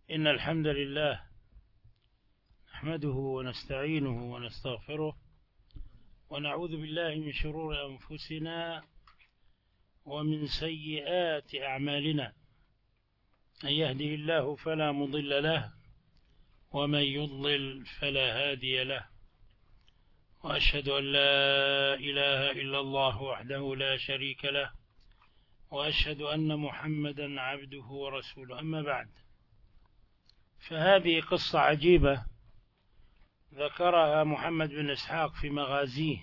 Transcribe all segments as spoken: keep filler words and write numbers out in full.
إن الحمد لله نحمده ونستعينه ونستغفره ونعوذ بالله من شرور أنفسنا ومن سيئات أعمالنا. من يهده الله فلا مضل له ومن يضلل فلا هادي له، وأشهد أن لا إله إلا الله وحده لا شريك له، وأشهد أن محمدا عبده ورسوله. أما بعد، فهذه قصة عجيبة ذكرها محمد بن إسحاق في مغازيه،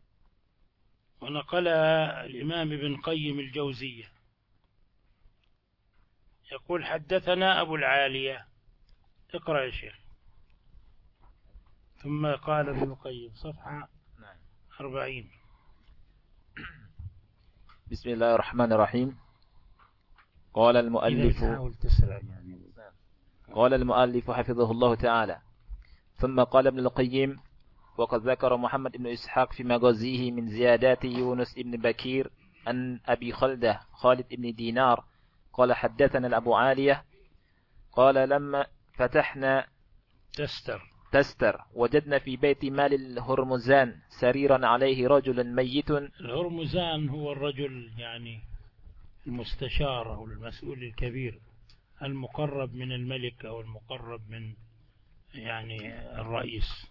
ونقلها الإمام ابن قيم الجوزية. يقول: حدثنا أبو العالية. اقرأ يا شيخ. ثم قال ابن القيم صفحة أربعين. بسم الله الرحمن الرحيم. قال المؤلف قال المؤلف حفظه الله تعالى: ثم قال ابن القيم: وقد ذكر محمد بن إسحاق في مغازيه من زيادات يونس بن بكير عن أبي خلدة خالد بن دينار قال: حدثنا الأبو عالية قال: لما فتحنا تستر تستر وجدنا في بيت مال الهرمزان سريرا عليه رجل ميت. الهرمزان هو الرجل يعني المستشار أو المسؤول الكبير، المقرب من الملك أو المقرب من يعني الرئيس.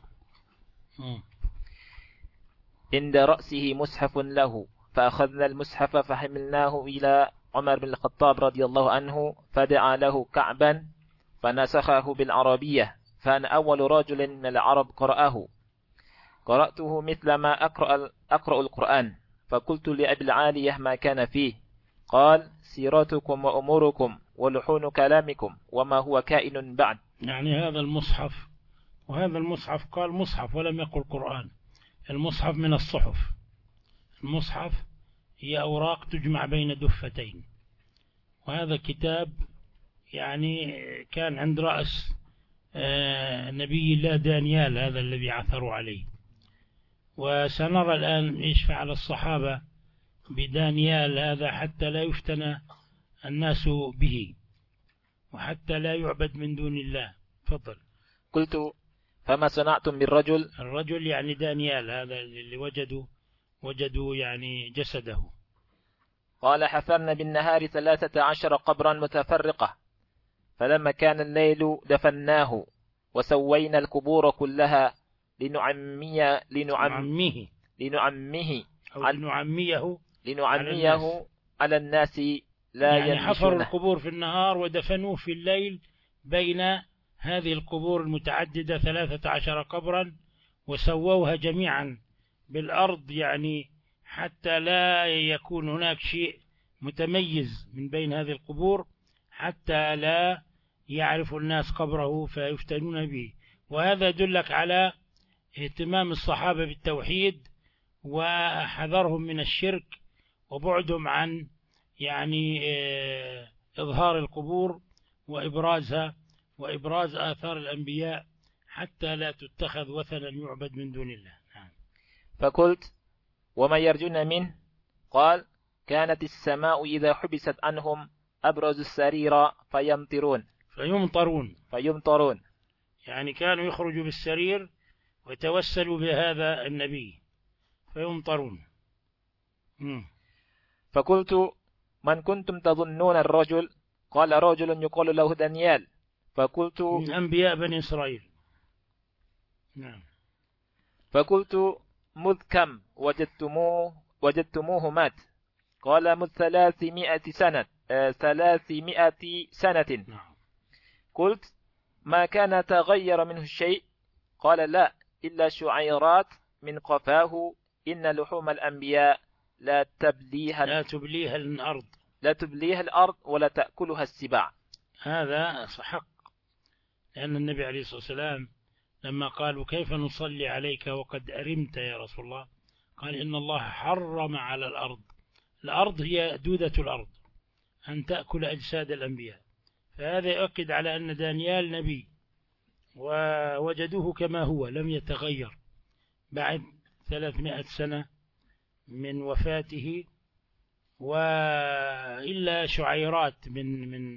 عند رأسه مصحف له، فأخذنا المصحف فحملناه إلى عمر بن الخطاب رضي الله عنه، فدعا له كعبا فنسخه بالعربية، فأنا أول رجل من العرب قرأه. قرأته مثل ما أقرأ, أقرأ القرآن، فقلت لأبي العالية ما كان فيه، قال: سيرتكم وأموركم ولحون كلامكم وما هو كائن بعد. يعني هذا المصحف، وهذا المصحف قال مصحف ولم يقل قرآن. المصحف من الصحف. المصحف هي أوراق تجمع بين دفتين، وهذا كتاب يعني كان عند رأس نبي الله دانيال، هذا الذي عثروا عليه. وسنرى الآن إيش فعل الصحابة بدانيال هذا حتى لا يفتن الناس به وحتى لا يعبد من دون الله. تفضل. قلت: فما صنعتم بالرجل؟ الرجل يعني دانيال، هذا اللي وجدوا وجدوا يعني جسده. قال: حفرنا بالنهار ثلاثة عشر قبرا متفرقة، فلما كان الليل دفناه، وسوينا القبور كلها لنعمي لنعمه لنعمه أو لنعميه لنعميه على الناس, على الناس لا يعني ينبشونه. حفروا القبور في النهار ودفنوه في الليل بين هذه القبور المتعددة ثلاثة عشر قبرا، وسووها جميعا بالأرض، يعني حتى لا يكون هناك شيء متميز من بين هذه القبور، حتى لا يعرف الناس قبره فيفتنون به. وهذا يدلك على اهتمام الصحابة بالتوحيد وحذرهم من الشرك وبعدهم عن يعني إظهار القبور وإبرازها وإبراز آثار الأنبياء حتى لا تتخذ وثنا يعبد من دون الله. فقلت: وما يرجون منه؟ قال: كانت السماء إذا حبست عنهم أبرز السرير فيمطرون فيمطرون فيمطرون يعني كانوا يخرجوا بالسرير ويتوسلوا بهذا النبي فيمطرون. مم. فقلت: من كنتم تظنون الرجل؟ قال: رجل يقال له دانيال. فقلت: من أنبياء بني إسرائيل. نعم. فقلت: مذ كم وجدتموه وجدتموه مات؟ قال: مذ ثلاثمائة سنة آه ثلاثمائة سنة. نعم. قلت: ما كان تغير منه شيء؟ قال: لا، إلا شعيرات من قفاه، إن لحوم الأنبياء لا تبليها لا تبليها الأرض لا تبليها الأرض ولا تأكلها السباع. هذا حق، لأن النبي عليه الصلاة والسلام لما قالوا: كيف نصلي عليك وقد أرمت يا رسول الله؟ قال: إن الله حرم على الأرض، الأرض هي دودة الأرض، أن تأكل أجساد الأنبياء. فهذا يؤكد على أن دانيال نبي، ووجدوه كما هو لم يتغير بعد ثلاثمائة سنة من وفاته، وإلا شعيرات من من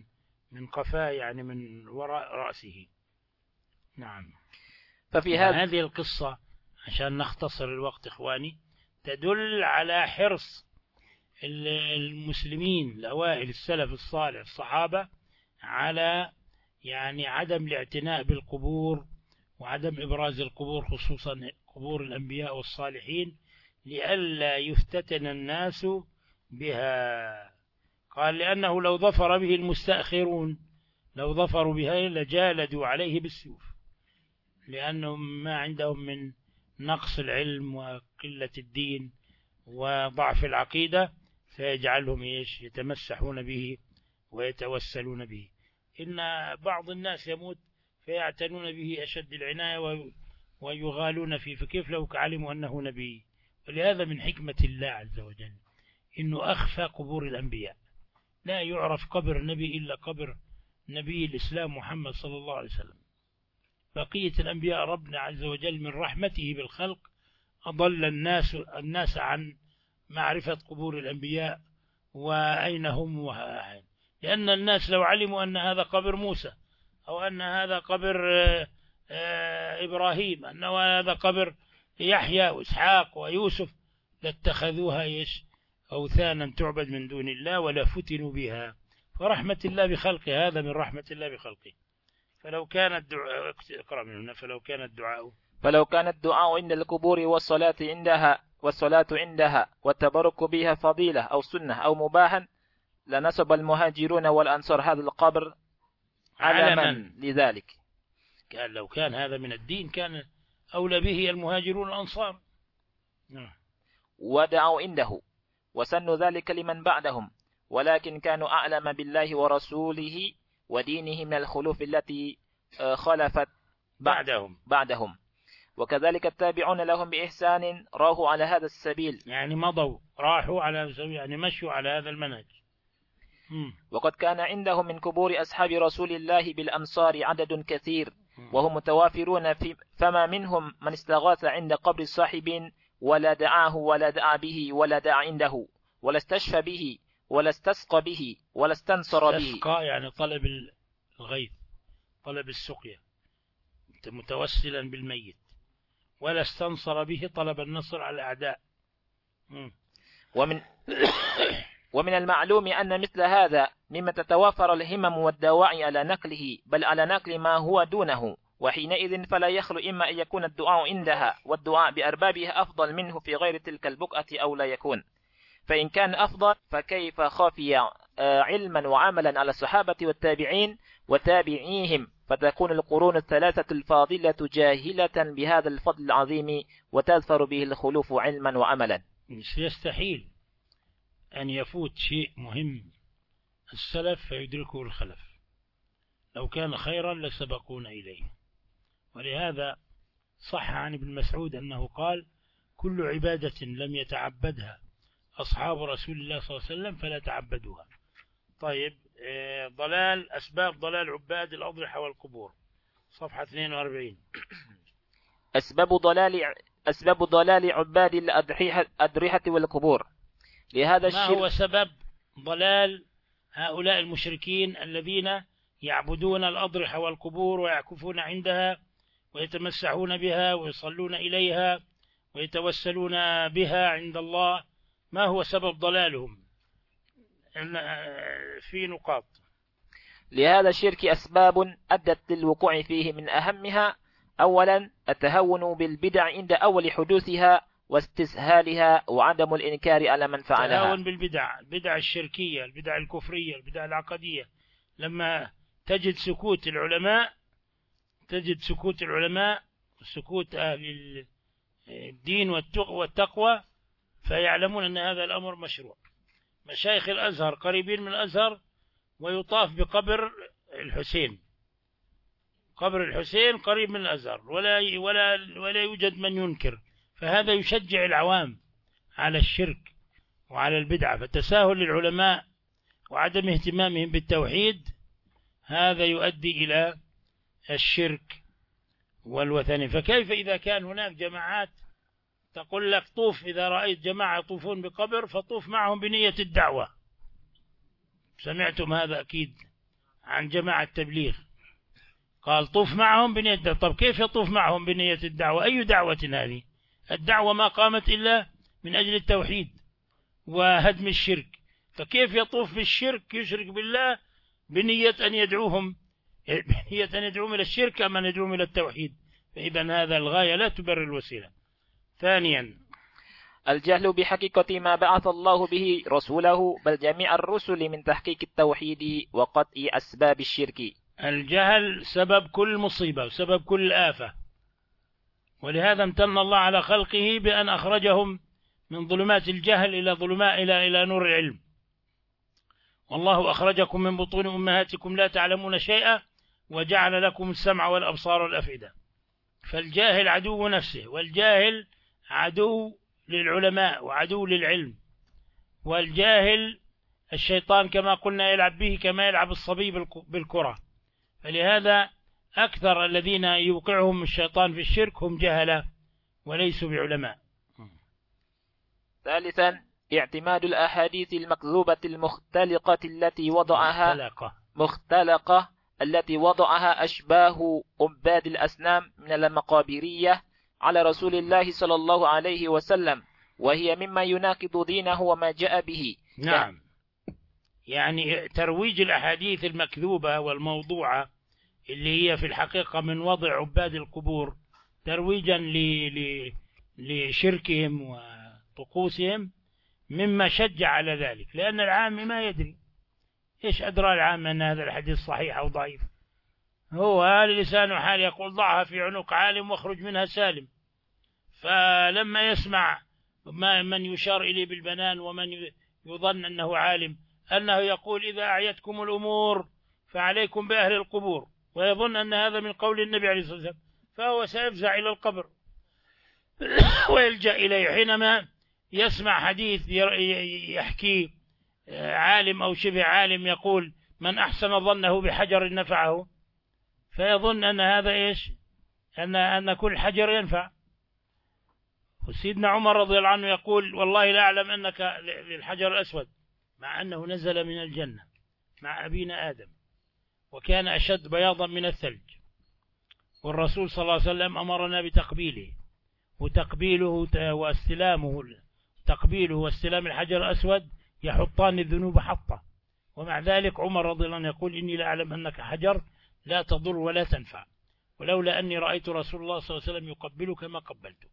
من قفاه يعني من وراء رأسه. نعم. ففي هذا هذه القصة عشان نختصر الوقت إخواني تدل على حرص المسلمين الأوائل السلف الصالح الصحابة على يعني عدم الاعتناء بالقبور وعدم إبراز القبور خصوصا قبور الأنبياء والصالحين لئلا يفتتن الناس بها. قال لأنه لو ظفر به المستأخرون لو ظفروا بها لجالدوا عليه بالسيوف، لأنهم ما عندهم من نقص العلم وقلة الدين وضعف العقيدة فيجعلهم إيش يتمسحون به ويتوسلون به. إن بعض الناس يموت فيعتنون به أشد العناية ويغالون فيه، فكيف لو علموا أنه نبي؟ ولهذا من حكمة الله عز وجل إنه أخفى قبور الأنبياء، لا يعرف قبر نبي إلا قبر نبي الإسلام محمد صلى الله عليه وسلم. بقية الأنبياء ربنا عز وجل من رحمته بالخلق أضل الناس الناس عن معرفة قبور الأنبياء وأين هم وأين. لأن الناس لو علموا أن هذا قبر موسى أو أن هذا قبر إبراهيم أن هذا قبر يحيى وإسحاق ويوسف لاتخذوها إيش أوثانا تعبد من دون الله ولا فتنوا بها. فرحمة الله بخلقه هذا من رحمة الله بخلقه. فلو كان الدعاء اقرأ من هنا فلو كان الدعاء فلو كان الدعاء عند القبور والصلاة عندها والصلاة عندها والتبرك بها فضيلة أو سنة أو مباحا لنصب المهاجرون والأنصار هذا القبر علما لذلك. قال لو كان هذا من الدين كان أولى به المهاجرون الأنصار. ودعوا عنده وسنوا ذلك لمن بعدهم، ولكن كانوا أعلم بالله ورسوله ودينه من الخلوف التي خلفت بعدهم بعدهم وكذلك التابعون لهم بإحسان راهوا على هذا السبيل، يعني مضوا راحوا على السبيل يعني مشوا على هذا المنهج. وقد كان عندهم من قبور أصحاب رسول الله بالأمصار عدد كثير وهم متوافرون في فما منهم من استغاث عند قبر صاحب ولا دعاه ولا دعا به ولا دعا عنده ولا استشفى به ولا استسقى به ولا استنصر به. استسقى يعني طلب الغيث طلب السقيا متوسلا بالميت، ولا استنصر به طلب النصر على الأعداء. ومن ومن المعلوم أن مثل هذا مما تتوافر الهمم والدواعي على نقله بل على نقل ما هو دونه، وحينئذ فلا يخلو إما أن يكون الدعاء عندها والدعاء بأربابها أفضل منه في غير تلك البقعة أو لا يكون. فإن كان أفضل فكيف خافي علما وعملا على الصحابة والتابعين وتابعيهم، فتكون القرون الثلاثة الفاضلة جاهلة بهذا الفضل العظيم وتظفر به الخلوف علما وعملا. يستحيل أن يفوت شيء مهم السلف فيدركه الخلف، لو كان خيرا لسبقون إليه. ولهذا صح عن ابن مسعود أنه قال كل عبادة لم يتعبدها أصحاب رسول الله صلى الله عليه وسلم فلا تعبدوها. طيب ضلال أسباب ضلال عباد الأضرحة والقبور صفحة اثنين وأربعين. أسباب ضلال أسباب ضلال عباد الأضرحة والقبور. لهذا ما هو سبب ضلال هؤلاء المشركين الذين يعبدون الأضرحة والقبور ويعكفون عندها ويتمسحون بها ويصلون إليها ويتوسلون بها عند الله؟ ما هو سبب ضلالهم؟ في نقاط. لهذا الشرك أسباب أدت للوقوع فيه، من أهمها أولا التهون بالبدع عند أول حدوثها واستسهالها وعدم الإنكار على من فعلها. التهون بالبدع، البدع الشركية، البدع الكفرية، البدع العقدية. لما تجد سكوت العلماء تجد سكوت العلماء سكوت أهل الدين والتقوى فيعلمون أن هذا الأمر مشروع. مشايخ الأزهر قريبين من الأزهر ويطاف بقبر الحسين، قبر الحسين قريب من الأزهر ولا ولا ولا يوجد من ينكر، فهذا يشجع العوام على الشرك وعلى البدعة. فتساهل العلماء وعدم اهتمامهم بالتوحيد هذا يؤدي إلى الشرك والوثني. فكيف إذا كان هناك جماعات تقول لك طوف، إذا رأيت جماعة يطوفون بقبر فطوف معهم بنية الدعوة، سمعتم هذا أكيد عن جماعة التبليغ، قال طوف معهم بنية الدعوة. طب كيف يطوف معهم بنية الدعوة؟ أي دعوة هذه؟ الدعوة ما قامت إلا من أجل التوحيد وهدم الشرك، فكيف يطوف بالشرك يشرك بالله بنية أن يدعوهم بنية أن يدعوهم إلى الشرك أم أن يدعوهم إلى التوحيد؟ فإذا هذا الغاية لا تبرر الوسيلة. ثانيا الجهل بحقيقة ما بعث الله به رسوله، بل جميع الرسل، من تحقيق التوحيد وقطع أسباب الشرك. الجهل سبب كل مصيبة وسبب كل آفة، ولهذا امتن الله على خلقه بأن أخرجهم من ظلمات الجهل إلى ظلماء إلى إلى نور العلم. والله أخرجكم من بطون أمهاتكم لا تعلمون شيئا وجعل لكم السمع والأبصار والأفئدة. فالجاهل عدو نفسه، والجاهل عدو للعلماء وعدو للعلم، والجاهل الشيطان كما قلنا يلعب به كما يلعب الصبي بالكرة. فلهذا أكثر الذين يوقعهم الشيطان في الشرك هم جهلة وليسوا بعلماء. ثالثا اعتماد الأحاديث المكذوبة المختلقة التي وضعها مختلقة, مختلقة التي وضعها أشباه عباد الأصنام من المقابرية على رسول الله صلى الله عليه وسلم، وهي مما يناقض دينه وما جاء به. نعم، يعني ترويج الأحاديث المكذوبة والموضوعة اللي هي في الحقيقة من وضع عباد القبور ترويجا لشركهم وطقوسهم، مما شجع على ذلك، لأن العام ما يدري. إيش أدرى العام أن هذا الحديث صحيح أو ضعيف؟ هو لسانه حال يقول ضعها في عنق عالم واخرج منها سالم. فلما يسمع ما من يشار إليه بالبنان ومن يظن أنه عالم أنه يقول إذا أعيتكم الأمور فعليكم بأهل القبور، ويظن أن هذا من قول النبي عليه الصلاة والسلام، فهو سيفزع إلى القبر ويلجأ إليه. حينما يسمع حديث يحكي عالم أو شبه عالم يقول من أحسن ظنه بحجر نفعه، فيظن أن هذا إيش؟ أن أن كل حجر ينفع. وسيدنا عمر رضي الله عنه يقول والله لا أعلم أنك للحجر الأسود، مع أنه نزل من الجنة مع أبينا آدم وكان أشد بياضا من الثلج، والرسول صلى الله عليه وسلم أمرنا بتقبيله، وتقبيله واستلامه تقبيله واستلام الحجر الأسود يحطان الذنوب حطة. ومع ذلك عمر رضي الله عنه يقول إني لا أعلم أنك حجر لا تضر ولا تنفع، ولولا أني رأيت رسول الله صلى الله عليه وسلم يقبلك ما قبلتك.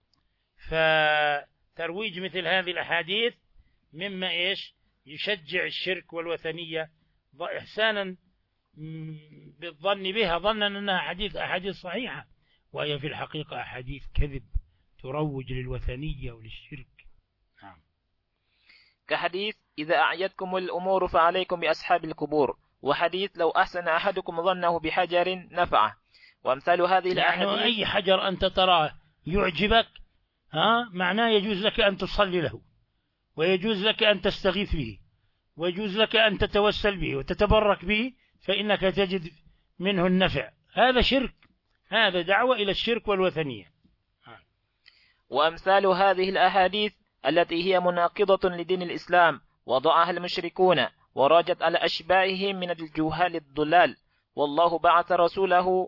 فترويج مثل هذه الأحاديث مما إيش يشجع الشرك والوثنية إحسانا بالظن بها، ظنا أنها حديث أحاديث صحيحة، وهي في الحقيقة أحاديث كذب تروج للوثنية وللشرك. نعم. كحديث إذا أعيتكم الأمور فعليكم بأصحاب القبور، وحديث لو أحسن أحدكم ظنه بحجر نفعه، وأمثال هذه الأحاديث. يعني أي حجر أنت تراه يعجبك ها معناه يجوز لك أن تصلي له، ويجوز لك أن تستغيث به، ويجوز لك أن تتوسل به وتتبرك به، فإنك تجد منه النفع. هذا شرك، هذا دعوة إلى الشرك والوثنية. وأمثال هذه الأحاديث التي هي مناقضة لدين الإسلام وضعها المشركون وراجت على أشباههم من الجهال الضلال، والله بعث رسوله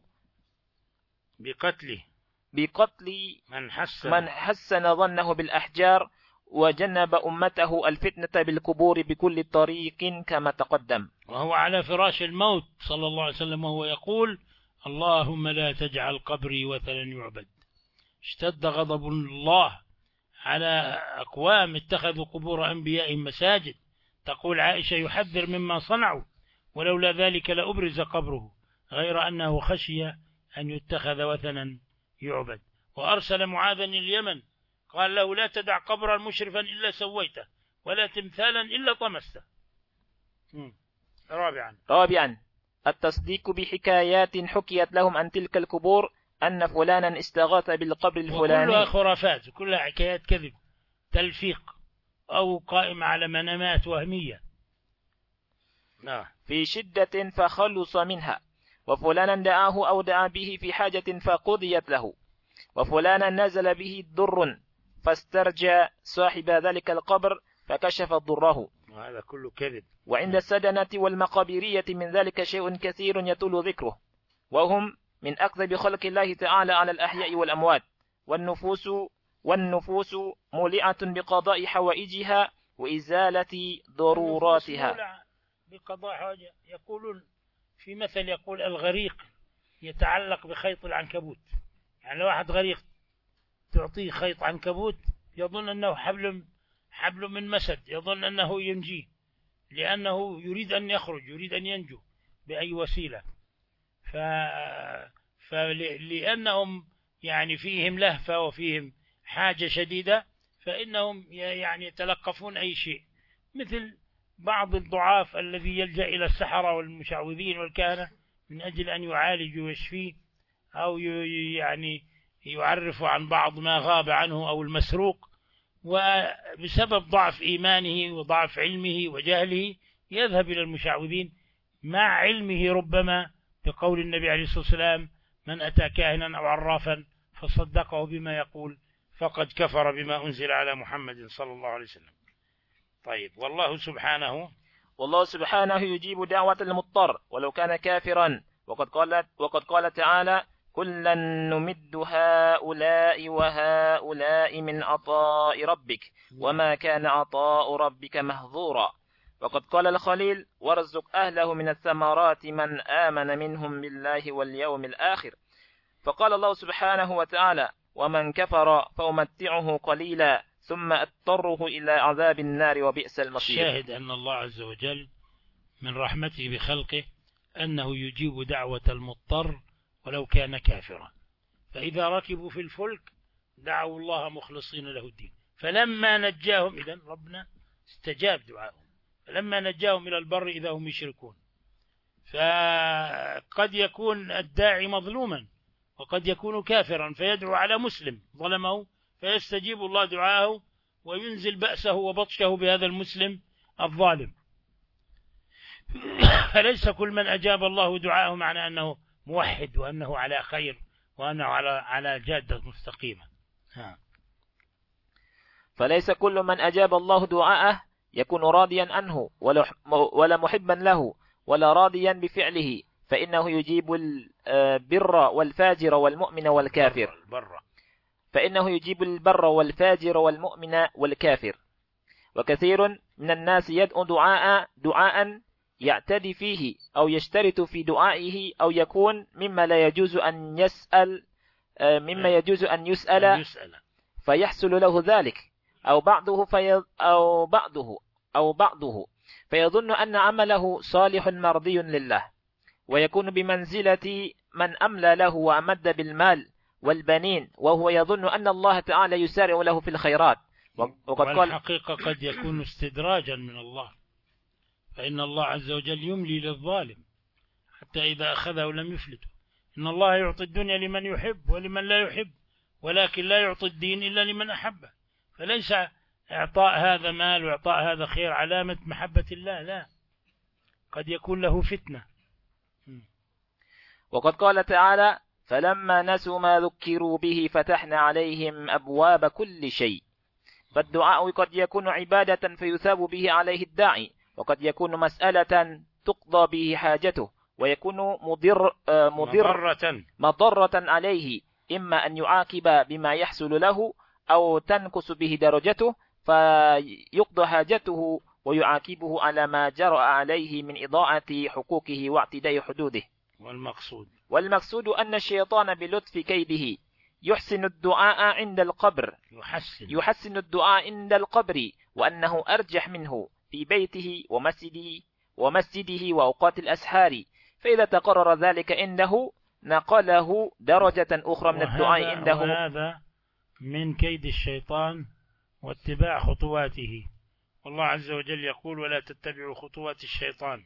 بقتله بقتل من حسن, من حسن ظنه بالأحجار، وجنب أمته الفتنة بالقبور بكل طريق كما تقدم. وهو على فراش الموت صلى الله عليه وسلم وهو يقول اللهم لا تجعل قبري وثنا يعبد. اشتد غضب الله على أقوام اتخذوا قبور أنبيائهم مساجد. تقول عائشة يحذر مما صنعوا، ولولا ذلك لأبرز قبره، غير أنه خشي أن يتخذ وثنا يعبد. وأرسل معاذا اليمن قال له لا تدع قبرا مشرفا إلا سويته، ولا تمثالا إلا طمسته. رابعا رابعا التصديق بحكايات حكيت لهم عن تلك القبور أن فلانا استغاث بالقبر الفلاني، وكلها خرافات، كلها حكايات كذب تلفيق أو قائمة على منامات وهمية. نعم. في شدة فخلص منها، وفلانا دعاه أو دعا به في حاجة فقضيت له، وفلانا نزل به ضر فاسترجى صاحب ذلك القبر فكشف ضره، وهذا كله كذب. وعند السدنة والمقابرية من ذلك شيء كثير يطول ذكره، وهم من أكذب خلق الله تعالى على الأحياء والأموات، والنفوس والنفوس مولعة بقضاء حوائجها وإزالة ضروراتها. بقضاء حوائجها. يقولون في مثل يقول الغريق يتعلق بخيط العنكبوت، يعني لو واحد غريق تعطيه خيط عنكبوت يظن أنه حبل حبل من مسد، يظن أنه ينجيه لأنه يريد أن يخرج، يريد أن ينجو بأي وسيلة. ف... فلأنهم يعني فيهم لهفة وفيهم حاجة شديدة، فإنهم يعني يتلقفون أي شيء، مثل بعض الضعاف الذي يلجأ إلى السحرة والمشعوذين والكهنة من أجل أن يعالج ويشفيه، أو يعني يعرف عن بعض ما غاب عنه أو المسروق، وبسبب ضعف إيمانه وضعف علمه وجهله يذهب إلى المشعوذين مع علمه ربما بقول النبي عليه الصلاة والسلام: من أتى كاهنا أو عرافا فصدقه بما يقول فقد كفر بما أنزل على محمد صلى الله عليه وسلم. طيب، والله سبحانه والله سبحانه يجيب دعوة المضطر ولو كان كافرا، وقد قال وقد قال تعالى: كلا نمد هؤلاء وهؤلاء من عطاء ربك وما كان عطاء ربك مهظورا. وقد قال الخليل: وارزق أهله من الثمرات من آمن منهم بالله واليوم الآخر. فقال الله سبحانه وتعالى: ومن كفر فأمتعه قليلا ثم أضطره إلى عذاب النار وبئس المصير. شاهد أن الله عز وجل من رحمته بخلقه أنه يجيب دعوة المضطر ولو كان كافرا، فإذا ركبوا في الفلك دعوا الله مخلصين له الدين، فلما نجاهم، إذن ربنا استجاب دعاهم، فلما نجاهم إلى البر إذا هم يشركون. فقد يكون الداعي مظلوما وقد يكون كافرا فيدعو على مسلم ظلمه فيستجيب الله دعاءه وينزل بأسه وبطشه بهذا المسلم الظالم. فليس كل من أجاب الله دعاءه معنى أنه موحد وأنه على خير وأنه على على جادة مستقيمة. ها. فليس كل من أجاب الله دعاءه يكون راضيا عنه ولا محبا له ولا راضيا بفعله، فإنه يجيب البر والفاجر والمؤمن والكافر البر. فإنه يجيب البر والفاجر والمؤمن والكافر. وكثير من الناس يدعو دعاء دعاء يعتدي فيه أو يشترط في دعائه أو يكون مما لا يجوز أن يسأل مما يجوز أن يسأل فيحصل له ذلك، أو بعضه في أو بعضه أو بعضه فيظن أن عمله صالح مرضي لله، ويكون بمنزلة من أملى له وأمد بالمال والبنين، وهو يظن أن الله تعالى يسارع له في الخيرات. وقد قال الحقيقة قد يكون استدراجا من الله، فإن الله عز وجل يملي للظالم حتى إذا أخذه لم يفلته. إن الله يعطي الدنيا لمن يحب ولمن لا يحب، ولكن لا يعطي الدين إلا لمن أحبه. فليس إعطاء هذا مال وإعطاء هذا خير علامة محبة الله، لا، قد يكون له فتنة. وقد قال تعالى: فلما نسوا ما ذكروا به فتحنا عليهم أبواب كل شيء. فالدعاء قد يكون عبادة فيثاب به عليه الداعي، وقد يكون مسألة تقضى به حاجته، ويكون مضر مضر مضرة عليه، إما أن يعاقب بما يحصل له أو تنقص به درجته فيقضى حاجته ويعاقبه على ما جرأ عليه من إضاعة حقوقه واعتداء حدوده. والمقصود والمقصود أن الشيطان بلطف كيده يحسن الدعاء عند القبر يحسن, يحسن الدعاء عند القبر، وأنه أرجح منه في بيته ومسجده ومسجده وأوقات الأسحار، فإذا تقرر ذلك عنده نقله درجة أخرى من الدعاء عنده. وهذا من كيد الشيطان واتباع خطواته، والله عز وجل يقول: ولا تتبعوا خطوات الشيطان.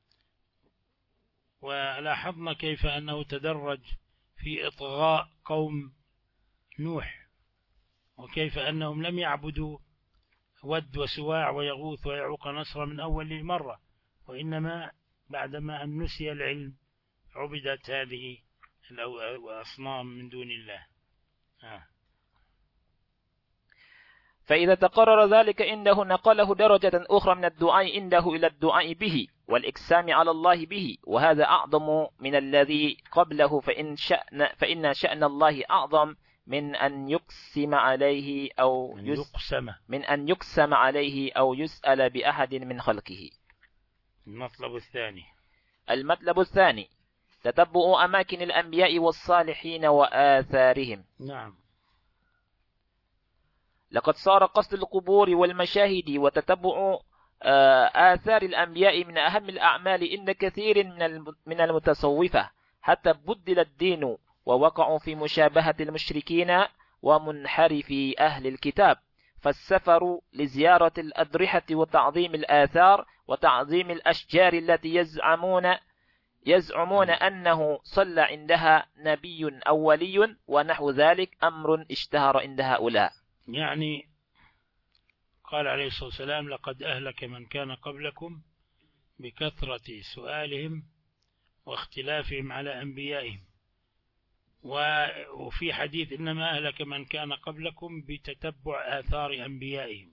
ولاحظنا كيف أنه تدرج في إطغاء قوم نوح، وكيف أنهم لم يعبدوا ود وسواع ويغوث ويعوق نصر من أول مرة، وإنما بعدما أن نسي العلم عبدت هذه الأصنام من دون الله. آه. فإذا تقرر ذلك عنده نقله درجة أخرى من الدعاء عنده إلى الدعاء به والإقسام على الله به، وهذا أعظم من الذي قبله، فإن شأن, فإن شأن الله أعظم من أن يقسم عليه أو يقسم من أن يقسم عليه أو يسأل بأحد من خلقه. المطلب الثاني المطلب الثاني تتبع أماكن الأنبياء والصالحين وآثارهم. نعم. لقد صار قصد القبور والمشاهد وتتبع آثار الأنبياء من أهم الأعمال عند كثير من المتصوفة، حتى بدل الدين ووقعوا في مشابهة المشركين ومنحرفي أهل الكتاب، فالسفر لزيارة الأضرحة وتعظيم الآثار وتعظيم الأشجار التي يزعمون يزعمون أنه صلى عندها نبي أو ولي ونحو ذلك أمر اشتهر عند هؤلاء. يعني قال عليه الصلاة والسلام: لقد أهلك من كان قبلكم بكثرة سؤالهم واختلافهم على أنبيائهم، وفي حديث: إنما أهلك من كان قبلكم بتتبع آثار أنبيائهم.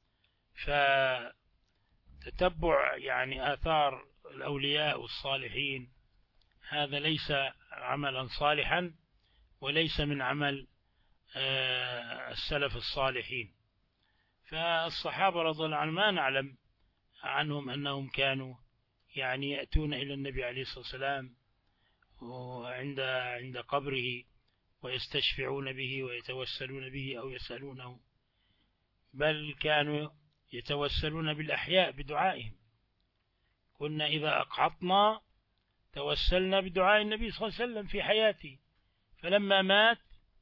فتتبع يعني آثار الأولياء والصالحين هذا ليس عملا صالحا وليس من عمل السلف الصالحين. فالصحابة رضي الله عنهم ما نعلم عنهم أنهم كانوا يعني يأتون إلى النبي عليه الصلاة والسلام وعند عند قبره ويستشفعون به ويتوسلون به أو يسألونه، بل كانوا يتوسلون بالأحياء بدعائهم. كنا إذا أقعطنا توسلنا بدعاء النبي صلى الله عليه وسلم في حياته، فلما مات: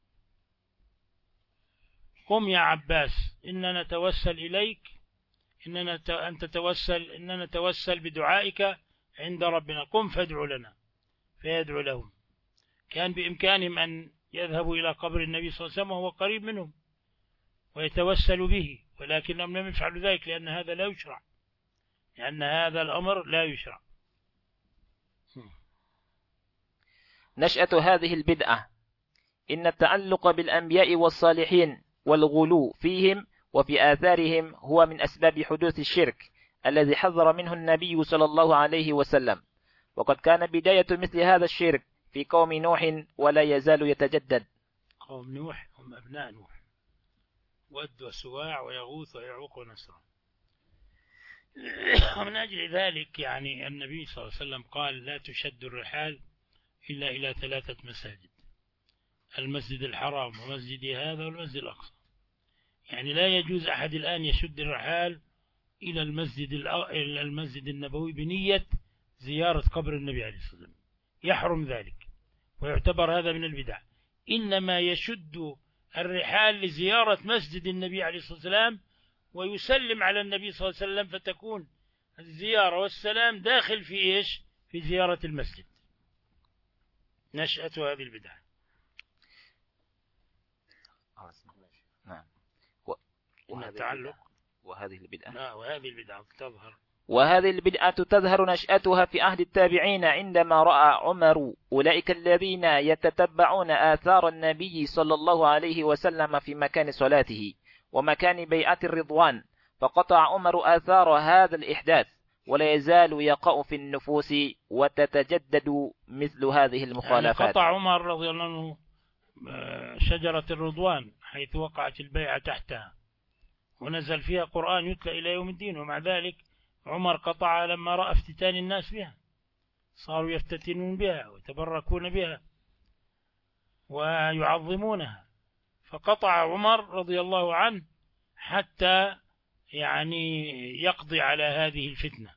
قم يا عباس إننا نتوسل إليك، إننا أن تتوسل إننا نتوسل بدعائك عند ربنا، قم فادع لنا، فيدعو لهم. كان بإمكانهم أن يذهبوا إلى قبر النبي صلى الله عليه وسلم وهو قريب منهم ويتوسلوا به، ولكنهم لم يفعلوا ذلك لأن هذا لا يشرع، لأن هذا الأمر لا يشرع. نشأة هذه البدعة: إن التعلق بالأنبياء والصالحين والغلو فيهم وفي آثارهم هو من أسباب حدوث الشرك الذي حذر منه النبي صلى الله عليه وسلم، وقد كان بداية مثل هذا الشرك في قوم نوح ولا يزال يتجدد. قوم نوح هم أبناء نوح، ود وسواع ويغوث ويعوق ونسرا. ومن أجل ذلك يعني النبي صلى الله عليه وسلم قال: لا تشد الرحال إلا إلى ثلاثة مساجد: المسجد الحرام ومسجد هذا والمسجد الأقصى. يعني لا يجوز أحد الآن يشد الرحال إلى المسجد إلى المسجد النبوي بنية زيارة قبر النبي عليه الصلاة والسلام، يحرم ذلك ويعتبر هذا من البدع. إنما يشد الرحال لزيارة مسجد النبي عليه الصلاة والسلام ويسلم على النبي صلى الله عليه وسلم، فتكون الزيارة والسلام داخل في إيش؟ في زيارة المسجد. نشأة هذه البدعة. نعم. وهذه التعلق وهذه البدعة لا وهذه البدعة تظهر وهذه البدعة تظهر نشأتها في عهد التابعين، عندما رأى عمر أولئك الذين يتتبعون آثار النبي صلى الله عليه وسلم في مكان صلاته ومكان بيعة الرضوان، فقطع عمر آثار هذا الإحداث، ولا يزال يقع في النفوس وتتجدد مثل هذه المخالفات. يعني قطع عمر رضي الله عنه شجرة الرضوان حيث وقعت البيعة تحتها ونزل فيها قرآن يتلى إلى يوم الدين، ومع ذلك عمر قطع لما رأى افتتان الناس بها، صاروا يفتتنون بها ويتبركون بها ويعظمونها، فقطع عمر رضي الله عنه حتى يعني يقضي على هذه الفتنة.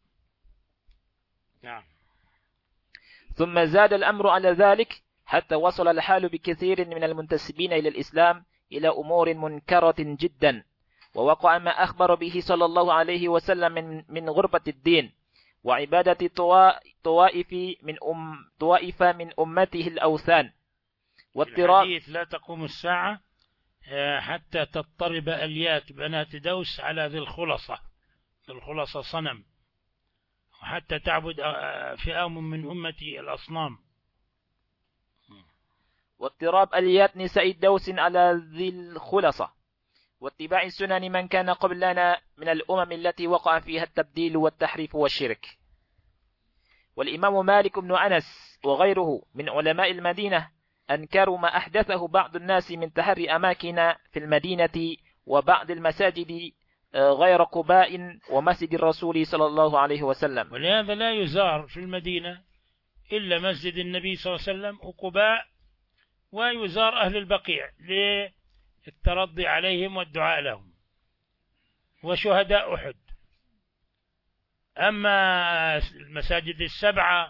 نعم. ثم زاد الأمر على ذلك حتى وصل الحال بكثير من المنتسبين إلى الإسلام إلى أمور منكرة جدا، ووقع ما أخبر به صلى الله عليه وسلم من, من غربة الدين وعبادة طوائف من, أم طوائف من أمته الأوثان واضطراب. لا تقوم الساعة حتى تضطرب أليات بنات دوس على ذي الخلصة، ذي الخلصة صنم، وحتى تعبد فئام من أمتي الأصنام. واضطراب أليات نساء دوس على ذي الخلصة واتباع سنن من كان قبلنا من الأمم التي وقع فيها التبديل والتحريف والشرك. والإمام مالك بن أنس وغيره من علماء المدينة أنكروا ما أحدثه بعض الناس من تحري أماكن في المدينة وبعض المساجد غير قباء ومسجد الرسول صلى الله عليه وسلم. ولهذا لا يزار في المدينة إلا مسجد النبي صلى الله عليه وسلم وقباء، ويزار أهل البقيع للترضي عليهم والدعاء لهم وشهداء أحد. أما المساجد السبعة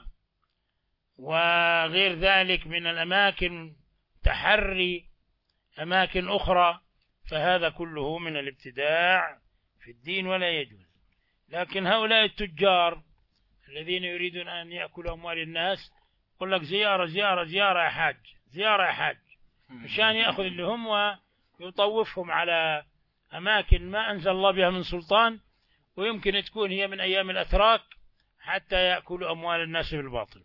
وغير ذلك من الأماكن تحري أماكن أخرى فهذا كله من الابتداع في الدين ولا يجوز. لكن هؤلاء التجار الذين يريدون أن يأكلوا أموال الناس يقول لك زيارة زيارة زيارة يا حاج، زيارة يا حاج، مشان يأخذ اللي هم ويطوفهم على أماكن ما أنزل الله بها من سلطان، ويمكن تكون هي من أيام الأتراك حتى يأكلوا أموال الناس بالباطل.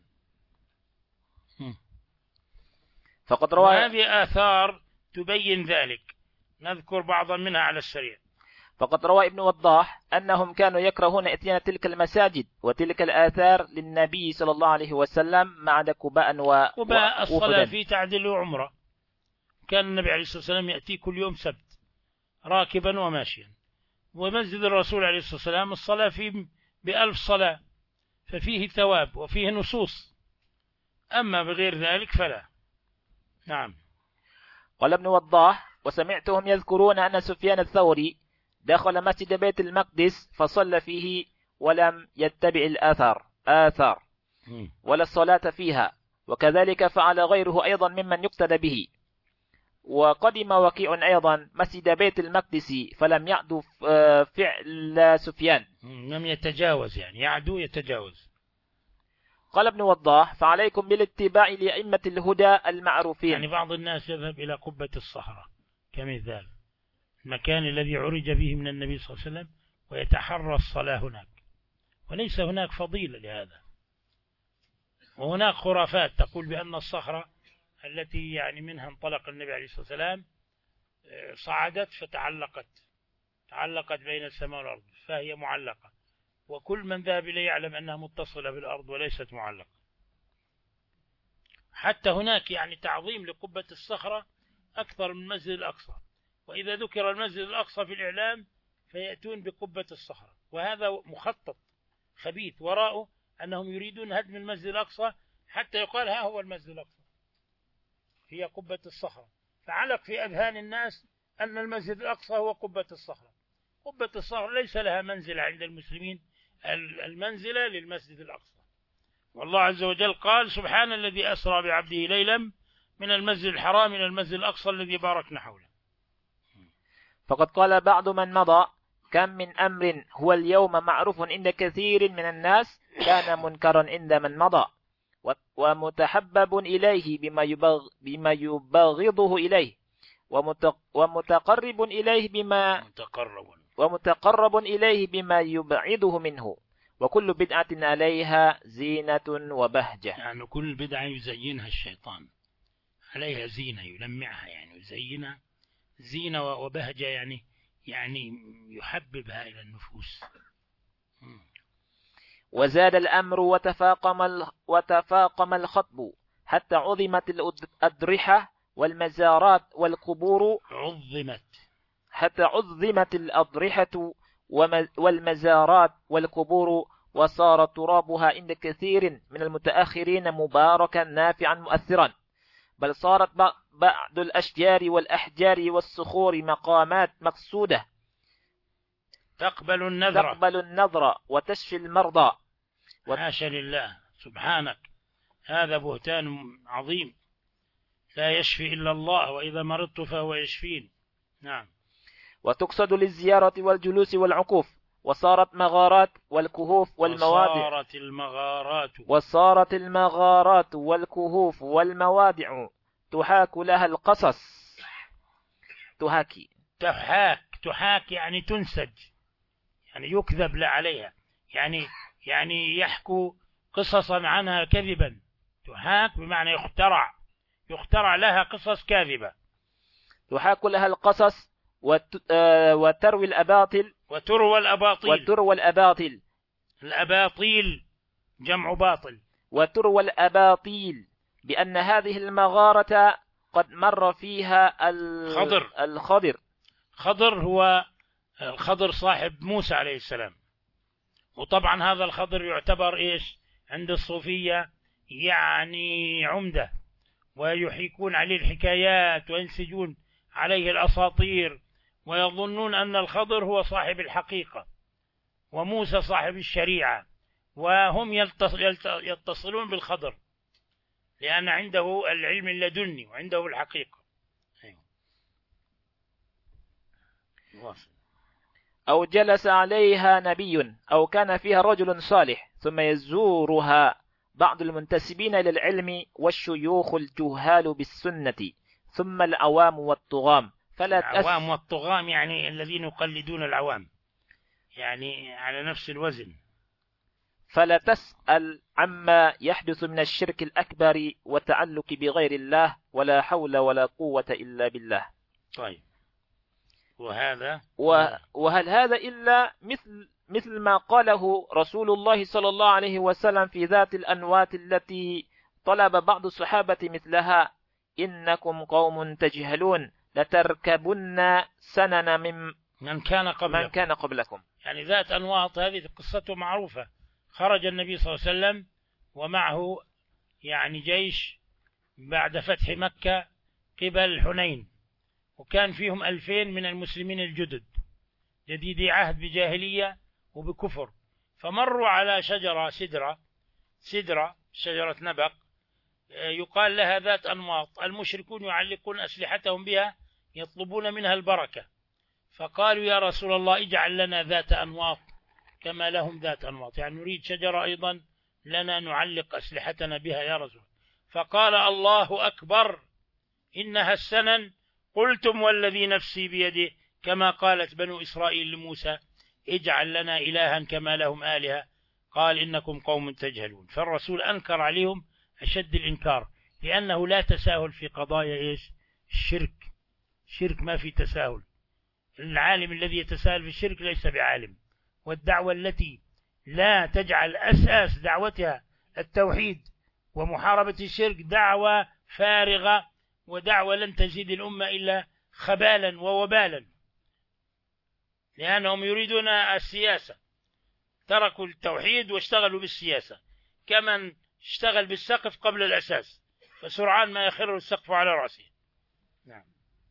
فقد روى هذه آثار تبين ذلك، نذكر بعضا منها على السريع. فقد روى ابن وضاح أنهم كانوا يكرهون إتيان تلك المساجد وتلك الآثار للنبي صلى الله عليه وسلم ما عدا قباء و قباء الصلاة في تعديل وعمرة. كان النبي عليه الصلاة والسلام يأتي كل يوم سبت راكبا وماشيا، ومسجد الرسول عليه الصلاة والسلام الصلاة فيه بألف صلاة، ففيه ثواب وفيه نصوص، أما بغير ذلك فلا. نعم. قال ابن وضاح: وسمعتهم يذكرون أن سفيان الثوري دخل مسجد بيت المقدس فصلى فيه ولم يتبع الآثار آثار ولا الصلاة فيها، وكذلك فعل غيره أيضا ممن يقتدى به. وقدم وكيع أيضا مسجد بيت المقدس فلم يعدو فعل سفيان، لم يتجاوز، يعني يعدو يتجاوز. قال ابن وضاح: فعليكم بالاتباع لأئمة الهدى المعروفين. يعني بعض الناس يذهب إلى قبة الصخرة كمثال، المكان الذي عرج به من النبي صلى الله عليه وسلم، ويتحرى الصلاة هناك، وليس هناك فضيلة لهذا. وهناك خرافات تقول بأن الصخرة التي يعني منها انطلق النبي عليه الصلاة والسلام صعدت فتعلقت تعلقت بين السماء والأرض، فهي معلقة، وكل من ذهب إليه يعلم أنها متصلة بالأرض وليست معلقة. حتى هناك يعني تعظيم لقبة الصخرة أكثر من المسجد الأقصى، وإذا ذكر المسجد الأقصى في الإعلام فيأتون بقبة الصخرة، وهذا مخطط خبيث وراءه أنهم يريدون هدم المسجد الأقصى حتى يقال ها هو المسجد الأقصى، هي قبة الصخرة، فعلق في أذهان الناس أن المسجد الأقصى هو قبة الصخرة. قبة الصخرة ليس لها منزلة عند المسلمين، المنزلة للمسجد الأقصى. والله عز وجل قال: سبحان الذي أسرى بعبده ليلا من المسجد الحرام إلى المسجد الأقصى الذي باركنا حوله. فقد قال بعض من مضى: كم من أمر هو اليوم معروف عند كثير من الناس كان منكرا عند من مضى، ومتحبب إليه بما, يبغ بما يبغضه إليه، ومتقرب إليه بما متقرب ومتقرب إليه بما يبعده منه، وكل بدعة عليها زينة وبهجة. يعني كل بدعة يزينها الشيطان، عليها زينة يلمعها، يعني يزينها زينة وبهجة، يعني يعني يحببها إلى النفوس. وزاد الأمر وتفاقم وتفاقم الخطب حتى عظمت الأضرحة والمزارات والقبور عظمت حتى عظمت الأضرحة والمزارات والقبور، وصار ترابها عند كثير من المتأخرين مباركا نافعا مؤثرا، بل صارت بعض الأشجار والأحجار والصخور مقامات مقصودة تقبل النذر تقبل النذر وتشفي المرضى. حاشا لله، سبحانك، هذا بهتان عظيم، لا يشفي إلا الله، وإذا مرضت فهو يشفين. نعم. وتقصد للزيارة والجلوس والعكوف، وصارت مغارات والكهوف والموادع وصارت المغارات وصارت المغارات والكهوف والموادع تحاك لها القصص تحاكي تحاك تحاك يعني تنسج، يعني يكذب لا عليها، يعني يعني يحكوا قصصا عنها كذبا. تحاك بمعنى يخترع يخترع لها قصص كاذبة. تحاك لها القصص وتروي الأباطل وتروى الأباطيل وتروى الأباطيل الأباطيل جمع باطل. وتروى الأباطيل بأن هذه المغارة قد مر فيها الخضر. الخضر خضر هو الخضر صاحب موسى عليه السلام، وطبعا هذا الخضر يعتبر إيش عند الصوفية يعني عمدة، ويحيكون عليه الحكايات وينسجون عليه الأساطير، ويظنون أن الخضر هو صاحب الحقيقة وموسى صاحب الشريعة، وهم يتصلون بالخضر لأن عنده العلم اللدني وعنده الحقيقة. أو جلس عليها نبي أو كان فيها رجل صالح ثم يزورها بعض المنتسبين للعلم والشيوخ الجهال بالسنة ثم العوام والطغام. فلا العوام والطغام يعني الذين يقلدون العوام، يعني على نفس الوزن. فلا تسأل عما يحدث من الشرك الأكبر والتعلق بغير الله ولا حول ولا قوة إلا بالله. طيب، وهذا وهل هذا إلا مثل مثل ما قاله رسول الله صلى الله عليه وسلم في ذات الأنوات التي طلب بعض الصحابة مثلها: إنكم قوم تجهلون لتركبن سنن من من كان قبلكم, من كان قبلكم. يعني ذات أنواط هذه قصته معروفة. خرج النبي صلى الله عليه وسلم ومعه يعني جيش بعد فتح مكة قبل حنين، وكان فيهم ألفين من المسلمين الجدد جديدي عهد بجاهلية وبكفر، فمروا على شجرة سدرة سدرة شجرة نبق يقال لها ذات أنواط، المشركون يعلقون أسلحتهم بها يطلبون منها البركة، فقالوا يا رسول الله اجعل لنا ذات أنواط كما لهم ذات أنواط، يعني نريد شجرة أيضا لنا نعلق أسلحتنا بها يا رسول. فقال الله أكبر إنها السنن، قلتم والذي نفسي بيده كما قالت بنو إسرائيل لموسى اجعل لنا إلها كما لهم آلهة، قال إنكم قوم تجهلون. فالرسول أنكر عليهم أشد الإنكار، لأنه لا تساهل في قضايا إيش الشرك. شرك ما في تساهل، العالم الذي يتساهل في الشرك ليس بعالم، والدعوة التي لا تجعل أساس دعوتها التوحيد ومحاربة الشرك دعوة فارغة، ودعوة لن تزيد الأمة إلا خبالا ووبالا، لأنهم يريدون السياسة، تركوا التوحيد واشتغلوا بالسياسة كمن اشتغل بالسقف قبل الأساس، فسرعان ما يخر السقف على رأسه. نعم.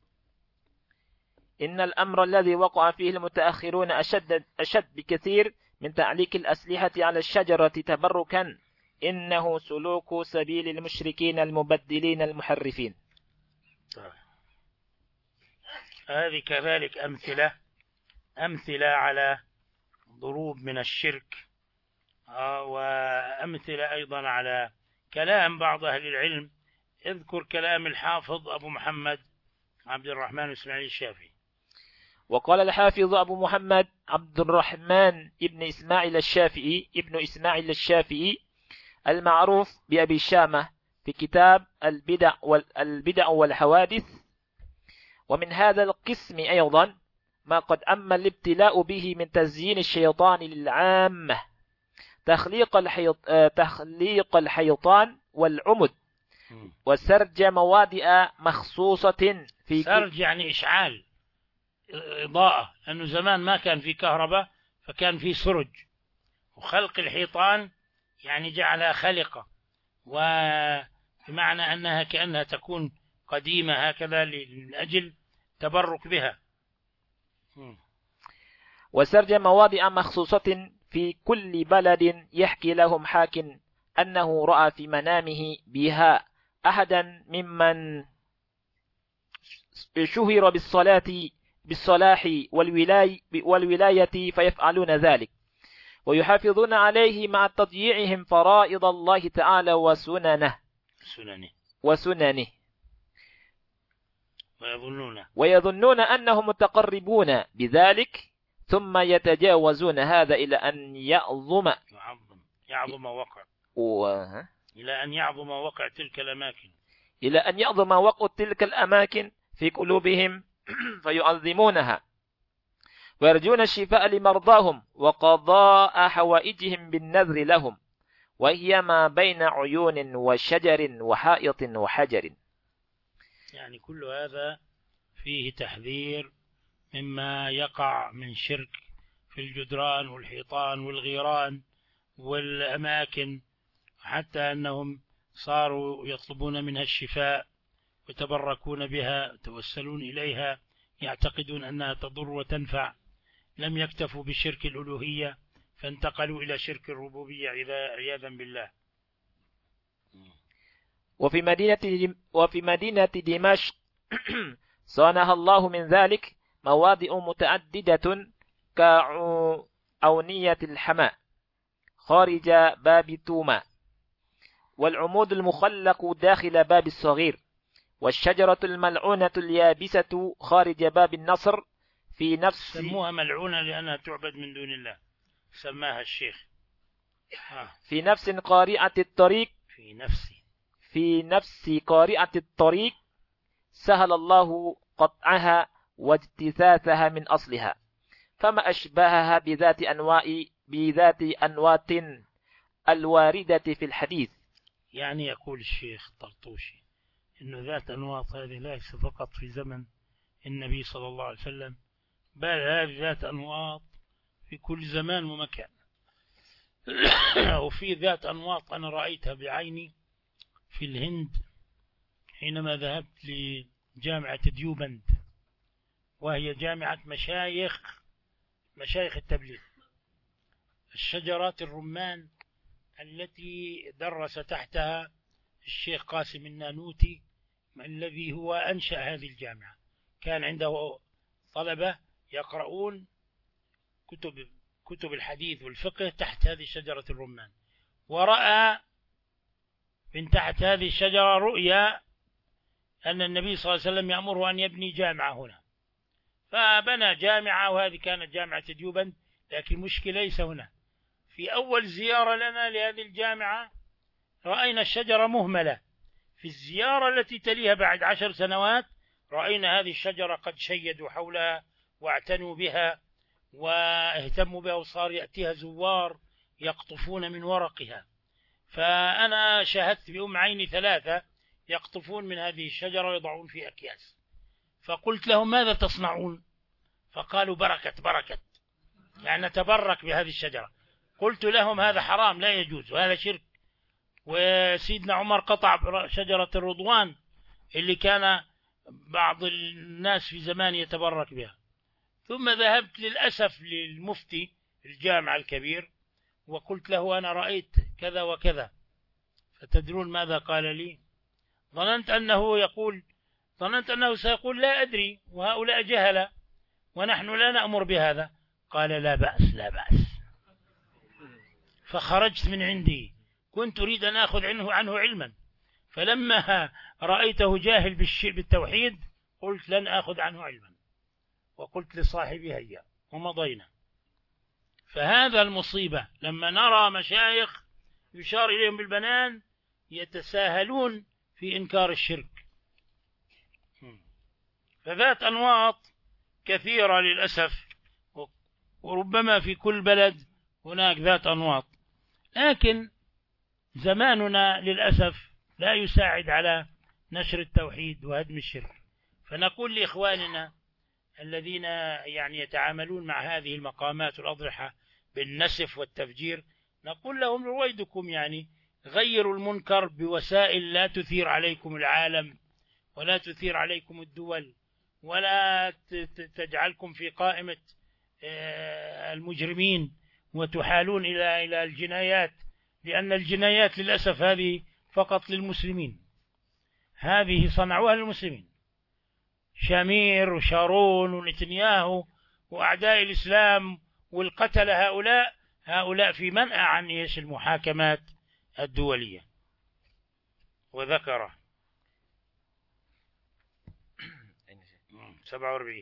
إن الأمر الذي وقع فيه المتأخرون أشد, أشد بكثير من تعليق الأسلحة على الشجرة تبركا، إنه سلوك سبيل المشركين المبدلين المحرفين. هذه كذلك أمثلة أمثلة على ضروب من الشرك، وأمثلة أيضا على كلام بعض أهل العلم. اذكر كلام الحافظ أبو محمد عبد الرحمن إسماعيل الشافعي. وقال الحافظ أبو محمد عبد الرحمن ابن إسماعيل الشافعي ابن إسماعيل الشافعي المعروف بأبي شامة في كتاب البدع والبدع والحوادث: ومن هذا القسم أيضا ما قد أما الابتلاء به من تزيين الشيطان للعامة، تخليق الحيط تخليق الحيطان والعمد وسرج موادئ مخصوصة في سرج يعني إشعال إضاءة، لأنه زمان ما كان في كهرباء فكان في سرج، وخلق الحيطان يعني جعلها خلقة، وبمعنى أنها كأنها تكون قديمة هكذا لأجل تبرك بها. وسرج مواضع مخصوصة في كل بلد يحكي لهم حاك أنه رأى في منامه بها أحدا ممن شهر بالصلاة بالصلاح والولاي والولاية فيفعلون ذلك، ويحافظون عليه مع تضييعهم فرائض الله تعالى وسننه سننه وسننه ويظنون ويظنون أنهم متقربون بذلك، ثم يتجاوزون هذا إلى أن يعظم يعظم يعظم وقع و... إلى أن يعظم وقع تلك الأماكن إلى أن يعظم وقع تلك الأماكن في قلوبهم فيعظمونها ويرجون الشفاء لمرضاهم وقضاء حوائجهم بالنذر لهم، وهي ما بين عيون وشجر وحائط وحجر. يعني كل هذا فيه تحذير مما يقع من شرك في الجدران والحيطان والغيران والأماكن، حتى أنهم صاروا يطلبون منها الشفاء ويتبركون بها، يتوسلون إليها، يعتقدون أنها تضر وتنفع. لم يكتفوا بشرك الألوهية فانتقلوا إلى شرك الربوبية عياذا بالله. وفي مدينة وفي مدينة دمشق صانها الله من ذلك مواضع متعددة كأونية الحماء خارج باب توما، والعمود المخلق داخل باب الصغير، والشجرة الملعونة اليابسة خارج باب النصر في نفس سموها ملعونة لأنها تعبد من دون الله، سماها الشيخ في نفس قارعة الطريق في نفس في نفس قارعة الطريق سهل الله قطعها واجتثاثها من أصلها، فما أشبهها بذات أنواع بذات أنوات الواردة في الحديث. يعني يقول الشيخ طرطوشي إنه ذات أنواط هذه ليس فقط في زمن النبي صلى الله عليه وسلم، بل هذه ذات أنواط في كل زمان ومكان. وفي ذات أنواط أنا رأيتها بعيني في الهند حينما ذهبت لجامعة ديوبند، وهي جامعة مشايخ مشايخ التبليغ. الشجرات الرمان التي درس تحتها الشيخ قاسم النانوتي الذي هو أنشأ هذه الجامعة، كان عنده طلبة يقرؤون كتب كتب الحديث والفقه تحت هذه شجرة الرمان، ورأى من تحت هذه الشجرة رؤيا أن النبي صلى الله عليه وسلم يأمره أن يبني جامعة هنا، فبنى جامعة، وهذه كانت جامعة ديوبند. لكن المشكلة ليس هنا. في أول زيارة لنا لهذه الجامعة رأينا الشجرة مهملة. في الزيارة التي تليها بعد عشر سنوات رأينا هذه الشجرة قد شيدوا حولها واعتنوا بها واهتموا بها، وصار يأتيها زوار يقطفون من ورقها. فأنا شاهدت بأم عيني ثلاثة يقطفون من هذه الشجرة ويضعون في أكياس، فقلت لهم ماذا تصنعون؟ فقالوا بركة بركة، يعني نتبرك بهذه الشجرة. قلت لهم هذا حرام لا يجوز وهذا شرك. وسيدنا عمر قطع شجرة الرضوان اللي كان بعض الناس في زمان يتبرك بها. ثم ذهبت للأسف للمفتي الجامع الكبير وقلت له أنا رأيت كذا وكذا، فتدرون ماذا قال لي؟ ظننت أنه يقول ظننت أنه سيقول لا أدري وهؤلاء جهلة ونحن لا نأمر بهذا. قال لا بأس لا بأس. فخرجت من عندي، كنت أريد أن أخذ عنه عنه علما، فلما رأيته جاهل بالتوحيد قلت لن أخذ عنه علما، وقلت لصاحبي هيا، ومضينا. فهذا المصيبة لما نرى مشايخ يشار إليهم بالبنان يتساهلون في إنكار الشرك. فذات أنواط كثيرة للأسف، وربما في كل بلد هناك ذات أنواط، لكن زماننا للأسف لا يساعد على نشر التوحيد وهدم الشرك. فنقول لإخواننا الذين يعني يتعاملون مع هذه المقامات والأضرحة بالنسف والتفجير، نقول لهم رويدكم، يعني غيروا المنكر بوسائل لا تثير عليكم العالم ولا تثير عليكم الدول ولا تجعلكم في قائمة المجرمين وتحالون إلى إلى الجنايات، لأن الجنايات للأسف هذه فقط للمسلمين، هذه صنعوها للمسلمين. شامير وشارون ونتنياهو وأعداء الإسلام والقتل هؤلاء هؤلاء في منأى عن إيش المحاكمات الدولية. وذكر سبعة وأربعين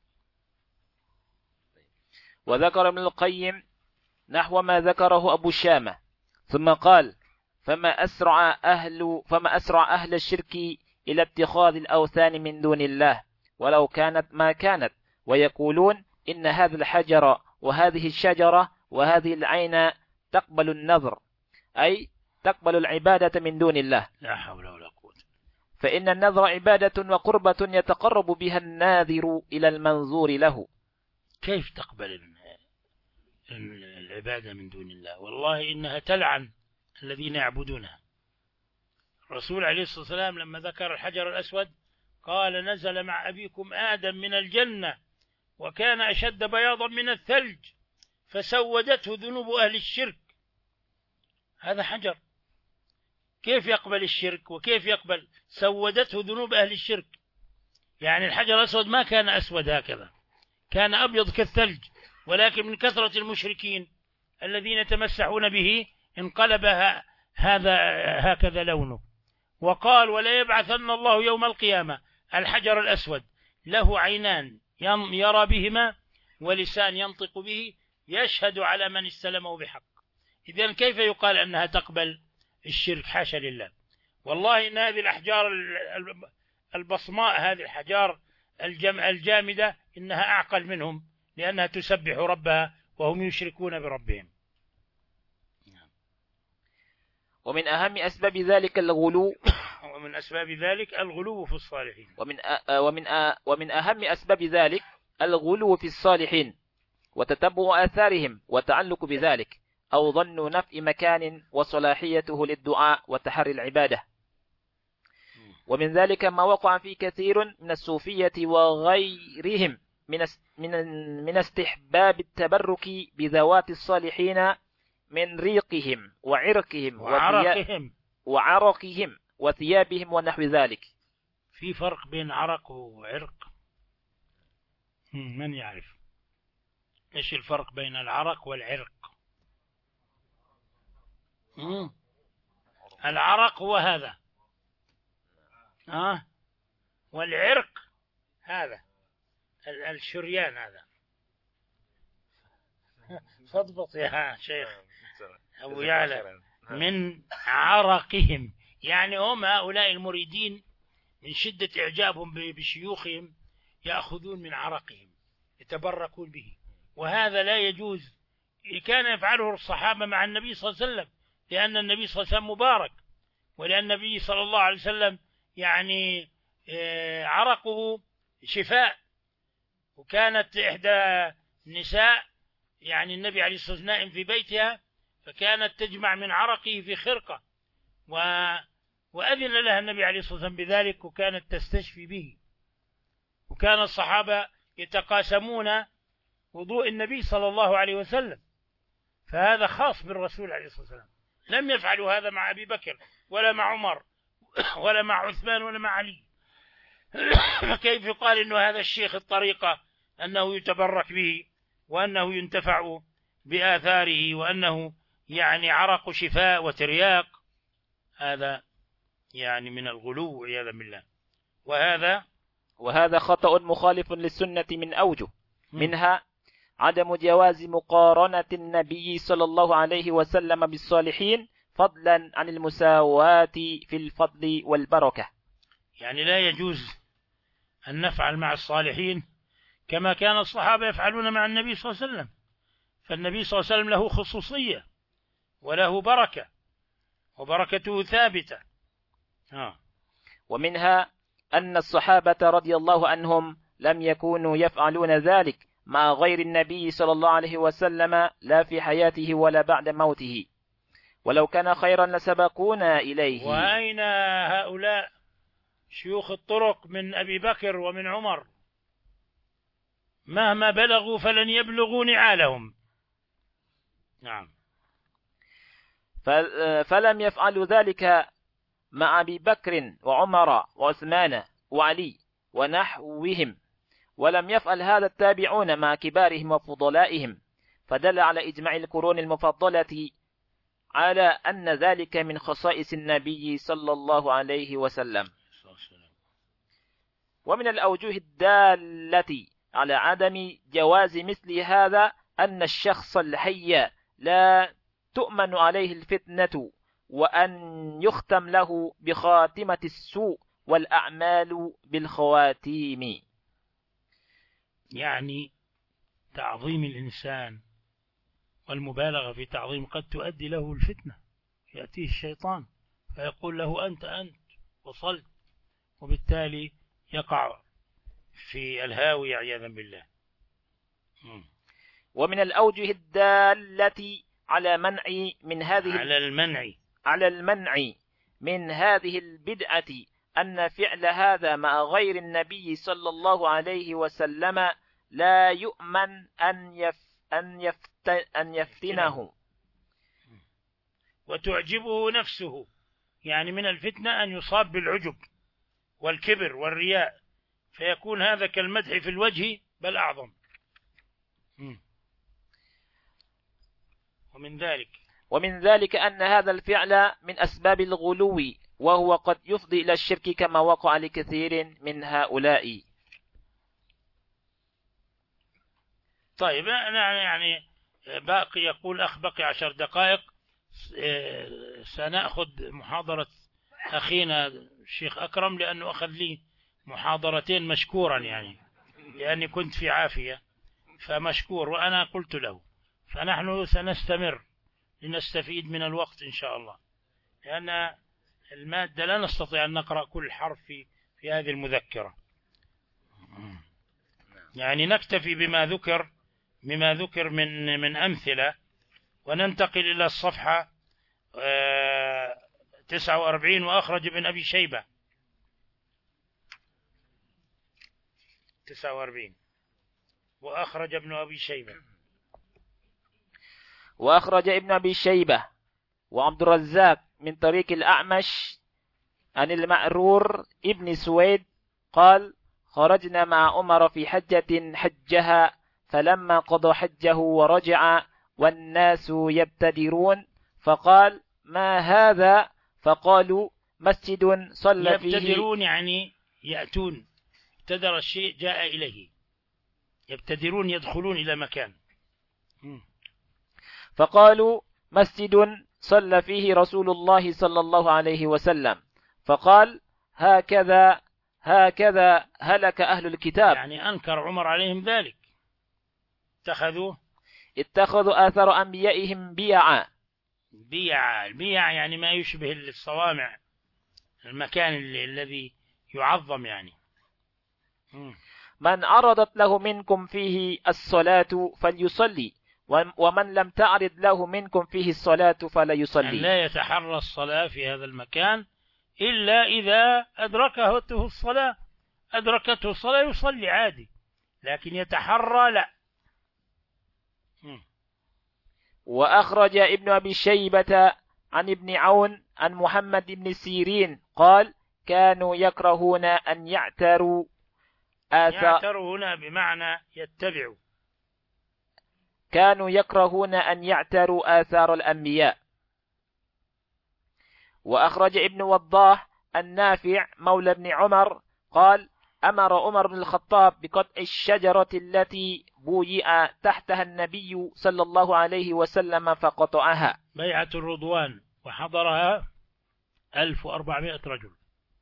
وذكر ابن القيم نحو ما ذكره أبو شامة، ثم قال فما أسرع أهل فما أسرع أهل الشرك إلى اتخاذ الأوثان من دون الله ولو كانت ما كانت، ويقولون إن هذا الحجر وهذه الشجرة وهذه العين تقبل النذر، أي تقبل العبادة من دون الله. لا حول ولا قوة. فإن النذر عبادة وقربة يتقرب بها الناذر إلى المنظور له. كيف تقبل العبادة من دون الله؟ والله إنها تلعن الذين يعبدونها. الرسول عليه الصلاة والسلام لما ذكر الحجر الأسود قال نزل مع أبيكم آدم من الجنة وكان أشد بياضا من الثلج فسودته ذنوب أهل الشرك. هذا حجر كيف يقبل الشرك وكيف يقبل؟ سودته ذنوب أهل الشرك. يعني الحجر الأسود ما كان أسود هكذا، كان أبيض كالثلج، ولكن من كثرة المشركين الذين يتمسحون به انقلب هذا هكذا لونه. وقال ولا يبعثن الله يوم القيامة الحجر الأسود له عينان يرى بهما ولسان ينطق به يشهد على من استلمه بحق. إذن كيف يقال أنها تقبل الشرك؟ حاشا لله. والله إن هذه الأحجار البصماء، هذه الحجار الجامدة، إنها أعقل منهم لأنها تسبح ربها وهم يشركون بربهم. ومن أهم أسباب ذلك الغلو ومن أسباب ذلك الغلو في الصالحين. ومن ومن ومن أهم أسباب ذلك الغلو في الصالحين وتتبع آثارهم وتعلق بذلك، أو ظن نفع مكان وصلاحيته للدعاء وتحري العبادة. ومن ذلك ما وقع في كثير من الصوفية وغيرهم من من من استحباب التبرك بذوات الصالحين من ريقهم وعرقهم وعرقهم وعرقهم وثيابهم ونحو ذلك. في فرق بين عرق وعرق؟ من يعرف ايش الفرق بين العرق والعرق؟ مم. العرق هو هذا، آه. والعرق هذا الشريان هذا. فاضبط يا شيخ أبو يعلى. من عرقهم، يعني هم هؤلاء المريدين من شدة إعجابهم بشيوخهم يأخذون من عرقهم يتبركون به، وهذا لا يجوز. كان يفعله الصحابة مع النبي صلى الله عليه وسلم، لأن النبي صلى الله عليه وسلم مبارك، ولأن النبي صلى الله عليه وسلم يعني عرقه شفاء. وكانت إحدى النساء يعني النبي عليه الصلاة والسلام نائم في بيتها، فكانت تجمع من عرقه في خرقة، و... وأذن لها النبي عليه الصلاة والسلام بذلك، وكانت تستشفي به. وكان الصحابة يتقاسمون وضوء النبي صلى الله عليه وسلم، فهذا خاص بالرسول عليه الصلاة والسلام. لم يفعلوا هذا مع أبي بكر ولا مع عمر ولا مع عثمان ولا مع علي. فكيف يقال إنه هذا الشيخ الطريقة أنه يتبرك به وأنه ينتفع بآثاره وأنه يعني عرق شفاء وترياق؟ هذا يعني من الغلو عياذا بالله. وهذا وهذا خطأ مخالف للسنة من أوجه، منها عدم جواز مقارنة النبي صلى الله عليه وسلم بالصالحين فضلا عن المساواة في الفضل والبركة. يعني لا يجوز أن نفعل مع الصالحين كما كان الصحابة يفعلون مع النبي صلى الله عليه وسلم، فالنبي صلى الله عليه وسلم له خصوصية وله بركة وبركته ثابتة. آه. ومنها أن الصحابة رضي الله عنهم لم يكونوا يفعلون ذلك مع غير النبي صلى الله عليه وسلم لا في حياته ولا بعد موته، ولو كان خيرا لسبقونا إليه. وأين هؤلاء شيوخ الطرق من أبي بكر ومن عمر؟ مهما بلغوا فلن يبلغوا نعالهم. نعم. فلم يفعلوا ذلك مع أبي بكر وعمر وعثمان وعلي ونحوهم، ولم يفعل هذا التابعون مع كبارهم وفضلائهم، فدل على إجماع القرون المفضلة على أن ذلك من خصائص النبي صلى الله عليه وسلم. ومن الأوجه الدالة على عدم جواز مثل هذا أن الشخص الحي لا تؤمن عليه الفتنة، وأن يختم له بخاتمة السوء والأعمال بالخواتيم. يعني تعظيم الإنسان والمبالغة في تعظيم قد تؤدي له الفتنة، يأتيه الشيطان فيقول له أنت أنت وصلت، وبالتالي يقع في الهاوية عياذا بالله. ومن الأوجه الدالة على منع من هذه على المنع على المنع من هذه البدعة أن فعل هذا مع غير النبي صلى الله عليه وسلم لا يؤمن أن يف أن يفت أن يفتنه وتعجبه نفسه، يعني من الفتنة أن يصاب بالعجب والكبر والرياء، فيكون هذا كالمدح في الوجه بل أعظم. ومن ذلك ومن ذلك أن هذا الفعل من أسباب الغلو، وهو قد يفضي إلى الشرك كما وقع لكثير من هؤلاء. طيب أنا يعني باقي يقول أخ بقي عشر دقائق، سنأخذ محاضرة أخينا الشيخ أكرم لأنه أخذ لي محاضرتين مشكورا، يعني لأني كنت في عافية فمشكور، وأنا قلت له فنحن سنستمر لنستفيد من الوقت إن شاء الله، لأن المادة لا نستطيع أن نقرأ كل حرف في, في هذه المذكرة، يعني نكتفي بما ذكر بما ذكر من من أمثلة، وننتقل إلى الصفحة تسعة وأربعين. وأخرج ابن أبي شيبة تسعة وأربعين وأخرج ابن أبي شيبة وأخرج ابن أبي شيبة وعبد الرزاق من طريق الأعمش عن المأرور ابن سويد قال: خرجنا مع عمر في حجة حجها، فلما قضى حجه ورجع والناس يبتدرون، فقال: ما هذا؟ فقالوا: مسجد صلى فيه. يبتدرون يعني يأتون، ابتدر الشيء جاء إليه، يبتدرون يدخلون إلى مكان. فقالوا: مسجد صلى فيه رسول الله صلى الله عليه وسلم. فقال: هكذا هكذا هلك أهل الكتاب. يعني أنكر عمر عليهم ذلك، اتخذوا اتخذوا آثار أنبيائهم بيعا. بيعا البيع يعني ما يشبه الصوامع، المكان اللي الذي يعظم يعني. من عرضت له منكم فيه الصلاة فليصلي، ومن لم تعرض له منكم فيه الصلاة فلا يصلي. يعني لا يتحرى الصلاة في هذا المكان إلا إذا أدركته الصلاة، أدركته الصلاة يصلي عادي، لكن يتحرى لا. وأخرج ابن أبي شيبة عن ابن عون عن محمد بن سيرين قال: كانوا يكرهون أن يعتروا آثار يعتروا هنا بمعنى يتبعوا، كانوا يكرهون أن يعتروا آثار الأنبياء. وأخرج ابن وضاح النافع مولى ابن عمر قال: أمر عمر بن الخطاب بقطع الشجرة التي بويئ تحتها النبي صلى الله عليه وسلم فقطعها. بيعة الرضوان وحضرها ألف وأربعمائة رجل،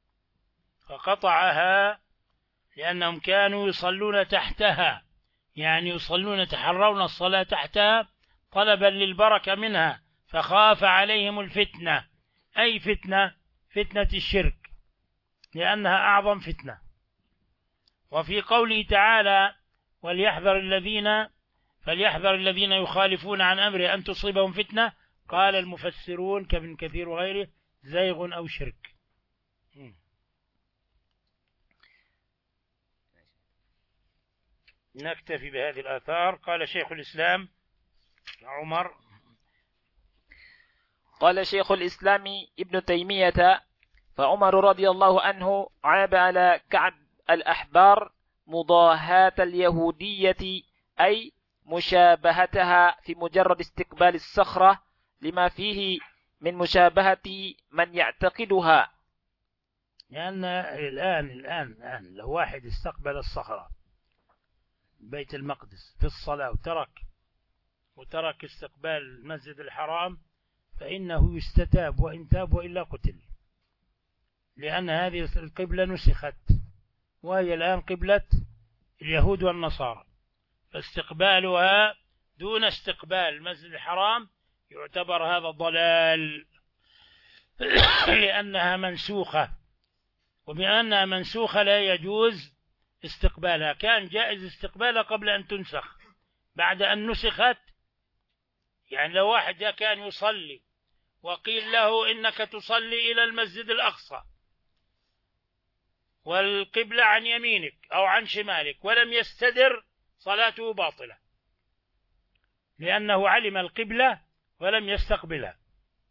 فقطعها لأنهم كانوا يصلون تحتها، يعني يصلون يتحرون الصلاة تحتها طلبا للبركة منها، فخاف عليهم الفتنة. أي فتنة؟ فتنة الشرك، لأنها أعظم فتنة. وفي قوله تعالى: وليحذر الذين فليحذر الذين يخالفون عن أمره أن تصيبهم فتنة، قال المفسرون كابن كثير وغيره: زيغ أو شرك. نكتفي بهذه الآثار. قال شيخ الإسلام عمر قال شيخ الإسلام ابن تيمية: فعمر رضي الله عنه عاب على كعب الأحبار مضاهاة اليهودية، أي مشابهتها في مجرد استقبال الصخرة لما فيه من مشابهة من يعتقدها. لأن الآن الآن الآن لو واحد استقبل الصخرة بيت المقدس في الصلاة وترك وترك استقبال المسجد الحرام فإنه يستتاب وإن تاب وإلا قتل، لأن هذه القبلة نسخت وهي الآن قبلة اليهود والنصارى، فاستقبالها دون استقبال المسجد الحرام يعتبر هذا ضلال لأنها منسوخة، وبأنها منسوخة لا يجوز استقبالها. كان جائز استقبالها قبل أن تنسخ، بعد أن نسخت يعني لو واحد كان يصلي وقيل له إنك تصلي إلى المسجد الأقصى والقبلة عن يمينك أو عن شمالك ولم يستدر، صلاته باطلة لأنه علم القبلة ولم يستقبلها.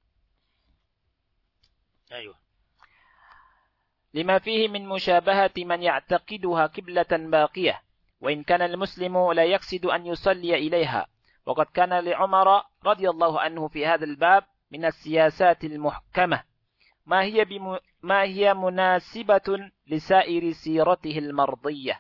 أيوة. لما فيه من مشابهة من يعتقدها قبلة باقية، وإن كان المسلم لا يقصد أن يصلي إليها. وقد كان لعمر رضي الله عنه في هذا الباب من السياسات المحكمة ما هي, بم... ما هي مناسبة لسائر سيرته المرضية.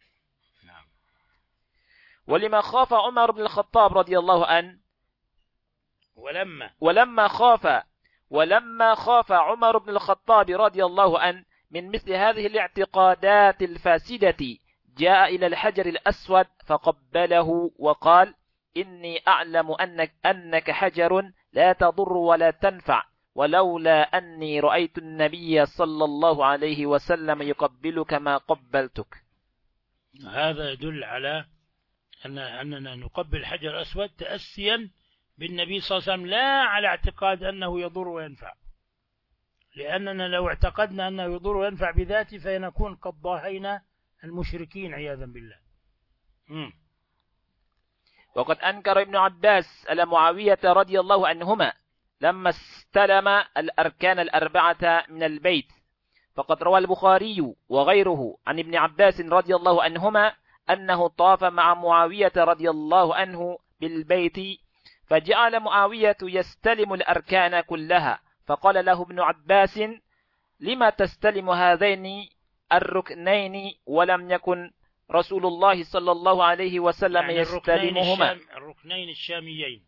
ولما خاف عمر بن الخطاب رضي الله عنه ولما ولما خاف ولما خاف عمر بن الخطاب رضي الله عنه من مثل هذه الاعتقادات الفاسدة جاء إلى الحجر الأسود فقبله وقال: إني أعلم أنك, أنك حجر لا تضر ولا تنفع، ولولا أني رأيت النبي صلى الله عليه وسلم يقبلك ما قبلتك. هذا يدل على أن أننا نقبل الحجر الأسود تأسيا بالنبي صلى الله عليه وسلم، لا على اعتقاد أنه يضر وينفع، لأننا لو اعتقدنا أنه يضر وينفع بذاته فنكون قد ضاهينا المشركين عياذا بالله. م. وقد أنكر ابن عباس على معاوية رضي الله عنهما لما استلم الأركان الأربعة من البيت، فقد روى البخاري وغيره عن ابن عباس رضي الله عنهما أنه طاف مع معاوية رضي الله عنه بالبيت، فجعل معاوية يستلم الأركان كلها، فقال له ابن عباس: لما تستلم هذين الركنين ولم يكن رسول الله صلى الله عليه وسلم يعني يستلمهما؟ الركنين, الركنين الشاميين.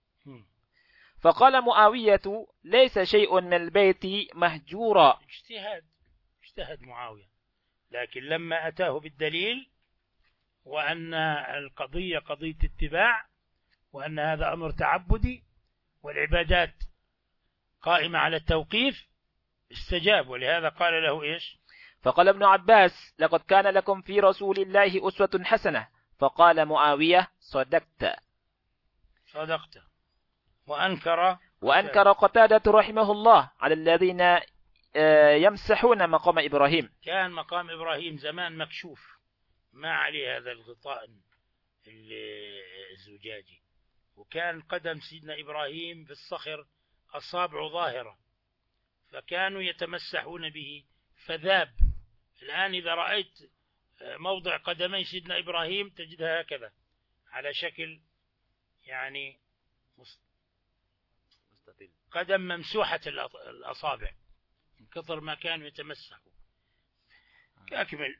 فقال معاوية: ليس شيء من البيت مهجورا. اجتهاد اجتهد معاوية، لكن لما أتاه بالدليل وأن القضية قضية اتباع، وأن هذا أمر تعبدي والعبادات قائمة على التوقيف، استجاب. ولهذا قال له إيش؟ فقال ابن عباس: لقد كان لكم في رسول الله أسوة حسنة. فقال معاوية: صدقت صدقت. وأنكر وأنكر قتادة رحمه الله على الذين يمسحون مقام إبراهيم. كان مقام إبراهيم زمان مكشوف، ما عليه هذا الغطاء الزجاجي، وكان قدم سيدنا إبراهيم في الصخر أصابع ظاهرة، فكانوا يتمسحون به فذاب. الآن إذا رأيت موضع قدمي سيدنا إبراهيم تجدها هكذا على شكل يعني مستطيل، قدم ممسوحة الأصابع من كثر ما كانوا يتمسحوا. أكمل.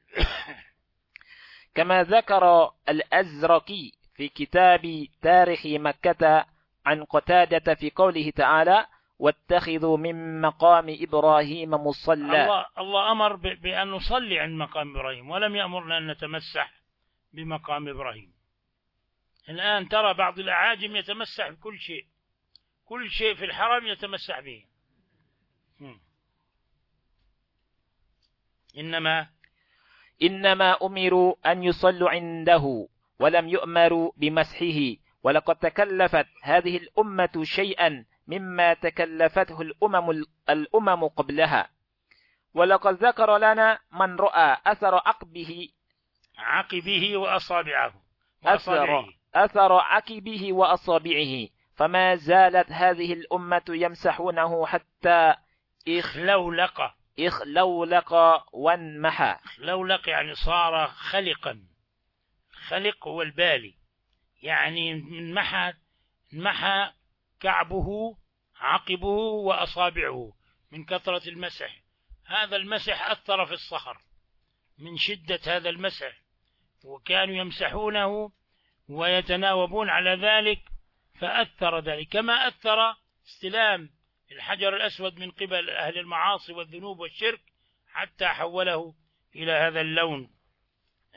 كما ذكر الأزرقي في كتاب تاريخ مكة عن قتادة في قوله تعالى: واتخذوا من مقام إبراهيم مصلى. الله, الله أمر بأن نصلي عند مقام إبراهيم، ولم يأمرنا أن نتمسح بمقام إبراهيم. الآن ترى بعض الأعاجم يتمسح بكل شيء، كل شيء في الحرم يتمسح به. إنما إنما أمروا أن يصلوا عنده ولم يؤمروا بمسحه، ولقد تكلفت هذه الأمة شيئا مما تكلفته الأمم, الأمم قبلها. ولقد ذكر لنا من رأى أثر عقبه عقبه وأصابعه أثر, أثر عقبه وأصابعه، فما زالت هذه الأمة يمسحونه حتى إخلولق إخلولق وانمحى. إخلولق يعني صار خلقا، خلق هو البالي، يعني من محى محى كعبه عقبه وأصابعه من كثرة المسح. هذا المسح أثر في الصخر من شدة هذا المسح، وكانوا يمسحونه ويتناوبون على ذلك، فأثر ذلك كما أثر استلام الحجر الأسود من قبل أهل المعاصي والذنوب والشرك، حتى حوله إلى هذا اللون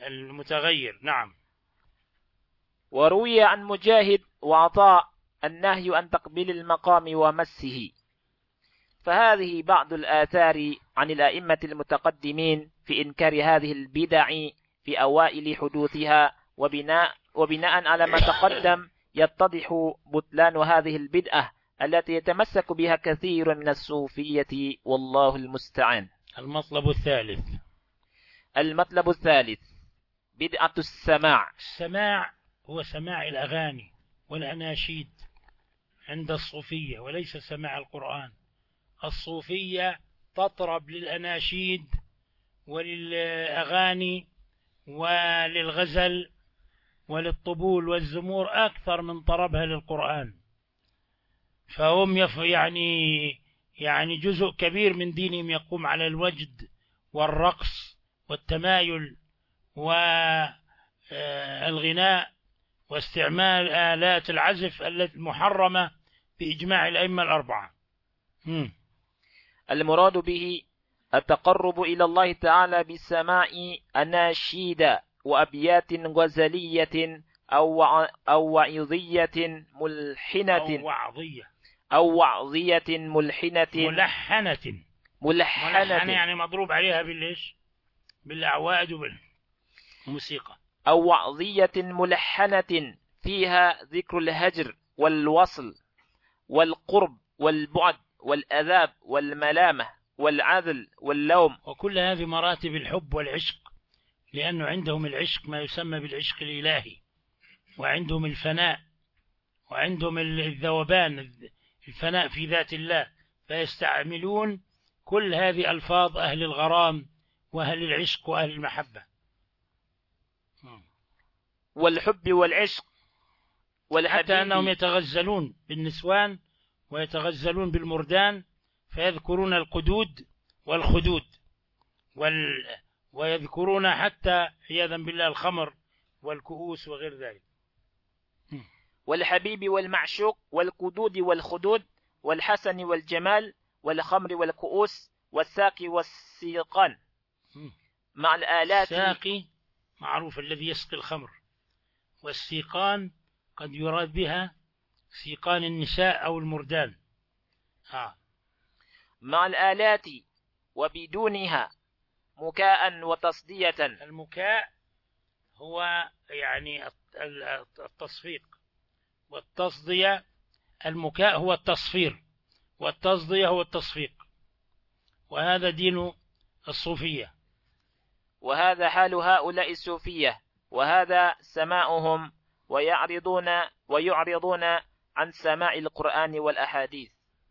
المتغير. نعم. وروي عن مجاهد وعطاء النهي عن تقبيل المقام ومسه. فهذه بعض الآثار عن الأئمة المتقدمين في إنكار هذه البدع في أوائل حدوثها، وبناء, وبناء على ما تقدم يتضح بطلان هذه البدعة التي يتمسك بها كثير من الصوفية، والله المستعان. المطلب الثالث المطلب الثالث بدعة السماع. السماع هو سماع الأغاني والأناشيد عند الصوفية، وليس سماع القرآن. الصوفية تطرب للأناشيد وللأغاني وللغزل وللطبول والزمور أكثر من طربها للقرآن. فهم يف يعني يعني جزء كبير من دينهم يقوم على الوجد والرقص والتمايل والغناء واستعمال آلات العزف المحرمة بإجماع الأئمة الأربعة. م. المراد به التقرب إلى الله تعالى بسماع أناشيد وأبيات غزلية أو أو وعظية ملحنة أو وعظية أو وعظية ملحنة ملحنة ملحنة يعني مضروب عليها بالإيش؟ بالأعواد وبالموسيقى. أو وعظية ملحنة فيها ذكر الهجر والوصل والقرب والبعد والأذاب والملامة والعذل واللوم. وكل هذه مراتب الحب والعشق، لأنه عندهم العشق ما يسمى بالعشق الإلهي، وعندهم الفناء، وعندهم الذوبان، الفناء في ذات الله، فيستعملون كل هذه ألفاظ أهل الغرام وأهل العشق وأهل المحبة. والحب والعشق والحبيب، حتى أنهم يتغزلون بالنسوان ويتغزلون بالمردان، فيذكرون القدود والخدود وال... ويذكرون حتى عياذا بالله الخمر والكؤوس وغير ذلك. والحبيب والمعشوق والقدود والخدود والحسن والجمال والخمر والكؤوس والساقي والسيقان مع الآلات. الساقي معروف الذي يسقي الخمر، والسيقان قد يراد بها سيقان النساء أو المردان. آه. مع الآلات وبدونها مكاء وتصدية. المكاء هو يعني التصفيق، والتصدية. المكاء هو التصفير، والتصدية هو التصفيق، وهذا دين الصوفية. وهذا حال هؤلاء الصوفية، وهذا سماعهم، ويعرضون ويعرضون عن سماع القرآن والأحاديث.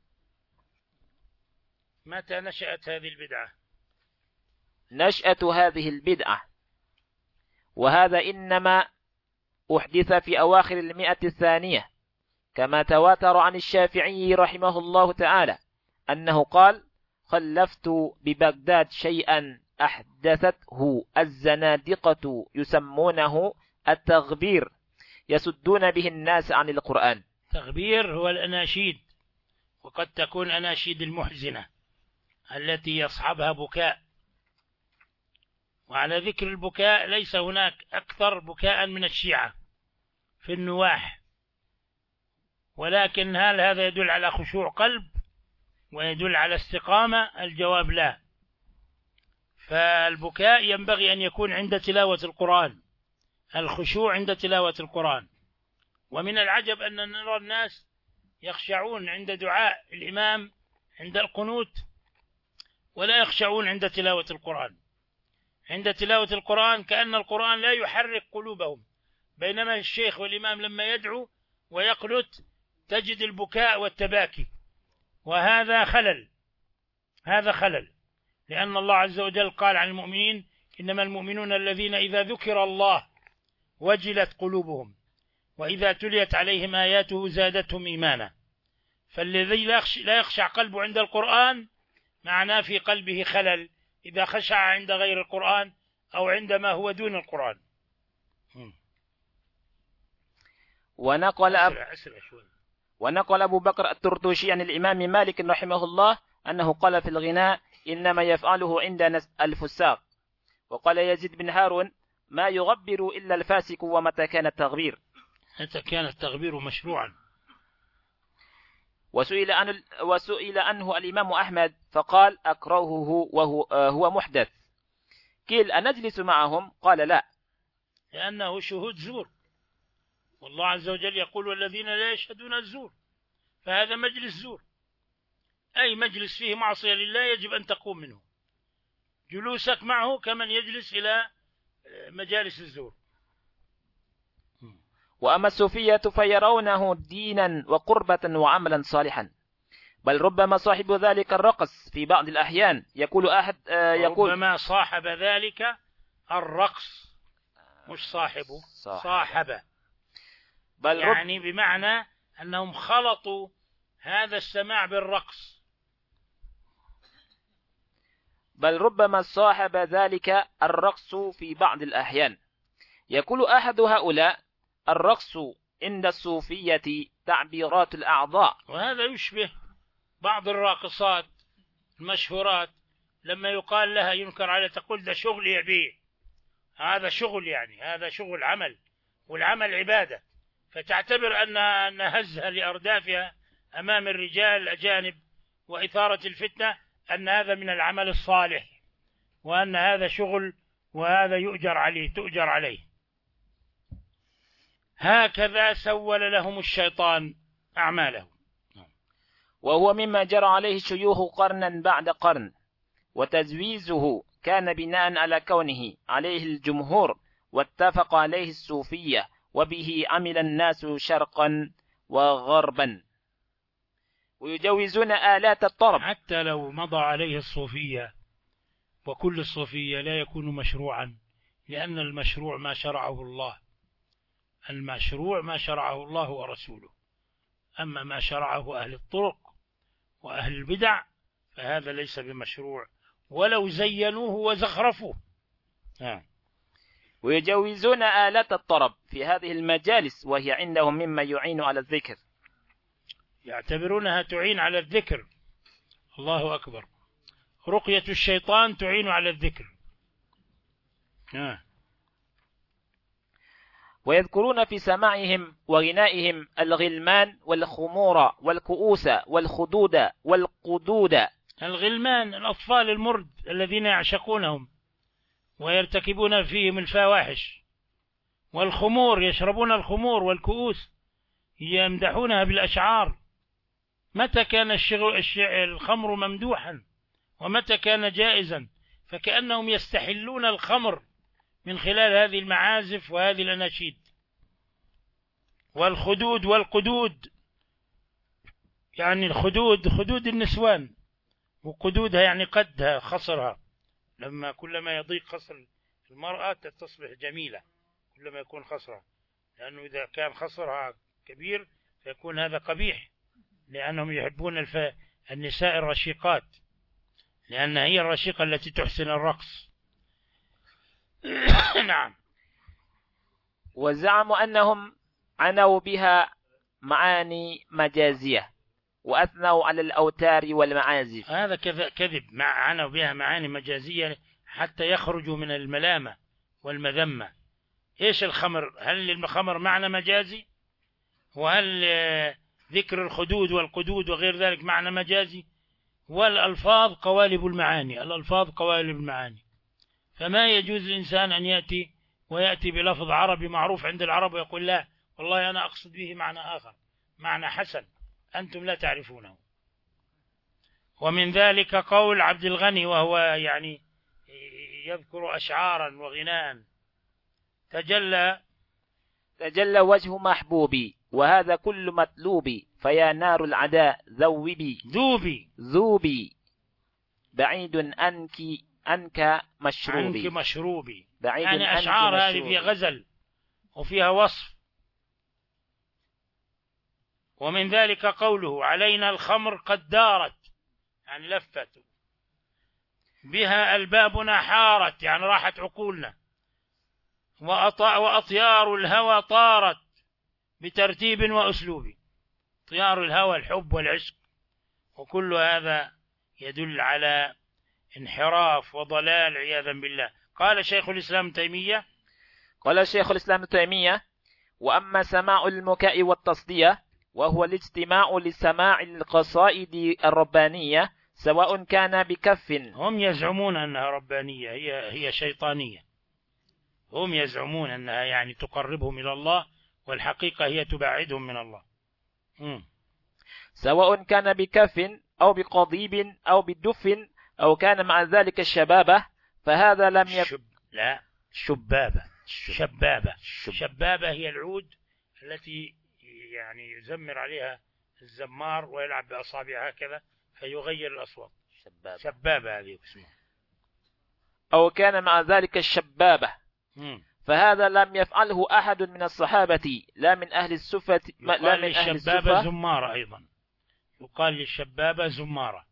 متى نشأت هذه البدعة؟ نشأة هذه البدعة وهذا إنما أحدث في أواخر المئة الثانية، كما تواتر عن الشافعي رحمه الله تعالى أنه قال: خلفت ببغداد شيئا أحدثته الزنادقة يسمونه التغبير، يسدون به الناس عن القرآن. تغبير هو الأناشيد، وقد تكون أناشيد المحزنة التي يصحبها بكاء. وعلى ذكر البكاء، ليس هناك أكثر بكاء من الشيعة في النواح، ولكن هل هذا يدل على خشوع قلب ويدل على استقامة؟ الجواب لا. فالبكاء ينبغي أن يكون عند تلاوة القرآن، الخشوع عند تلاوة القرآن. ومن العجب أن نرى الناس يخشعون عند دعاء الإمام عند القنوت، ولا يخشعون عند تلاوة القرآن. عند تلاوة القرآن كأن القرآن لا يحرك قلوبهم، بينما الشيخ والإمام لما يدعو ويقنت تجد البكاء والتباكي، وهذا خلل. هذا خلل، لأن الله عز وجل قال عن المؤمنين: إنما المؤمنون الذين إذا ذكر الله وجلت قلوبهم وإذا تليت عليهم آياته زادتهم إيمانا. فالذي لا يخشع قلبه عند القرآن معناه في قلبه خلل إذا خشع عند غير القرآن أو عندما هو دون القرآن. ونقل أب... ونقل أبو بكر الترتوشي عن الإمام مالك رحمه الله أنه قال في الغناء: إنما يفعله عندنا الفساق. وقال يزيد بن هارون: ما يغبر إلا الفاسق ومتى كان التغبير؟ متى كان التغبير مشروعا. وسئل عنه, وسئل عنه الإمام أحمد فقال أكرهه وهو هو محدث. قيل أنجلس معهم؟ قال لا، لأنه شهود زور، والله عز وجل يقول والذين لا يشهدون الزور، فهذا مجلس زور. أي مجلس فيه معصية لله يجب أن تقوم منه، جلوسك معه كمن يجلس إلى مجالس الزور. وأما الصوفية فيرونه دينا وقربة وعملا صالحا، بل ربما صاحب ذلك الرقص في بعض الأحيان. يقول أحد آه يقول ربما صاحب ذلك الرقص، مش صاحبه، صاحب, صاحب. بل يعني بمعنى أنهم خلطوا هذا السماع بالرقص. بل ربما صاحب ذلك الرقص في بعض الأحيان. يقول أحد هؤلاء الرقص عند الصوفية تعبيرات الأعضاء. وهذا يشبه بعض الراقصات المشهورات لما يقال لها ينكر عليها تقول ده شغل يبيع، هذا شغل، يعني هذا شغل عمل، والعمل عبادة، فتعتبر أن أن هزها لأردافها أمام الرجال الأجانب وإثارة الفتنة أن هذا من العمل الصالح، وأن هذا شغل وهذا يؤجر عليه تؤجر عليه. هكذا سول لهم الشيطان أعمالهم، وهو مما جرى عليه الشيوخ قرنا بعد قرن، وتزويزه كان بناء على كونه عليه الجمهور واتفق عليه الصوفية، وبه عمل الناس شرقا وغربا، ويجوزون آلات الطرب. حتى لو مضى عليه الصوفية وكل الصوفية لا يكون مشروعا، لأن المشروع ما شرعه الله، المشروع ما شرعه الله ورسوله. أما ما شرعه أهل الطرق وأهل البدع فهذا ليس بمشروع ولو زينوه وزخرفوه. آه. ويجوزون آلات الطرب في هذه المجالس، وهي عندهم مما يعين على الذكر، يعتبرونها تعين على الذكر. الله أكبر. رقية الشيطان تعين على الذكر. آه. ويذكرون في سماعهم وغنائهم الغلمان والخمور والكؤوس والخدود والقدود. الغلمان الأطفال المرد الذين يعشقونهم ويرتكبون فيهم الفواحش، والخمور يشربون الخمور، والكؤوس يمدحونها بالأشعار. متى كان الخمر ممدوحا ومتى كان جائزا؟ فكأنهم يستحلون الخمر من خلال هذه المعازف وهذه الأناشيد. والخدود والقدود، يعني الخدود خدود النسوان، وقدودها يعني قدها خصرها، لما كلما يضيق خصر المرأة تصبح جميلة كلما يكون خصرها، لأنه إذا كان خصرها كبير فيكون هذا قبيح، لأنهم يحبون الف... النساء الرشيقات، لأن هي الرشيقة التي تحسن الرقص. نعم. وزعموا أنهم عنوا بها معاني مجازية وأثنوا على الأوتار والمعازف. هذا كذب، مع عنوا بها معاني مجازية حتى يخرجوا من الملامة والمذمة. إيش الخمر؟ هل الخمر معنى مجازي؟ وهل ذكر الخدود والقدود وغير ذلك معنى مجازي؟ والألفاظ قوالب المعاني، الألفاظ قوالب المعاني، فما يجوز الإنسان أن يأتي ويأتي بلفظ عربي معروف عند العرب ويقول لا والله أنا أقصد به معنى آخر، معنى حسن أنتم لا تعرفونه. ومن ذلك قول عبد الغني وهو يعني يذكر أشعارا وغناء: تجلى تجلى وجه محبوبي وهذا كل مطلوبي، فيا نار العداء ذوبي ذوبي ذوبي بعيد أنك أنك مشروبي عنك مشروبي. بعيد يعني أشعار هذه فيها غزل وفيها وصف. ومن ذلك قوله: علينا الخمر قد دارت، يعني لفت، بها ألبابنا حارت، يعني راحت عقولنا، وأطيار الهوى طارت بترتيب وأسلوب. طيار الهوى الحب والعشق، وكل هذا يدل على انحراف وضلال عياذا بالله. قال شيخ الإسلام تيمية: قال الشيخ الإسلام ابن تيمية: وأما سماع المكاء والتصدية وهو الاجتماع لسماع القصائد الربانية سواء كان بكف. هم يزعمون أنها ربانية، هي هي شيطانية. هم يزعمون أنها يعني تقربهم إلى الله، والحقيقة هي تبعدهم من الله. م. سواء كان بكف أو بقضيب أو بالدف أو كان مع ذلك الشبابة، فهذا لم يكن شب... لا شبابة شبابة شب... شبابة هي العود التي يعني يزمر عليها الزمار ويلعب بأصابعها هكذا فيغير الأصوات. شبابة, شبابة هذه اسمها. أو كان مع ذلك الشبابة، م. فهذا لم يفعله أحد من الصحابة لا من أهل السفة لا من أهل الشبابة زمارة أيضا، يقال للشبابة زمارة.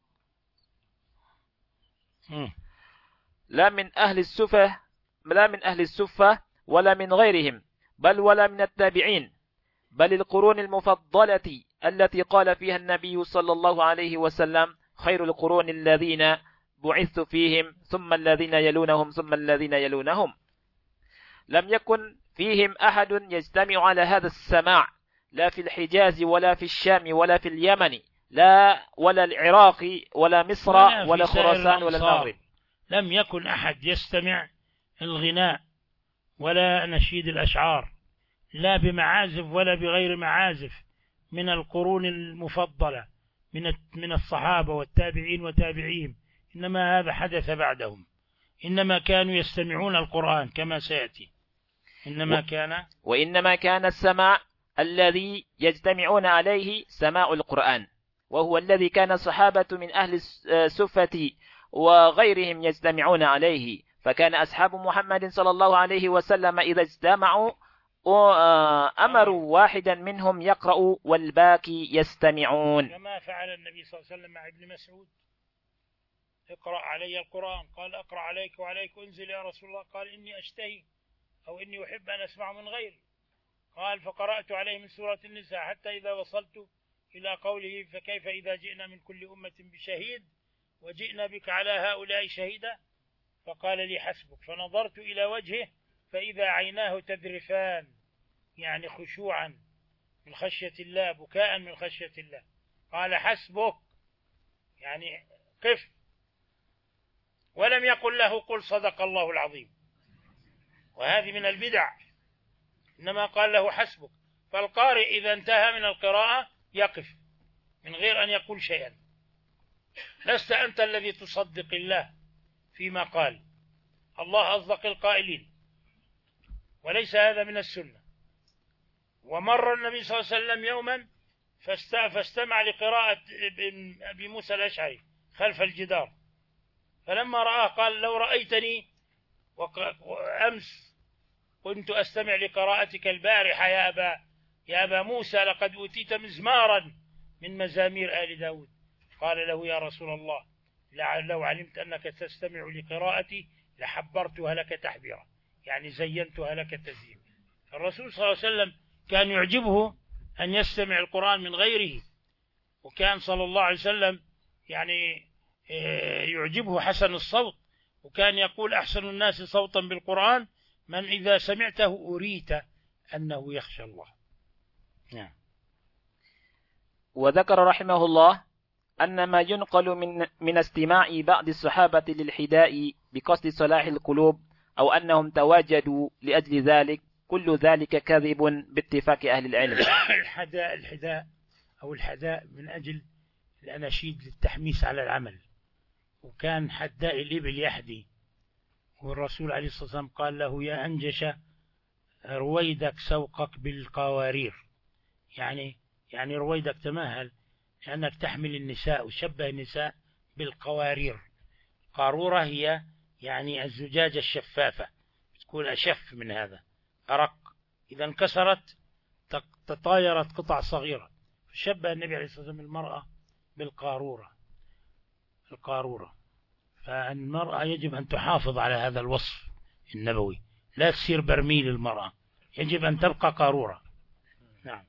م. لا من أهل السفة لا من أهل السفة ولا من غيرهم، بل ولا من التابعين، بل القرون المفضلة التي قال فيها النبي صلى الله عليه وسلم: خير القرون الذين بعثت فيهم ثم الذين يلونهم ثم الذين يلونهم. لم يكن فيهم أحد يجتمع على هذا السماع، لا في الحجاز ولا في الشام ولا في اليمن، لا ولا العراق ولا مصر ولا, ولا خراسان ولا المغرب. لم يكن أحد يستمع الغناء ولا نشيد الأشعار، لا بمعازف ولا بغير معازف، من القرون المفضلة من من الصحابة والتابعين وتابعين، إنما هذا حدث بعدهم. إنما كانوا يستمعون القرآن كما سيأتي. إنما كان وإنما كان السماع الذي يجتمعون عليه سماع القرآن، وهو الذي كان الصحابة من أهل السفة وغيرهم يجتمعون عليه. فكان أصحاب محمد صلى الله عليه وسلم إذا اجتمعوا أمروا واحدا منهم يقرأ والباقي يستمعون، كما فعل النبي صلى الله عليه وسلم مع ابن مسعود: اقرأ علي القرآن. قال: أقرأ عليك وعليك أنزل يا رسول الله. قال: إني أشتهي أو إني أحب أن أسمع من غيري. قال: فقرأت عليه من سورة النساء حتى إذا وصلت إلى قوله: فكيف إذا جئنا من كل أمة بشهيد وجئنا بك على هؤلاء شهيدا. فقال لي: حسبك. فنظرت إلى وجهه فإذا عيناه تذرفان، يعني خشوعا من خشية الله، بكاء من خشية الله. قال: حسبك، يعني قف. ولم يقل له: قل صدق الله العظيم، وهذه من البدع. إنما قال له: حسبك. فالقارئ إذا انتهى من القراءة يقف من غير أن يقول شيئا. لست أنت الذي تصدق الله فيما قال، الله أصدق القائلين، وليس هذا من السنة. ومر النبي صلى الله عليه وسلم يوما فاستمع لقراءة أبي موسى الأشعري خلف الجدار، فلما رآه قال: لو رأيتني وأمس كنت أستمع لقراءتك البارحة يا أبا, يا أبا موسى، لقد أوتيت مزمارا من مزامير آل داود. قال له: يا رسول الله، لو علمت أنك تستمع لقراءتي لحبرتها لك تحبيرا، يعني زينتها لك تزيين. الرسول صلى الله عليه وسلم كان يعجبه أن يستمع القرآن من غيره، وكان صلى الله عليه وسلم يعني يعجبه حسن الصوت، وكان يقول: أحسن الناس صوتا بالقرآن من إذا سمعته أريت أنه يخشى الله. نعم. وذكر رحمه الله أن ما ينقل من من استماع بعض الصحابة للحداء بقصد صلاح القلوب أو أنهم تواجدوا لأجل ذلك، كل ذلك كذب باتفاق أهل العلم. الحداء الحداء أو الحداء من أجل الأناشيد للتحميس على العمل، وكان حداء الإبل يحدي، والرسول عليه الصلاة والسلام قال له: يا أنجش رويدك سوقك بالقوارير، يعني يعني رويدك تمهل لأنك تحمل النساء، وشبه النساء بالقوارير. قارورة هي يعني الزجاجة الشفافة، تكون أشف من هذا، أرق، إذا انكسرت تطايرت قطع صغيرة، فشبه النبي عليه الصلاة والسلام المرأة بالقارورة القارورة. فالمرأة يجب أن تحافظ على هذا الوصف النبوي، لا تصير برميل المرأة، يجب أن تبقى قارورة. نعم.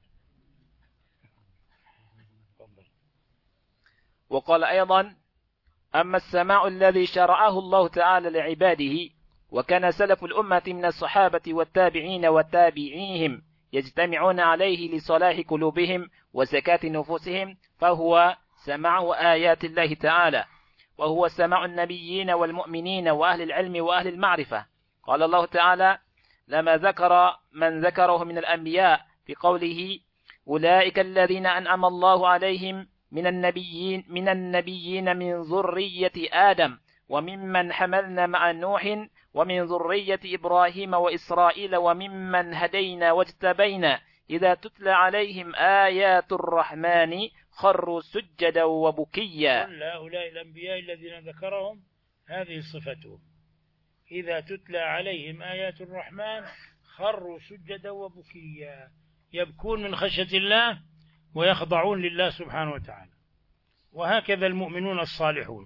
وقال أيضا: أما السماع الذي شرعه الله تعالى لعباده وكان سلف الأمة من الصحابة والتابعين وتابعيهم يجتمعون عليه لصلاح قلوبهم وزكاة نفوسهم، فهو سماع آيات الله تعالى، وهو سماع النبيين والمؤمنين وأهل العلم وأهل المعرفة. قال الله تعالى لما ذكر من ذكره من الأنبياء في قوله أولئك الذين أنعم الله عليهم من النبيين من النبيين من ذرية آدم وممن حملنا مع نوح ومن ذرية إبراهيم وإسرائيل وممن هدينا واجتبينا إذا تتلى عليهم آيات الرحمن خروا سجدا وبكيا. كل هؤلاء الأنبياء الذين ذكرهم هذه صفتهم، إذا تتلى عليهم آيات الرحمن خروا سجدا وبكيا، يبكون من خشية الله ويخضعون لله سبحانه وتعالى. وهكذا المؤمنون الصالحون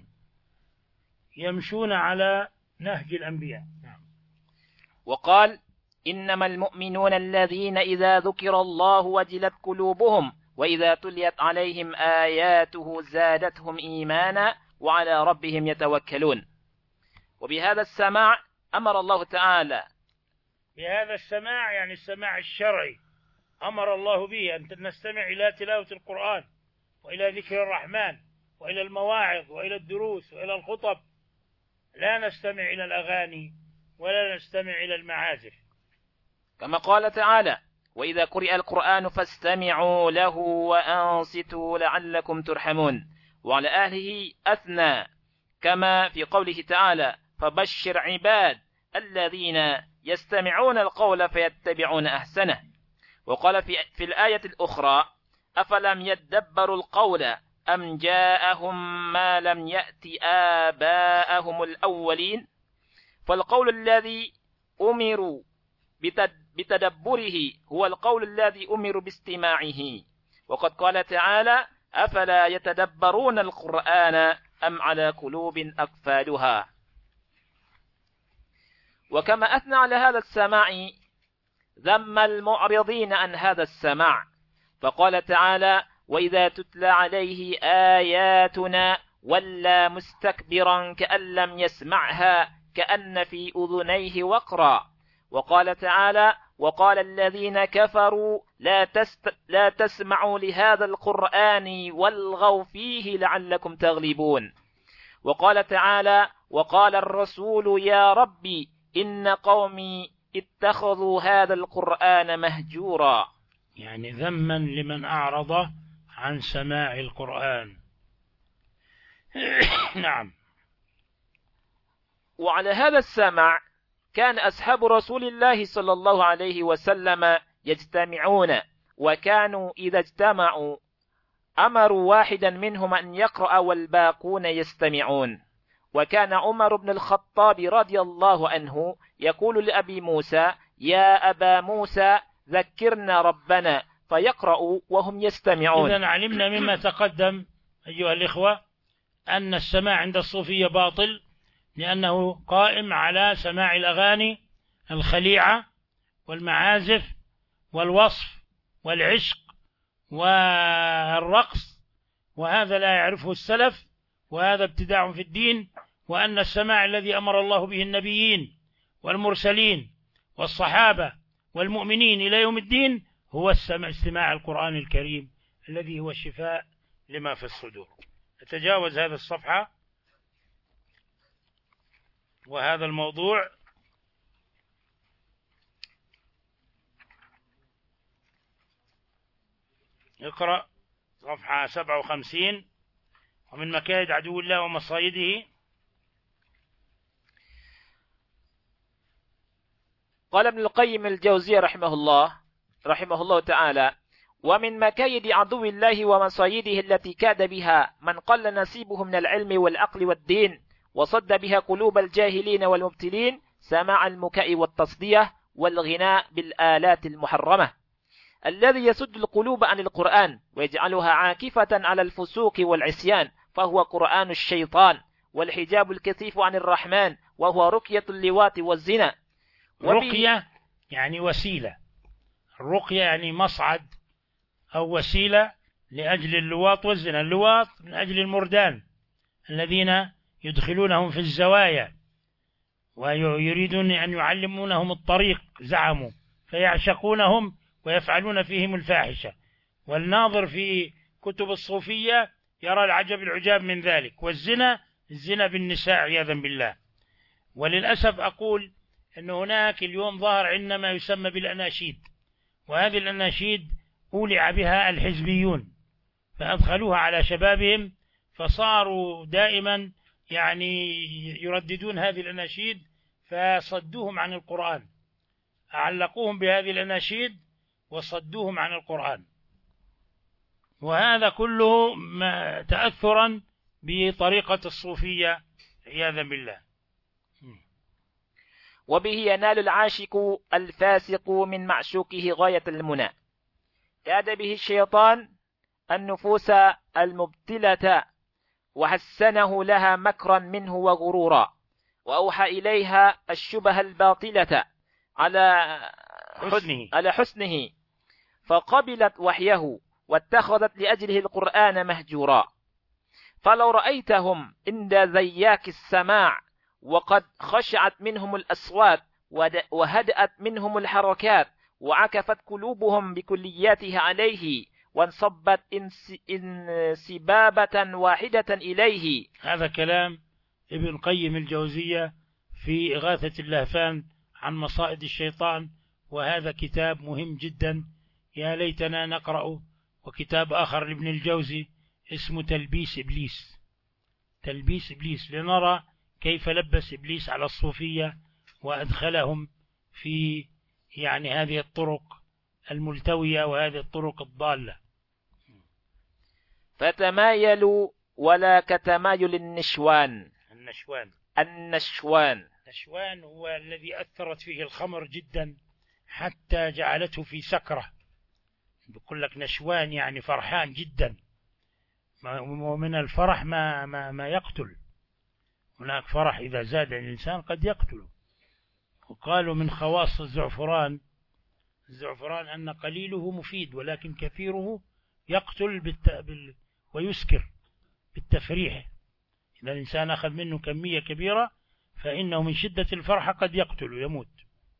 يمشون على نهج الأنبياء. وقال إنما المؤمنون الذين إذا ذكر الله وجلت قلوبهم وإذا تليت عليهم آياته زادتهم إيمانا وعلى ربهم يتوكلون. وبهذا السماع أمر الله تعالى، بهذا السماع يعني السماع الشرعي أمر الله به أن نستمع إلى تلاوة القرآن وإلى ذكر الرحمن وإلى المواعظ وإلى الدروس وإلى الخطب، لا نستمع إلى الأغاني ولا نستمع إلى المعازف. كما قال تعالى وإذا قرئ القرآن فاستمعوا له وأنصتوا لعلكم ترحمون. وعلى أهله أثنى كما في قوله تعالى فبشر عباد الذين يستمعون القول فيتبعون أحسنه. وقال في, في الآية الأخرى أفلم يدبروا القول أم جاءهم ما لم يأت آباءهم الأولين. فالقول الذي أمروا بتدبره هو القول الذي أمروا باستماعه. وقد قال تعالى أفلا يتدبرون القرآن أم على قلوب أقفالها. وكما أثنى على هذا السماع ذم المعرضين عن هذا السماع، فقال تعالى وإذا تتلى عليه آياتنا ولى مستكبرا كأن لم يسمعها كأن في أذنيه وقرا. وقال تعالى وقال الذين كفروا لا, تست... لا تسمعوا لهذا القرآن والغوا فيه لعلكم تغلبون. وقال تعالى وقال الرسول يا ربي إن قومي اتخذوا هذا القرآن مهجورا، يعني ذما لمن أعرض عن سماع القرآن. نعم. وعلى هذا السماع كان أصحاب رسول الله صلى الله عليه وسلم يجتمعون، وكانوا إذا اجتمعوا أمروا واحدا منهم أن يقرأ والباقون يستمعون. وكان عمر بن الخطاب رضي الله عنه يقول لأبي موسى يا أبا موسى ذكرنا ربنا، فيقرأ وهم يستمعون. إذن علمنا مما تقدم أيها الإخوة أن السماع عند الصوفية باطل، لأنه قائم على سماع الأغاني الخليعة والمعازف والوصف والعشق والرقص، وهذا لا يعرفه السلف، وهذا ابتداع في الدين. وأن السماع الذي أمر الله به النبيين والمرسلين والصحابة والمؤمنين إلى يوم الدين هو استماع القرآن الكريم الذي هو الشفاء لما في الصدور. أتجاوز هذا الصفحة وهذا الموضوع. اقرأ صفحة سبعة وخمسين. ومن مكائد عدو الله ومصايده. قال ابن القيم الجوزي رحمه الله رحمه الله تعالى ومن مكايد عدو الله ومصايده التي كاد بها من قل نصيبه من العلم والعقل والدين وصد بها قلوب الجاهلين والمبتلين سماع المكاء والتصدية والغناء بالآلات المحرمة، الذي يسد القلوب عن القرآن ويجعلها عاكفة على الفسوق والعصيان، فهو قرآن الشيطان والحجاب الكثيف عن الرحمن، وهو رقية اللواط والزنا. رقية يعني وسيلة، الرقية يعني مصعد أو وسيلة لأجل اللواط والزنا. اللواط من أجل المردان الذين يدخلونهم في الزوايا ويريدون أن يعلمونهم الطريق زعموا، فيعشقونهم ويفعلون فيهم الفاحشة. والناظر في كتب الصوفية يرى العجب العجاب من ذلك. والزنا، الزنا بالنساء عياذا بالله. وللأسف أقول أن هناك اليوم ظهر عندنا ما يسمى بالأناشيد، وهذه الأناشيد أولع بها الحزبيون فأدخلوها على شبابهم، فصاروا دائما يعني يرددون هذه الأناشيد، فصدوهم عن القرآن، علقوهم بهذه الأناشيد وصدوهم عن القرآن. وهذا كله ما تأثرا بطريقة الصوفية عياذا بالله. وبه ينال العاشق الفاسق من معشوقه غاية المنى. كاد به الشيطان النفوس المبتلة وحسنه لها مكرا منه وغرورا، وأوحى إليها الشبه الباطلة على حسنه, على حسنه فقبلت وحيه واتخذت لأجله القرآن مهجورا. فلو رأيتهم عند ذياك السماع وقد خشعت منهم الأصوات وهدأت منهم الحركات وعكفت قلوبهم بكلياتها عليه وانصبت انسبابة واحدة إليه. هذا كلام ابن قيم الجوزية في إغاثة اللهفان عن مصائد الشيطان، وهذا كتاب مهم جدا يا ليتنا نقرأه. وكتاب آخر لابن الجوزي اسمه تلبيس إبليس، تلبيس إبليس، لنرى كيف لبس إبليس على الصوفية وأدخلهم في يعني هذه الطرق الملتوية وهذه الطرق الضالة. فتمايلوا ولا كتمايل النشوان. النشوان النشوان النشوان هو الذي أثرت فيه الخمر جدا حتى جعلته في سكرة. بقول لك نشوان يعني فرحان جدا، ومن الفرح ما, ما, ما يقتل. هناك فرح إذا زاد الإنسان قد يقتله. وقالوا من خواص الزعفران الزعفران أن قليله مفيد ولكن كثيره يقتل بالت... بال... ويسكر بالتفريح. إذا الإنسان أخذ منه كمية كبيرة فإنه من شدة الفرح قد يقتل ويموت.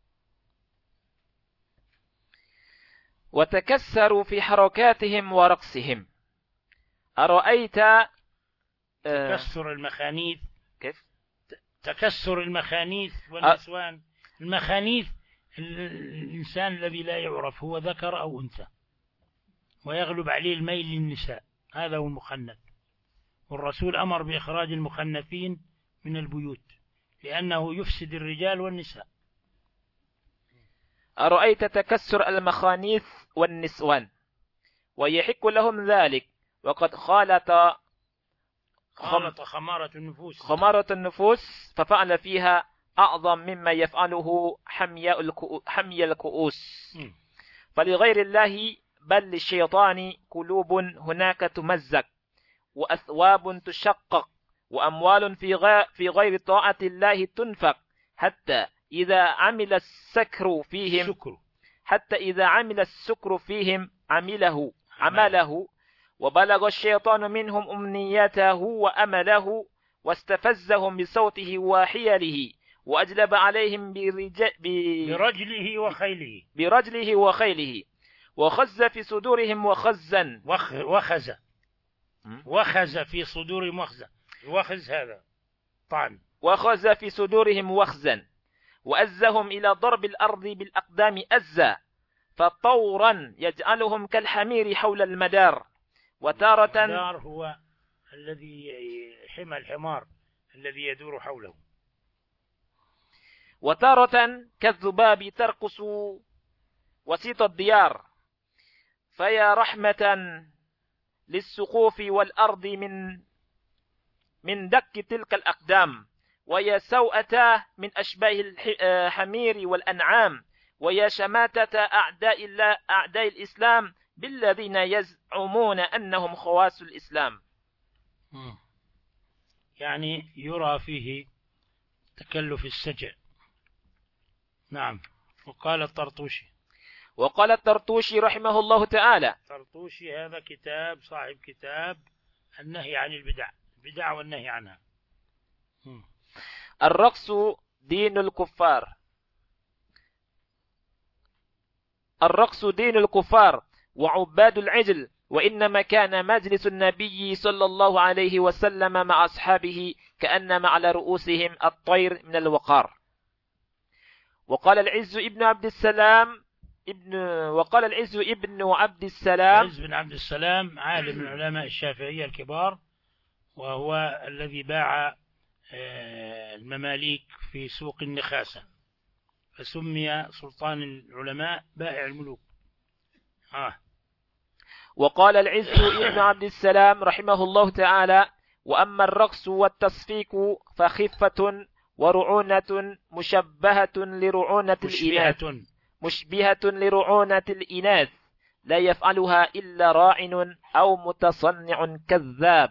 وتكسروا في حركاتهم ورقصهم. أرأيت تكسر المخانيث. كيف؟ تكسر المخانيث والنسوان. المخانيث الإنسان الذي لا يعرف هو ذكر أو أنثى ويغلب عليه الميل للنساء، هذا هو المخنث. والرسول أمر بإخراج المخنثين من البيوت لأنه يفسد الرجال والنساء. أرأيت تكسر المخانيث والنسوان ويحق لهم ذلك وقد خالط خالط خمارة النفوس خمارة النفوس ففعل فيها أعظم مما يفعله حمي الكؤوس. فلغير الله بل للشيطان قلوب هناك تمزق وأثواب تشقق وأموال في في غير طاعة الله تنفق حتى إذا عمل السكر فيهم حتى إذا عمل السكر فيهم عمله عمله وبلغ الشيطان منهم أمنيته وأمله واستفزهم بصوته وحيله وأجلب عليهم برجله وخيله برجله وخيله وخز في صدورهم وخزا وخ وخز وخز في صدورهم وخزا. وخز هذا طعن. وخز في صدورهم وخزا وأزهم إلى ضرب الأرض بالأقدام أزا فطورا يجعلهم كالحمير حول المدار. وتارة المدار هو الذي حمى الحمار الذي يدور حوله. وتارة كالذباب ترقص وسيط الديار فيا رحمة للسقوف والأرض من من دك تلك الأقدام ويا سوءة من أشباه الحمير والأنعام ويا شماتة أعداء الله أعداء الإسلام بالذين يزعمون أنهم خواص الإسلام. يعني يرى فيه تكلف السجع. نعم. وقال الطرطوشي وقال الطرطوشي رحمه الله تعالى. الطرطوشي هذا كتاب صاحب كتاب النهي عن البدع البدع والنهي عنها. الرقص دين الكفار الرقص دين الكفار وعباد العجل، وإنما كان مجلس النبي صلى الله عليه وسلم مع أصحابه كأنما على رؤوسهم الطير من الوقار. وقال العز ابن عبد السلام ابن وقال العز ابن عبد السلام العز بن عبد السلام عالم من علماء الشافعية الكبار، وهو الذي باع المماليك في سوق النخاسة، فسمي سلطان العلماء بائع الملوك. آه. وقال العز ابن عبد السلام رحمه الله تعالى: وأما الرقص والتصفيق فخفة ورعونة مشبهة لرعونة الإناث مشبهة لرعونة الإناث لا يفعلها إلا راعن أو متصنع كذاب.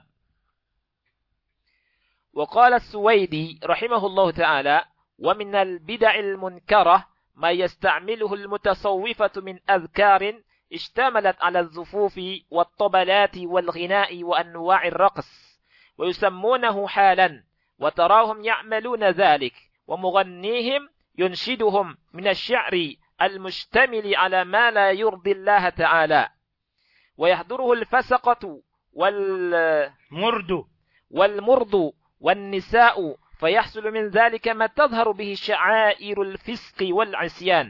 وقال السويدي رحمه الله تعالى: ومن البدع المنكرة ما يستعمله المتصوفة من أذكار اشتملت على الزفوف والطبلات والغناء وأنواع الرقص، ويسمونه حالا، وتراهم يعملون ذلك، ومغنيهم ينشدهم من الشعر المشتمل على ما لا يرضي الله تعالى، ويحضره الفسقة والمرد والمرد والنساء، فيحصل من ذلك ما تظهر به شعائر الفسق والعصيان.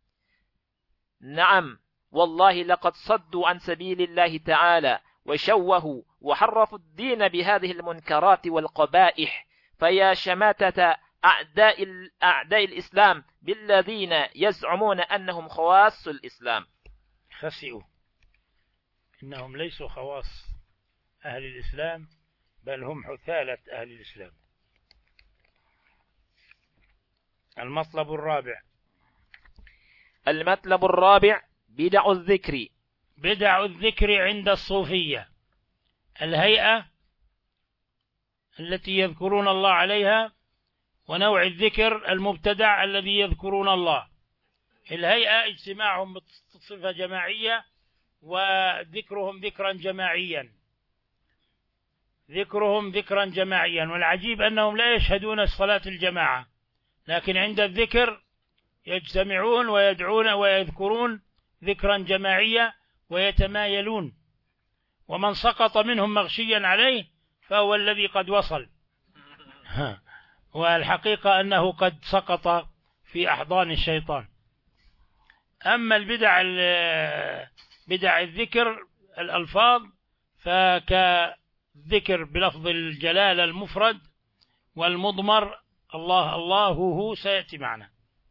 نعم والله لقد صدوا عن سبيل الله تعالى وشوهوا وحرفوا الدين بهذه المنكرات والقبائح، فيا شماتة أعداء, أعداء الإسلام بالذين يزعمون أنهم خواص الإسلام. خسئوا، إنهم ليسوا خواص أهل الإسلام، بل هم حثالة أهل الإسلام. المطلب الرابع المطلب الرابع بدع الذكر. بدع الذكر عند الصوفية الهيئة التي يذكرون الله عليها، ونوع الذكر المبتدع الذي يذكرون الله. الهيئة اجتماعهم بصفة جماعية، وذكرهم ذكرا جماعيا ذكرهم ذكرا جماعيا والعجيب أنهم لا يشهدون صلاة الجماعة، لكن عند الذكر يجتمعون ويدعون ويذكرون ذكرا جماعيا ويتمايلون، ومن سقط منهم مغشيا عليه فهو الذي قد وصل، والحقيقة أنه قد سقط في أحضان الشيطان. أما البدع بدع الذكر الألفاظ فكذكر بلفظ الجلالة المفرد والمضمر الله الله هو سيأتي معنا.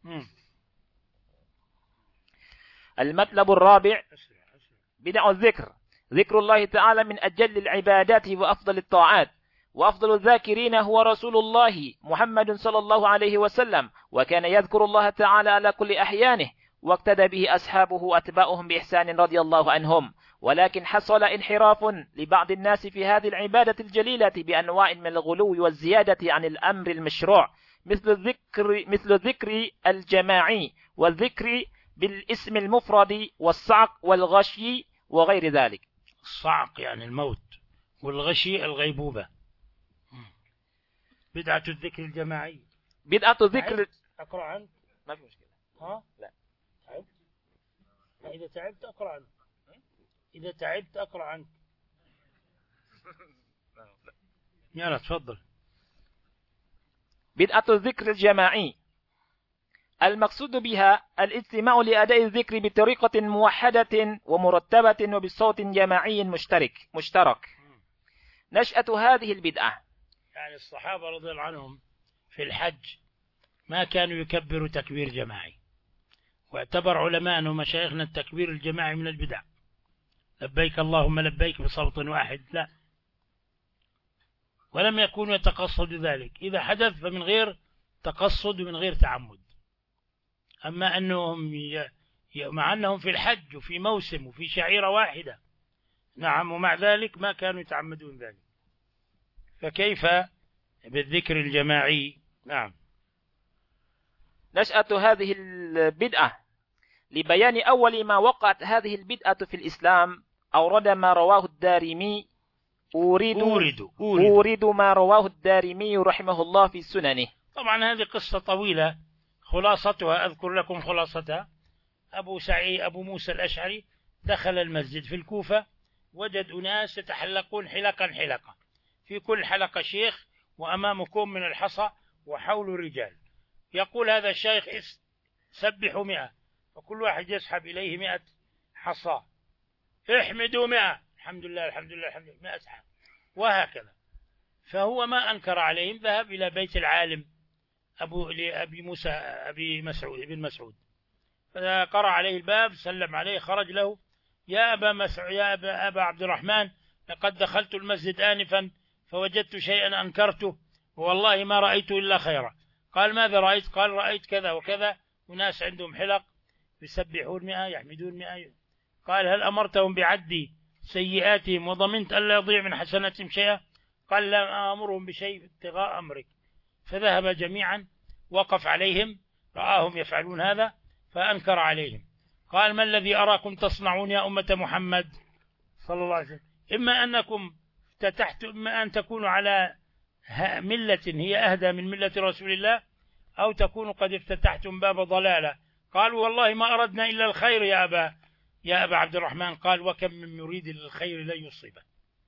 المطلب الرابع بدع الذكر. ذكر الله تعالى من أجل العبادات وأفضل الطاعات، وأفضل الذاكرين هو رسول الله محمد صلى الله عليه وسلم، وكان يذكر الله تعالى على كل أحيانه، واقتدى به أصحابه وأتباعهم بإحسان رضي الله عنهم. ولكن حصل انحراف لبعض الناس في هذه العبادة الجليلة بأنواع من الغلو والزيادة عن الأمر المشروع، مثل الذكر مثل الذكر الجماعي والذكر بالاسم المفرد والصعق والغشي وغير ذلك. الصعق يعني الموت، والغشي الغيبوبة. بدعة الذكر الجماعي. بدعة الذكر أقرأ عنك؟ ما في مشكلة. ها؟ لا. تعبت؟ إذا تعبت أقرأ عنك. إذا تعبت أقرأ عنك. يلا تفضل. بدعة الذكر الجماعي المقصود بها الاجتماع لأداء الذكر بطريقة موحدة ومرتبة وبصوت جماعي مشترك مشترك. نشأة هذه البدعة، يعني الصحابة رضي الله عنهم في الحج ما كانوا يكبروا تكبير جماعي، واعتبر علماء ومشايخنا التكبير الجماعي من البدع. لبيك اللهم لبيك بصوت واحد، لا، ولم يكونوا يتقصدوا ذلك. إذا حدث فمن غير تقصد ومن غير تعمد. أما أنهم ي... مع أنهم في الحج وفي موسم وفي شعيرة واحدة، نعم، ومع ذلك ما كانوا يتعمدون ذلك، فكيف بالذكر الجماعي؟ نعم. نشأة هذه البدعة لبيان أول ما وقعت هذه البدعة في الإسلام أورد ما رواه الدارمي أورد, أورد, أورد, أورد ما رواه الدارمي رحمه الله في سننه. طبعا هذه قصة طويلة، خلاصتها أذكر لكم خلاصتها. أبو سعيد أبو موسى الأشعري دخل المسجد في الكوفة، وجد أناس يتحلقون حلقا حلقة، في كل حلقة شيخ وأمامكم من الحصى وحول رجال. يقول هذا الشيخ سبحوا مئة، وكل واحد يسحب إليه مئة حصى، احمدوا مئة، الحمد لله الحمد لله الحمد لله، مئة حصى، وهكذا. فهو ما أنكر عليهم، ذهب إلى بيت العالم أبو لأبي موسى أبي مسعود ابن مسعود، فقرأ عليه الباب، سلم عليه، خرج له: يا أبا مسعود، يا أبا, أبا عبد الرحمن، لقد دخلت المسجد آنفا فوجدت شيئا أنكرته، والله ما رأيت إلا خيرا. قال: ماذا رأيت؟ قال: رأيت كذا وكذا، وناس عندهم حلق يسبحون مئة يحمدون مئة. قال: هل أمرتهم بعد سيئاتهم وضمنت ألا يضيع من حسناتهم شيئا؟ قال: لا أمرهم بشيء ابتغاء أمرك. فذهب جميعا، وقف عليهم، رآهم يفعلون هذا فأنكر عليهم. قال: ما الذي أراكم تصنعون يا أمة محمد صلى الله عليه وسلم؟ إما أنكم افتتحتم، إما أن تكونوا على ملة هي أهدى من ملة رسول الله، أو تكونوا قد افتتحتم باب ضلالة. قالوا: والله ما أردنا إلا الخير يا أبا يا أبا عبد الرحمن. قال: وكم من مريد للخير لا يصيبه.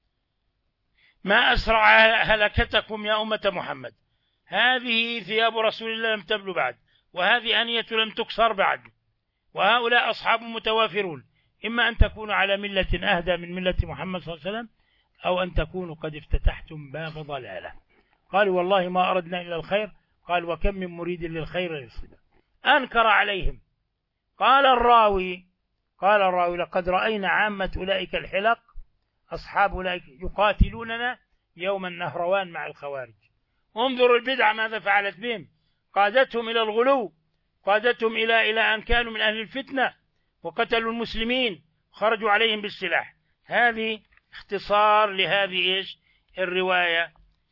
ما أسرع هلكتكم يا أمة محمد، هذه ثياب رسول الله لم تبل بعد، وهذه أنية لم تكسر بعد، وهؤلاء أصحاب متوافرون، إما أن تكونوا على ملة أهدى من ملة محمد صلى الله عليه وسلم، أو أن تكونوا قد افتتحتم باب ضلالة. قالوا: والله ما أردنا إلا الخير. قال: وكم من مريد للخير يصيبه. أنكر عليهم. قال الراوي قال الراوي لقد رأينا عامة أولئك الحلق، أصحاب أولئك، يقاتلوننا يوم النهروان مع الخوارج. انظروا البدعة ماذا فعلت بهم، قادتهم إلى الغلو، قادتهم إلى إلى أن كانوا من أهل الفتنة، وقتلوا المسلمين، خرجوا عليهم بالسلاح. هذه اختصار لهذه إيش الرواية.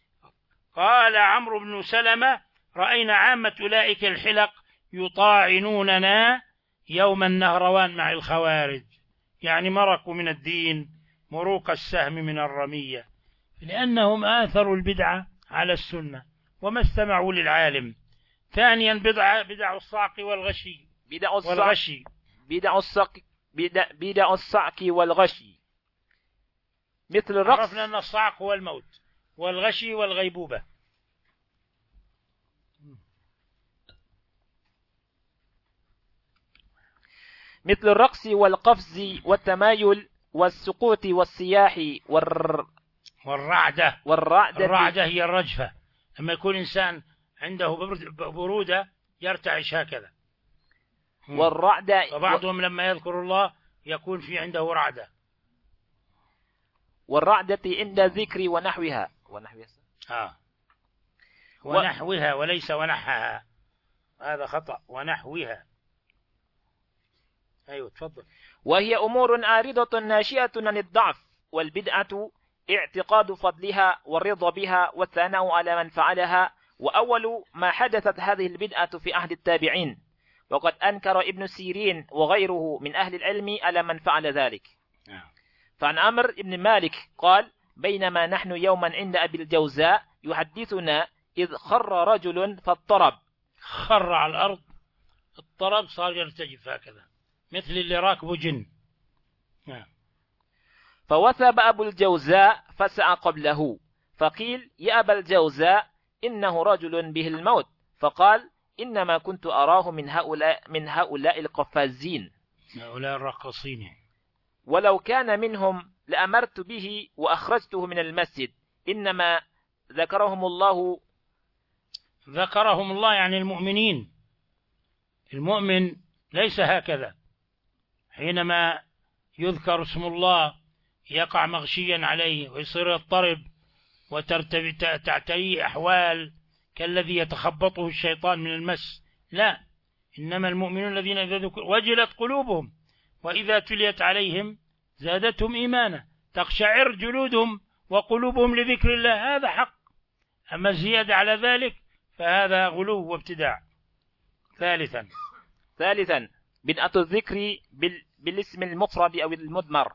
قال عمرو بن سلمة: رأينا عامة أولئك الحلق يطاعنوننا يوم النهروان مع الخوارج، يعني مرقوا من الدين مروق السهم من الرمية، لأنهم آثروا البدعة على السنة وما استمعوا للعالم. ثانيا بدع بدع الصعق والغشي بدع والغشي بدع الصعق بدع, بدع الصعق والغشي مثل الرقص. عرفنا أن الصعق هو الموت، والغشي والغيبوبة. مثل الرقص والقفز والتمايل والسقوط والسياح والر... والرعدة والرعدة الرعدة هي الرجفة، لما يكون إنسان عنده برودة يرتعش هكذا. والرعدة، وبعضهم لما يذكر الله يكون في عنده رعدة. والرعدة عند ذكر ونحوها ونحوها آه. ونحوها وليس ونحها، هذا خطأ. ونحوها. أيوة تفضل. وهي أمور عارضة ناشئة عن الضعف، والبدعة اعتقاد فضلها والرضا بها والثناء على من فعلها. وأول ما حدثت هذه البدعة في عهد التابعين، وقد أنكر ابن سيرين وغيره من أهل العلم على من فعل ذلك. فعن عمرو بن مالك قال: بينما نحن يوما عند أبي الجوزاء يحدثنا إذ خر رجل فاضطرب. خر على الأرض، اضطرب، صار يرتجف هكذا مثل اللي راكبه جن. فوثب أبو الجوزاء فسعى قبله، فقيل: يا أبا الجوزاء إنه رجل به الموت. فقال: إنما كنت أراه من هؤلاء من هؤلاء القفازين، هؤلاء الرقصين، ولو كان منهم لأمرت به وأخرجته من المسجد. إنما ذكرهم الله ذكرهم الله يعني المؤمنين. المؤمن ليس هكذا، حينما يذكر اسم الله يقع مغشيا عليه ويصير يضطرب وتعتريه أحوال كالذي يتخبطه الشيطان من المس. لا، إنما المؤمنون الذين إذا ذكروا وجلت قلوبهم وإذا تليت عليهم زادتهم إيمانا، تقشعر جلودهم وقلوبهم لذكر الله. هذا حق، أما الزيادة على ذلك فهذا غلو وابتداع. ثالثا ثالثا بدعة الذكر بالاسم المفرد أو المضمر.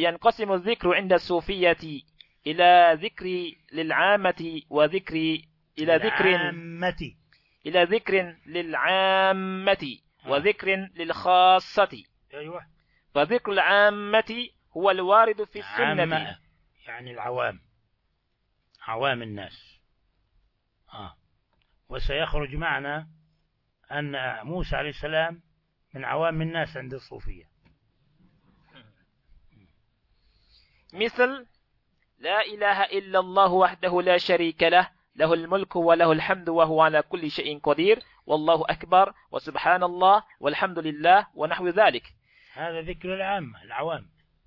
ينقسم الذكر عند الصوفية إلى ذكر للعامة وذكر إلى ذكر للعامة إلى ذكر للعامة آه. وذكر للخاصة. أيوة. فذكر العامة هو الوارد في السنة، عامة يعني العوام، عوام الناس. آه. وسيخرج معنا أن موسى عليه السلام من عوام الناس عند الصوفية. مثل لا إله إلا الله وحده لا شريك له، له الملك وله الحمد وهو على كل شيء قدير، والله أكبر وسبحان الله والحمد لله ونحو ذلك. هذا ذكر العامة العوام.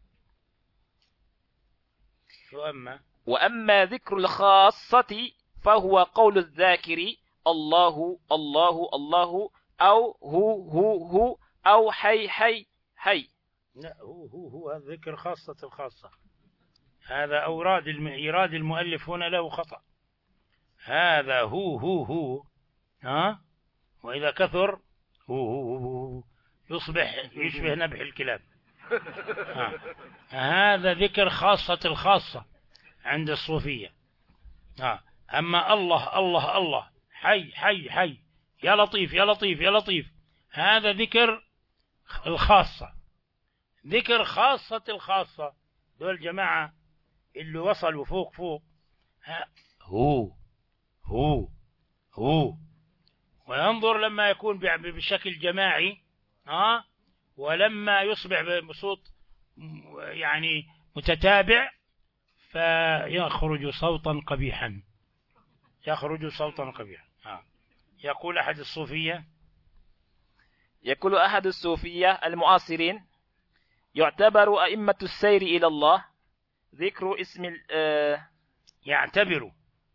وأما وأما ذكر الخاصة فهو قول الذاكر الله الله الله أو هو هو هو أو حي حي حي. لا، هو هو هو الذكر خاصة الخاصة. هذا أوراد الم... إيراد المؤلف هنا له خطأ. هذا هو هو هو ها، وإذا كثر هو هو هو يصبح يشبه نبح الكلاب. ها. هذا ذكر خاصة الخاصة عند الصوفية. ها. أما الله الله الله حي حي حي يا لطيف يا لطيف يا لطيف، هذا ذكر الخاصة، ذكر خاصة الخاصة. دول جماعة اللي وصلوا فوق فوق. هو هو هو وينظر لما يكون بشكل جماعي ها، ولما يصبح بصوت يعني متتابع فيخرج صوتا قبيحا، يخرج صوتا قبيحا. ها. يقول أحد الصوفية يقول أحد الصوفية المعاصرين: يعتبر أئمة السير إلى الله ذكر اسم آه يعتبر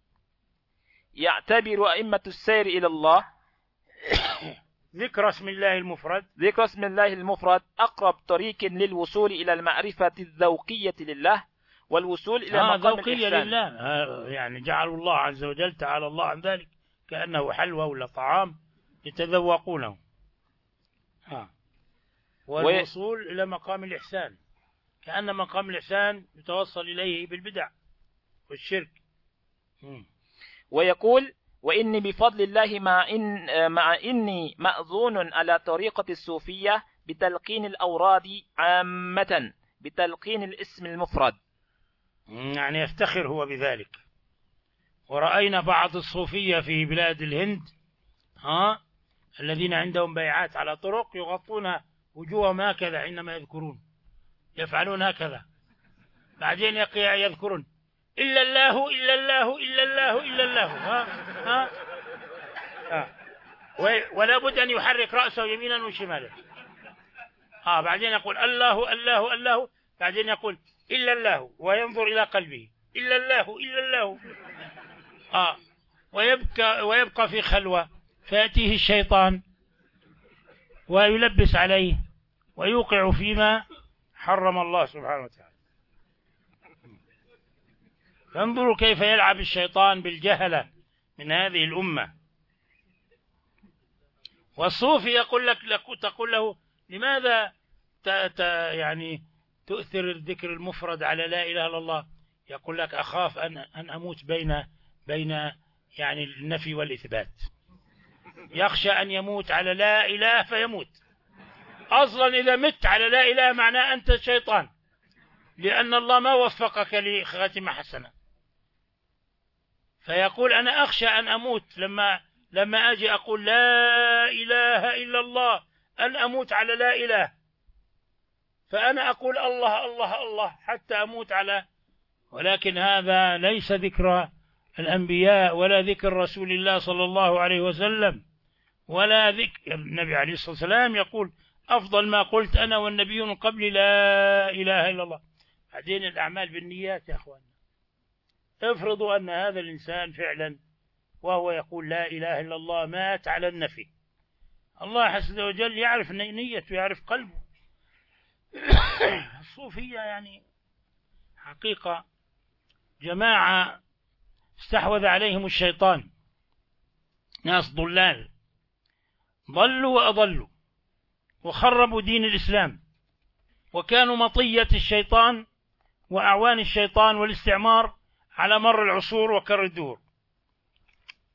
يعتبر أئمة السير إلى الله ذكر اسم الله المفرد ذكر اسم الله المفرد أقرب طريق للوصول إلى المعرفة الذوقية لله والوصول إلى آه مقام ذوقية الإحسان. لله. آه يعني جعل الله عز وجل تعالى الله عن ذلك كأنه حلوى ولا طعام يتذوقونه. آه. والوصول و... إلى مقام الإحسان، كأن مقام الإحسان يتوصل إليه بالبدع والشرك. م. ويقول: وإني بفضل الله مع, إن مع إني مأذون على طريقة الصوفية بتلقين الأوراد عامة بتلقين الاسم المفرد. يعني يفتخر هو بذلك. ورأينا بعض الصوفية في بلاد الهند ها الذين عندهم بيعات على طرق يغطون وجوههم هكذا حينما يذكرون، يفعلون هكذا، بعدين يذكرون إلا الله إلا الله إلا الله إلا الله ها ها, ها. ولا بد أن يحرك رأسه يمينا وشمالا. آه بعدين يقول الله الله الله، بعدين يقول إلا الله وينظر إلى قلبه إلا الله إلا الله. آه ويبقى ويبقى في خلوة، فيأتيه الشيطان ويلبس عليه ويوقع فيما حرم الله سبحانه وتعالى. فانظروا كيف يلعب الشيطان بالجهلة من هذه الأمة. والصوفي يقول لك تقول له لماذا ت ت يعني تؤثر الذكر المفرد على لا إله إلا الله؟ يقول لك أخاف أن أن أموت بين بين يعني النفي والإثبات. يخشى أن يموت على لا إله فيموت. أصلا إذا مت على لا إله معناه أنت شيطان، لأن الله ما وفقك لخاتمة حسنة. فيقول أنا أخشى أن أموت لما لما أجي أقول لا إله إلا الله أن أموت على لا إله، فأنا أقول الله الله الله حتى أموت على. ولكن هذا ليس ذكر الأنبياء ولا ذكر رسول الله صلى الله عليه وسلم ولا ذكر النبي عليه الصلاة والسلام. يقول أفضل ما قلت أنا والنبيون قبل لا إله إلا الله. بعدين الأعمال بالنيات يا أخوان. افرضوا أن هذا الإنسان فعلا وهو يقول لا إله إلا الله مات على النفي، الله عز وجل يعرف نيته ويعرف قلبه. الصوفية يعني حقيقة جماعة استحوذ عليهم الشيطان، ناس ضلال ضلوا وأضلوا وخربوا دين الإسلام، وكانوا مطية الشيطان وأعوان الشيطان والاستعمار على مر العصور وكر الدهور.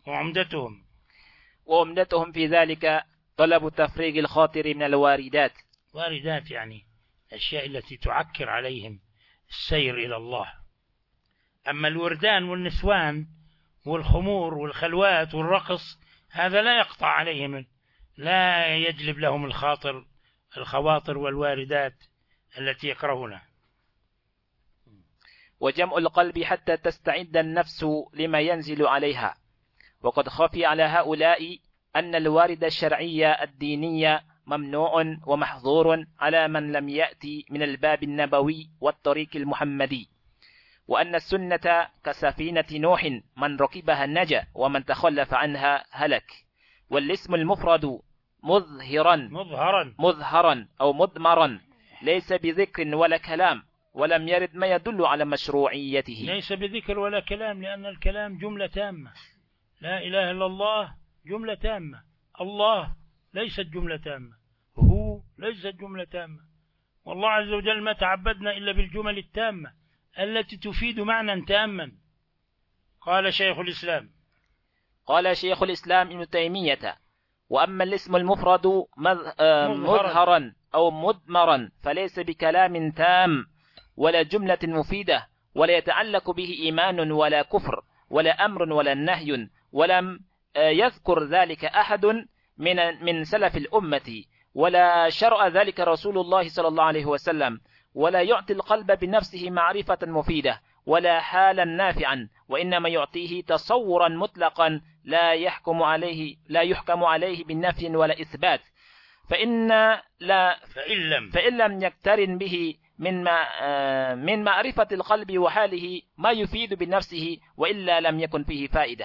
وعمدتهم وعمدتهم في ذلك طلب تفريغ الخاطر من الواردات. واردات يعني الأشياء التي تعكر عليهم السير إلى الله. أما الوردان والنسوان والخمور والخلوات والرقص هذا لا يقطع عليهم، لا يجلب لهم الخاطر الخواطر والواردات التي يكرهونها. وجمع القلب حتى تستعد النفس لما ينزل عليها. وقد خفي على هؤلاء أن الوارد الشرعي الديني ممنوع ومحظور على من لم يأتي من الباب النبوي والطريق المحمدي، وأن السنة كسفينة نوح من ركبها نجا ومن تخلف عنها هلك. والاسم المفرد مظهرا مظهرا مظهرا أو مضمرا ليس بذكر ولا كلام، ولم يرد ما يدل على مشروعيته. ليس بذكر ولا كلام، لأن الكلام جملة تامة. لا إله إلا الله جملة تامة، الله ليست جملة تامة، هو ليست جملة تامة. والله عز وجل ما تعبدنا إلا بالجمل التامة التي تفيد معنى تاما. قال شيخ الإسلام قال شيخ الإسلام ابن تيمية: وأما الاسم المفرد مظهرا أو مضمرا فليس بكلام تام ولا جملة مفيدة، ولا يتعلق به إيمان ولا كفر ولا أمر ولا نهي، ولم يذكر ذلك أحد من من سلف الأمة، ولا شرع ذلك رسول الله صلى الله عليه وسلم، ولا يعطي القلب بنفسه معرفة مفيدة ولا حالا نافعا، وإنما يعطيه تصورا مطلقا لا يحكم عليه لا يحكم عليه بالنفي ولا إثبات. فإن لا فإن لم, فإن لم يقترن به من من معرفة القلب وحاله ما يفيد بنفسه، وإلا لم يكن فيه فائدة.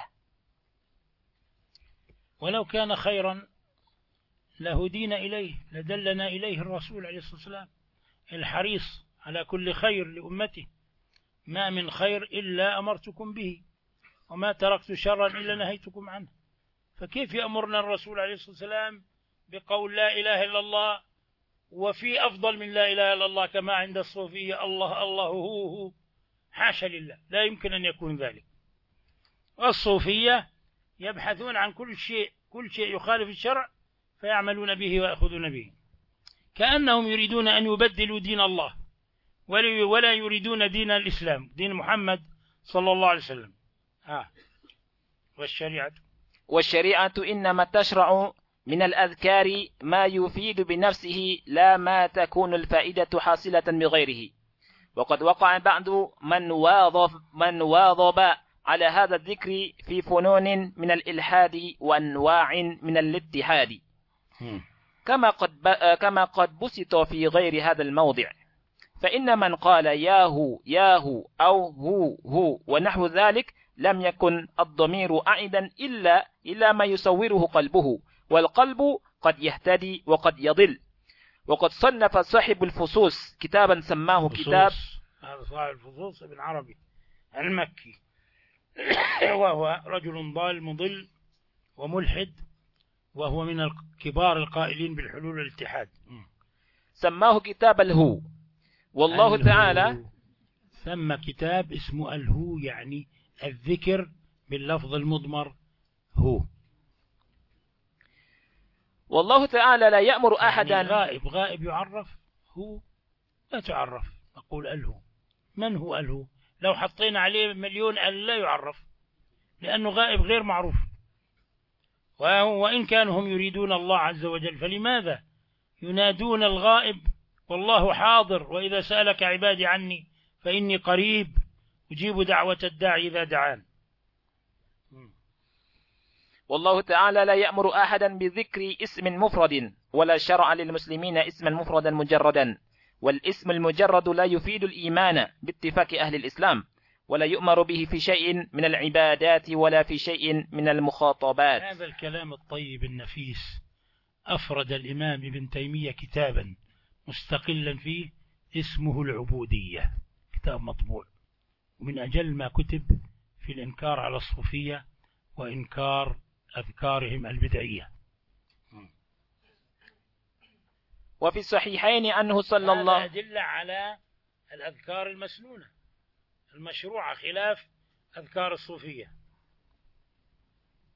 ولو كان خيرا لهدينا إليه، لدلنا إليه الرسول عليه الصلاة والسلام الحريص على كل خير لأمته. ما من خير إلا أمرتكم به، وما تركت شرا إلا نهيتكم عنه. فكيف يأمرنا الرسول عليه الصلاة والسلام بقول لا إله إلا الله وفي أفضل من لا إله إلا الله كما عند الصوفية الله الله هو هو؟ حاشا لله، لا يمكن أن يكون ذلك. والصوفية يبحثون عن كل شيء كل شيء يخالف الشرع فيعملون به ويأخذون به، كأنهم يريدون أن يبدلوا دين الله ولا يريدون دين الإسلام، دين محمد صلى الله عليه وسلم. آه. والشريعة والشريعة إنما تشرع من الأذكار ما يفيد بنفسه لا ما تكون الفائدة حاصلة بغيره. وقد وقع بعض من واظب من واظب على هذا الذكر في فنون من الإلحاد وأنواع من الاتحاد، كما قد كما قد بسط في غير هذا الموضع. فإن من قال ياهو ياهو أو هو هو ونحو ذلك لم يكن الضمير أعدا إلا إلا ما يصوره قلبه، والقلب قد يهتدي وقد يضل. وقد صنف صاحب الفصوص كتابا سماه فصوص. كتاب هذا صاحب الفصوص ابن عربي المكي وهو رجل ضال مضل وملحد، وهو من الكبار القائلين بالحلول والاتحاد. سماه كتاب الهو. والله الهو. تعالى ثم كتاب اسمه الهو، يعني الذكر باللفظ المضمر هو. والله تعالى لا يأمر أحدا. يعني غائب غائب يعرف، هو لا تعرف، نقول الهو. من هو الهو؟ لو حطينا عليه مليون ال لا يعرف، لأنه غائب غير معروف. وإن كانوا هم يريدون الله عز وجل فلماذا ينادون الغائب والله حاضر؟ وإذا سألك عبادي عني فإني قريب أجيب دعوة الداعي إذا دعان. والله تعالى لا يأمر أحدا بذكر اسم مفرد، ولا شرع للمسلمين اسما مفردا مجردا. والاسم المجرد لا يفيد الإيمان باتفاق أهل الإسلام، ولا يؤمر به في شيء من العبادات ولا في شيء من المخاطبات. هذا الكلام الطيب النفيس أفرد الإمام ابن تيمية كتابا مستقلا فيه اسمه العبودية، كتاب مطبوع، ومن أجل ما كتب في الإنكار على الصوفية وإنكار أذكارهم البدعية. وفي الصحيحين أنه صلى الله هذا أدلة على الأذكار المسنونة المشروعة خلاف أذكار الصوفية.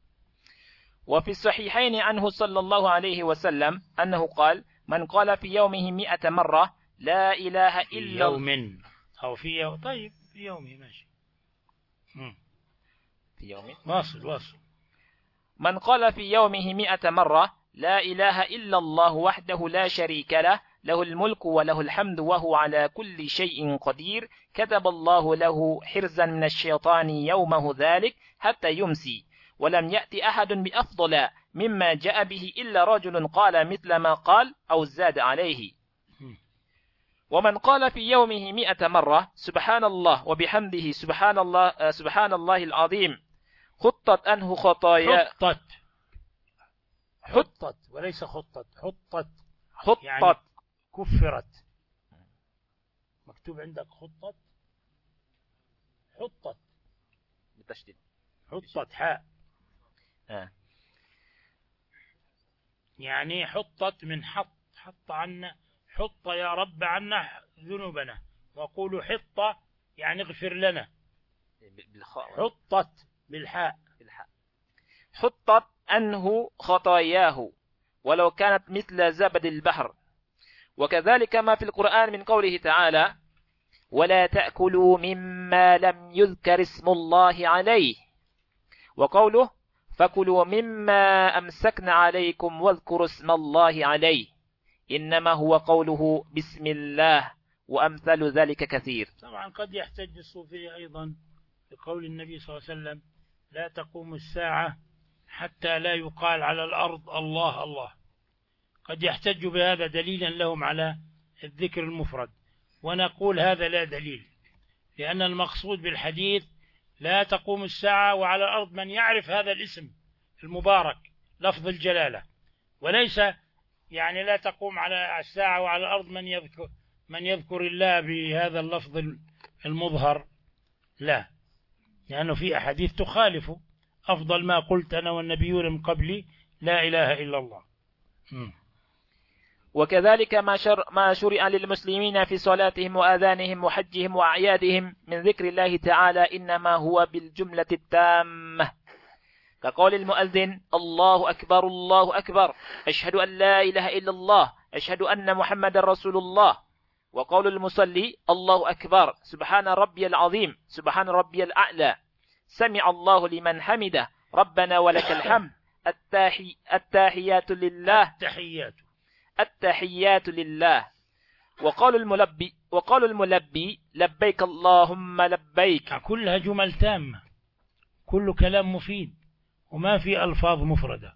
وفي الصحيحين عنه صلى الله عليه وسلم أنه قال: من قال في يومه مئة مرة لا إله في إلا يوم أو في يوم. طيب في يومه ماشي. مم. في يوم واصل واصل. من قال في يومه مئة مرة لا إله إلا الله وحده لا شريك له له الملك وله الحمد وهو على كل شيء قدير كتب الله له حرزا من الشيطان يومه ذلك حتى يمسي، ولم يأتي أحد بأفضل مما جاء به إلا رجل قال مثل ما قال أو زاد عليه. ومن قال في يومه مئة مرة سبحان الله وبحمده سبحان الله سبحان الله العظيم خطت عنه خطايا حطت حطت وليس خطت حطت خطت يعني كفرت. مكتوب عندك خطت حطت بالتشديد حطت حاء آه. يعني حطت من حط حط عنا حط يا رب عنا ذنوبنا، وقولوا حط يعني اغفر لنا. بالخاء حطت بالحاء بالحاء حطت عنه خطاياه ولو كانت مثل زبد البحر. وكذلك ما في القرآن من قوله تعالى: ولا تأكلوا مما لم يذكر اسم الله عليه، وقوله: فكلوا مما أمسكن عليكم واذكروا اسم الله عليه، إنما هو قوله بسم الله، وأمثال ذلك كثير. طبعا قد يحتج الصوفية أيضا بقول النبي صلى الله عليه وسلم: لا تقوم الساعة حتى لا يقال على الأرض الله الله. قد يحتج بهذا دليلا لهم على الذكر المفرد، ونقول هذا لا دليل، لأن المقصود بالحديث لا تقوم الساعة وعلى الأرض من يعرف هذا الاسم المبارك لفظ الجلالة، وليس يعني لا تقوم على الساعة وعلى الأرض من يذكر من يذكر الله بهذا اللفظ المظهر، لا، لأنه في أحاديث تخالف: أفضل ما قلت أنا والنبيون من قبلي لا إله إلا الله. م. وكذلك ما, شر ما شرع للمسلمين في صلاتهم وآذانهم وحجهم وأعيادهم من ذكر الله تعالى إنما هو بالجملة التامة، كقول المؤذن: الله أكبر الله أكبر، أشهد أن لا إله إلا الله، أشهد أن محمد رسول الله. وقول المصلي: الله أكبر، سبحان ربي العظيم، سبحان ربي الأعلى، سمع الله لمن حمده، ربنا ولك الحمد، التاحي التاحيات لله التحيات التحيات لله. وقال الملبي وقال الملبي: لبيك اللهم لبيك. كلها جمل تامة، كل كلام مفيد، وما في ألفاظ مفردة.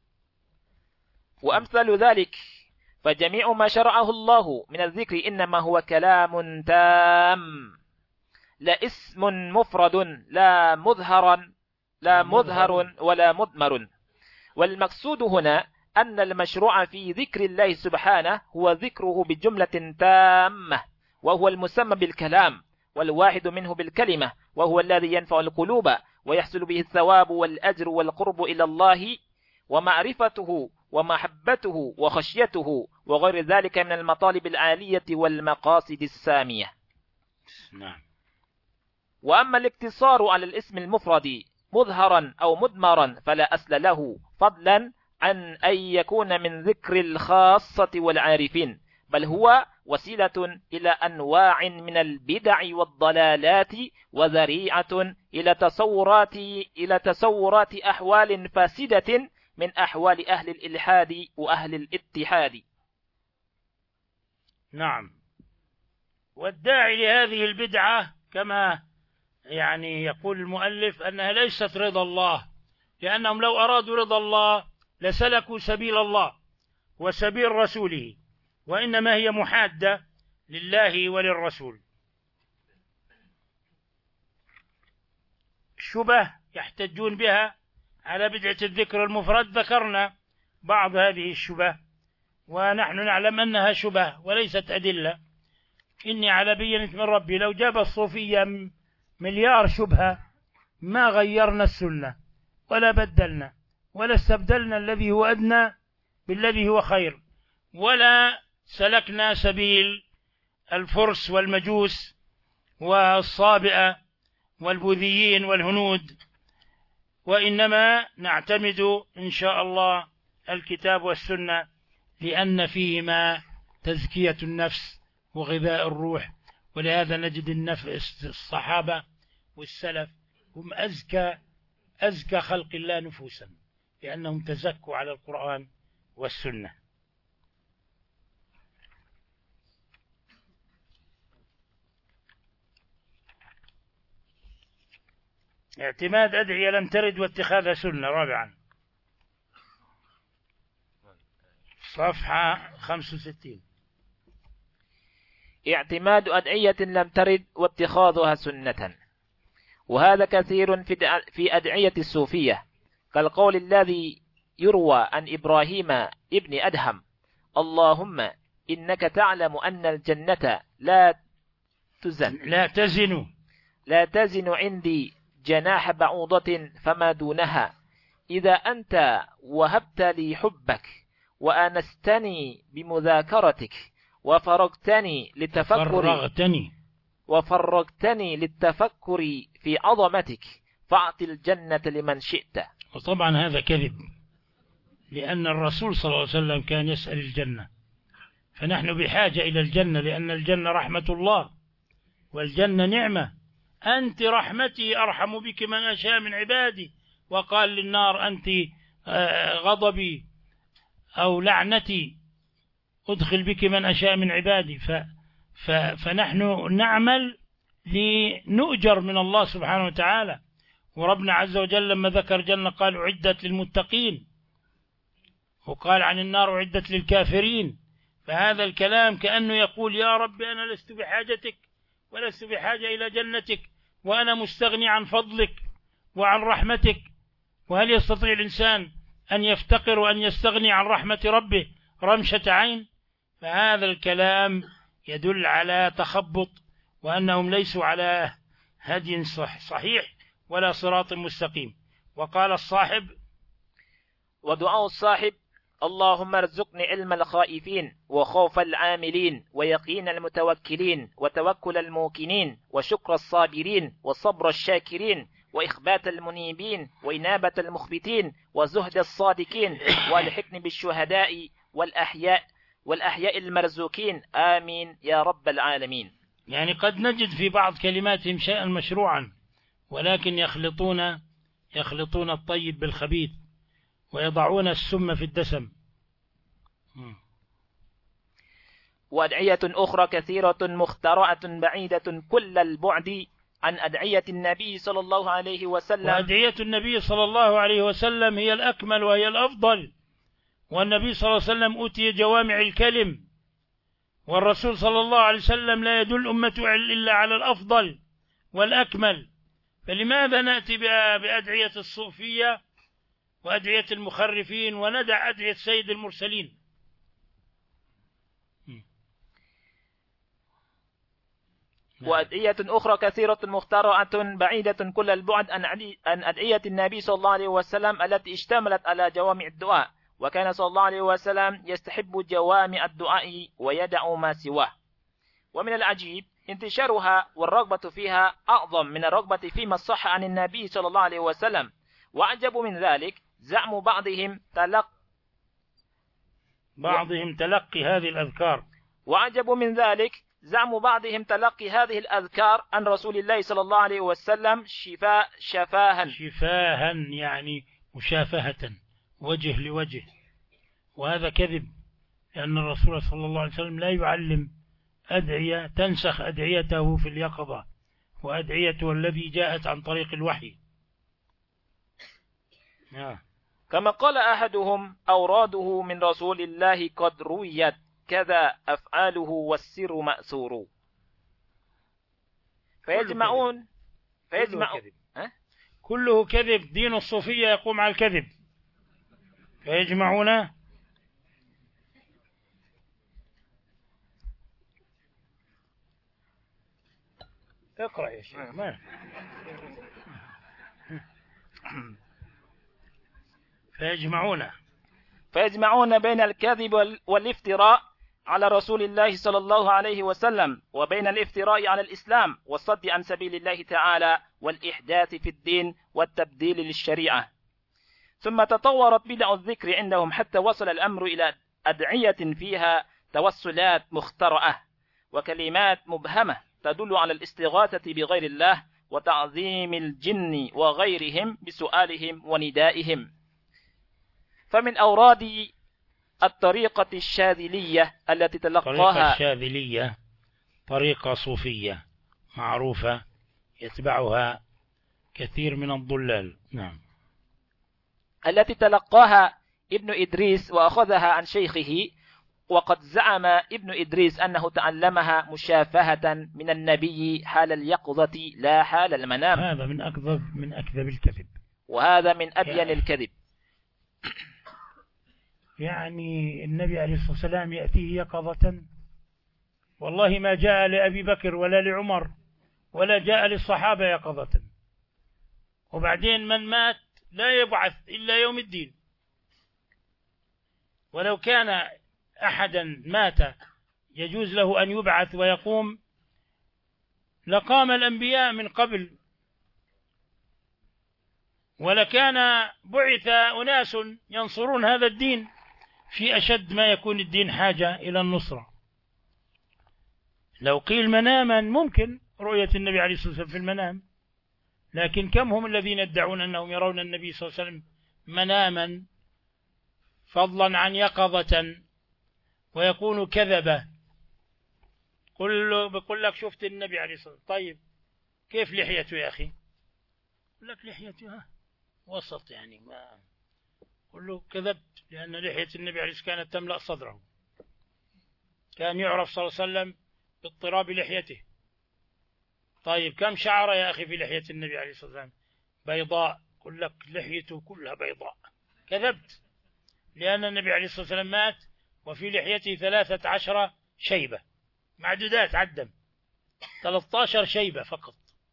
وأمثال ذلك، فجميع ما شرعه الله من الذكر إنما هو كلام تام، لا اسم مفرد لا مظهر لا مظهر ولا مضمر. والمقصود هنا أن المشروع في ذكر الله سبحانه هو ذكره بجملة تامة، وهو المسمى بالكلام، والواحد منه بالكلمة، وهو الذي ينفع القلوب ويحصل به الثواب والأجر والقرب إلى الله، ومعرفته ومحبته وخشيته وغير ذلك من المطالب العالية والمقاصد السامية. نعم. وأما الاقتصار على الاسم المفرد مظهرا أو مضمرا فلا أصل له، فضلا عن أن يكون من ذكر الخاصة والعارفين، بل هو وسيلة إلى أنواع من البدع والضلالات، وذريعة إلى تصورات إلى تصورات أحوال فاسدة من أحوال أهل الإلحاد وأهل الاتحاد. نعم. والداعي لهذه البدعة كما يعني يقول المؤلف أنها ليست رضا الله، لأنهم لو أرادوا رضا الله لسلكوا سبيل الله وسبيل رسوله، وإنما هي محادة لله وللرسول. شبه يحتجون بها على بدعة الذكر المفرد، ذكرنا بعض هذه الشبه ونحن نعلم أنها شبه وليست أدلة. إني على بينة من ربي، لو جاب الصوفية مليار شبهة ما غيرنا السنة ولا بدلنا ولا استبدلنا الذي هو أدنى بالذي هو خير، ولا سلكنا سبيل الفرس والمجوس والصابئة والبوذيين والهنود وإنما نعتمد إن شاء الله الكتاب والسنة، لأن فيهما تزكية النفس وغذاء الروح. ولهذا نجد النفس الصحابة والسلف هم أزكى أزكى خلق الله نفوسا، لأنهم تزكوا على القرآن والسنة. اعتماد أدعية لم ترد واتخاذها سنة. رابعا صفحة خمسة وستين. اعتماد أدعية لم ترد واتخاذها سنة، وهذا كثير في أدعية الصوفية، كالقول الذي يروى عن إبراهيم ابن أدهم: اللهم إنك تعلم أن الجنة لا تزن لا تزن لا تزن عندي جناح بعوضة فما دونها، إذا أنت وهبت لي حبك وآنستني بمذاكرتك وفرغتني للتفكر فرغتني وفرغتني للتفكر في عظمتك فأعط الجنة لمن شئت. وطبعا هذا كذب، لأن الرسول صلى الله عليه وسلم كان يسأل الجنة، فنحن بحاجة إلى الجنة، لأن الجنة رحمة الله، والجنة نعمة. أنت رحمتي أرحم بك من أشاء من عبادي، وقال للنار أنت غضبي أو لعنتي أدخل بك من أشاء من عبادي. ف ف فنحن نعمل لنؤجر من الله سبحانه وتعالى. وربنا عز وجل لما ذكر جنة قال أعدت للمتقين، وقال عن النار أعدت للكافرين. فهذا الكلام كأنه يقول يا رب أنا لست بحاجتك ولست بحاجة إلى جنتك، وأنا مستغني عن فضلك وعن رحمتك. وهل يستطيع الإنسان أن يفتقر وأن يستغني عن رحمة ربه رمشة عين؟ فهذا الكلام يدل على تخبط، وأنهم ليسوا على هدي صحيح ولا صراط مستقيم. وقال الصاحب: ودعاء الصاحب: اللهم ارزقني علم الخائفين وخوف العاملين ويقين المتوكلين وتوكل الموقنين وشكر الصابرين وصبر الشاكرين وإخبات المنيبين وإنابة المخبتين وزهد الصادقين والحكم بالشهداء والأحياء والأحياء المرزوقين، آمين يا رب العالمين. يعني قد نجد في بعض كلماتهم شيئا مشروعا، ولكن يخلطون يخلطون الطيب بالخبيث ويضعون السم في الدسم. وأدعية أخرى كثيرة مخترعة بعيدة كل البعد عن أدعية النبي صلى الله عليه وسلم. وأدعية النبي صلى الله عليه وسلم هي الأكمل وهي الأفضل، والنبي صلى الله عليه وسلم أوتي جوامع الكلم، والرسول صلى الله عليه وسلم لا يدل أمته إلا على الأفضل والأكمل. فلماذا نأتي بأدعية الصوفية وأدعية المخرفين وندع أدعية سيد المرسلين؟ وأدعية أخرى كثيرة مخترعة بعيدة كل البعد عن أدعية النبي صلى الله عليه وسلم التي اشتملت على جوامع الدعاء، وكان صلى الله عليه وسلم يستحب جوامع الدعاء ويدع ما سواه. ومن العجيب انتشارها والرغبة فيها أعظم من الرغبة فيما صح عن النبي صلى الله عليه وسلم. وأعجب من ذلك زعم بعضهم تلق بعضهم تلقي هذه الأذكار وأعجب من ذلك زعم بعضهم تلقي هذه الأذكار عن رسول الله صلى الله عليه وسلم شفاء شفاها شفاها يعني مشافهة وجه لوجه، وهذا كذب، لأن الرسول صلى الله عليه وسلم لا يعلم أدعية تنسخ أدعيته في اليقظة، وأدعيته الذي جاءت عن طريق الوحي. آه. كما قال أحدهم أوراده من رسول الله قد رويت كذا أفعاله والسر مأثور. فيجمعون فيجمعون كله, كله كذب. دين الصوفية يقوم على الكذب. فيجمعون اقرأ يا شيخ. ما فيجمعون فيجمعون بين الكذب والافتراء على رسول الله صلى الله عليه وسلم، وبين الافتراء على الإسلام والصد عن سبيل الله تعالى والإحداث في الدين والتبديل للشريعة. ثم تطورت بدع الذكر عندهم حتى وصل الأمر إلى أدعية فيها توسلات مخترعة وكلمات مبهمة تدل على الاستغاثة بغير الله وتعظيم الجن وغيرهم بسؤالهم وندائهم. فمن أوراد الطريقة الشاذلية التي تلقاها الطريقة الشاذلية طريقة صوفية معروفة يتبعها كثير من الضلال. نعم. التي تلقاها ابن إدريس وأخذها عن شيخه، وقد زعم ابن إدريس أنه تعلمها مشافهة من النبي حال اليقظة لا حال المنام. هذا من أكذب من أكذب الكذب، وهذا من أبين يعني الكذب. يعني النبي عليه الصلاة والسلام يأتيه يقظة، والله ما جاء لأبي بكر ولا لعمر ولا جاء للصحابة يقظة. وبعدين من مات لا يبعث إلا يوم الدين، ولو كان أحدا مات يجوز له أن يبعث ويقوم لقام الأنبياء من قبل، ولكان بعث أناس ينصرون هذا الدين في أشد ما يكون الدين حاجة إلى النصرة. لو قيل مناما ممكن رؤية النبي عليه الصلاة والسلام في المنام، لكن كم هم الذين يدعون أنهم يرون النبي صلى الله عليه وسلم مناما فضلا عن يقظة ويكون كذبة. قل بقول لك شفت النبي عليه الصلاة والسلام، طيب كيف لحيته يا أخي؟ قل لك لحيته وسط يعني ما، قل له كذبت، لأن لحية النبي عليه الصلاة والسلام كانت تملأ صدره، كان يعرف صلى الله عليه وسلم باضطراب لحيته. طيب كم شعر يا أخي في لحية النبي عليه الصلاة والسلام؟ بيضاء. قل لك لحيته كلها بيضاء، كذبت، لأن النبي عليه الصلاة والسلام مات وفي لحيته ثلاثة عشر شيبة معدودات عدم، ثلاثة عشر شيبة فقط.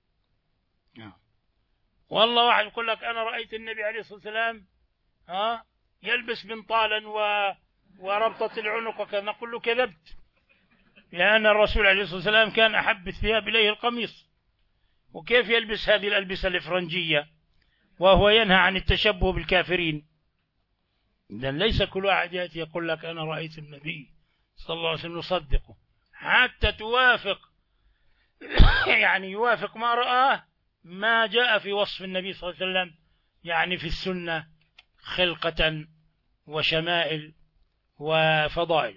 والله واحد يقول لك أنا رأيت النبي عليه الصلاة والسلام ها يلبس بنطالا و... وربطة العنق وكذا، نقول له كذبت، لأن الرسول عليه الصلاة والسلام كان أحب الثياب إليه القميص، وكيف يلبس هذه الألبسة الإفرنجية وهو ينهى عن التشبه بالكافرين؟ إذن ليس كل واحد يأتي يقول لك أنا رأيت النبي صلى الله عليه وسلم نصدقه حتى توافق يعني يوافق ما رآه ما جاء في وصف النبي صلى الله عليه وسلم، يعني في السنة خلقة وشمائل وفضائل.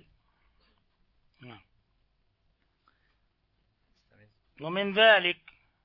ومن ذلك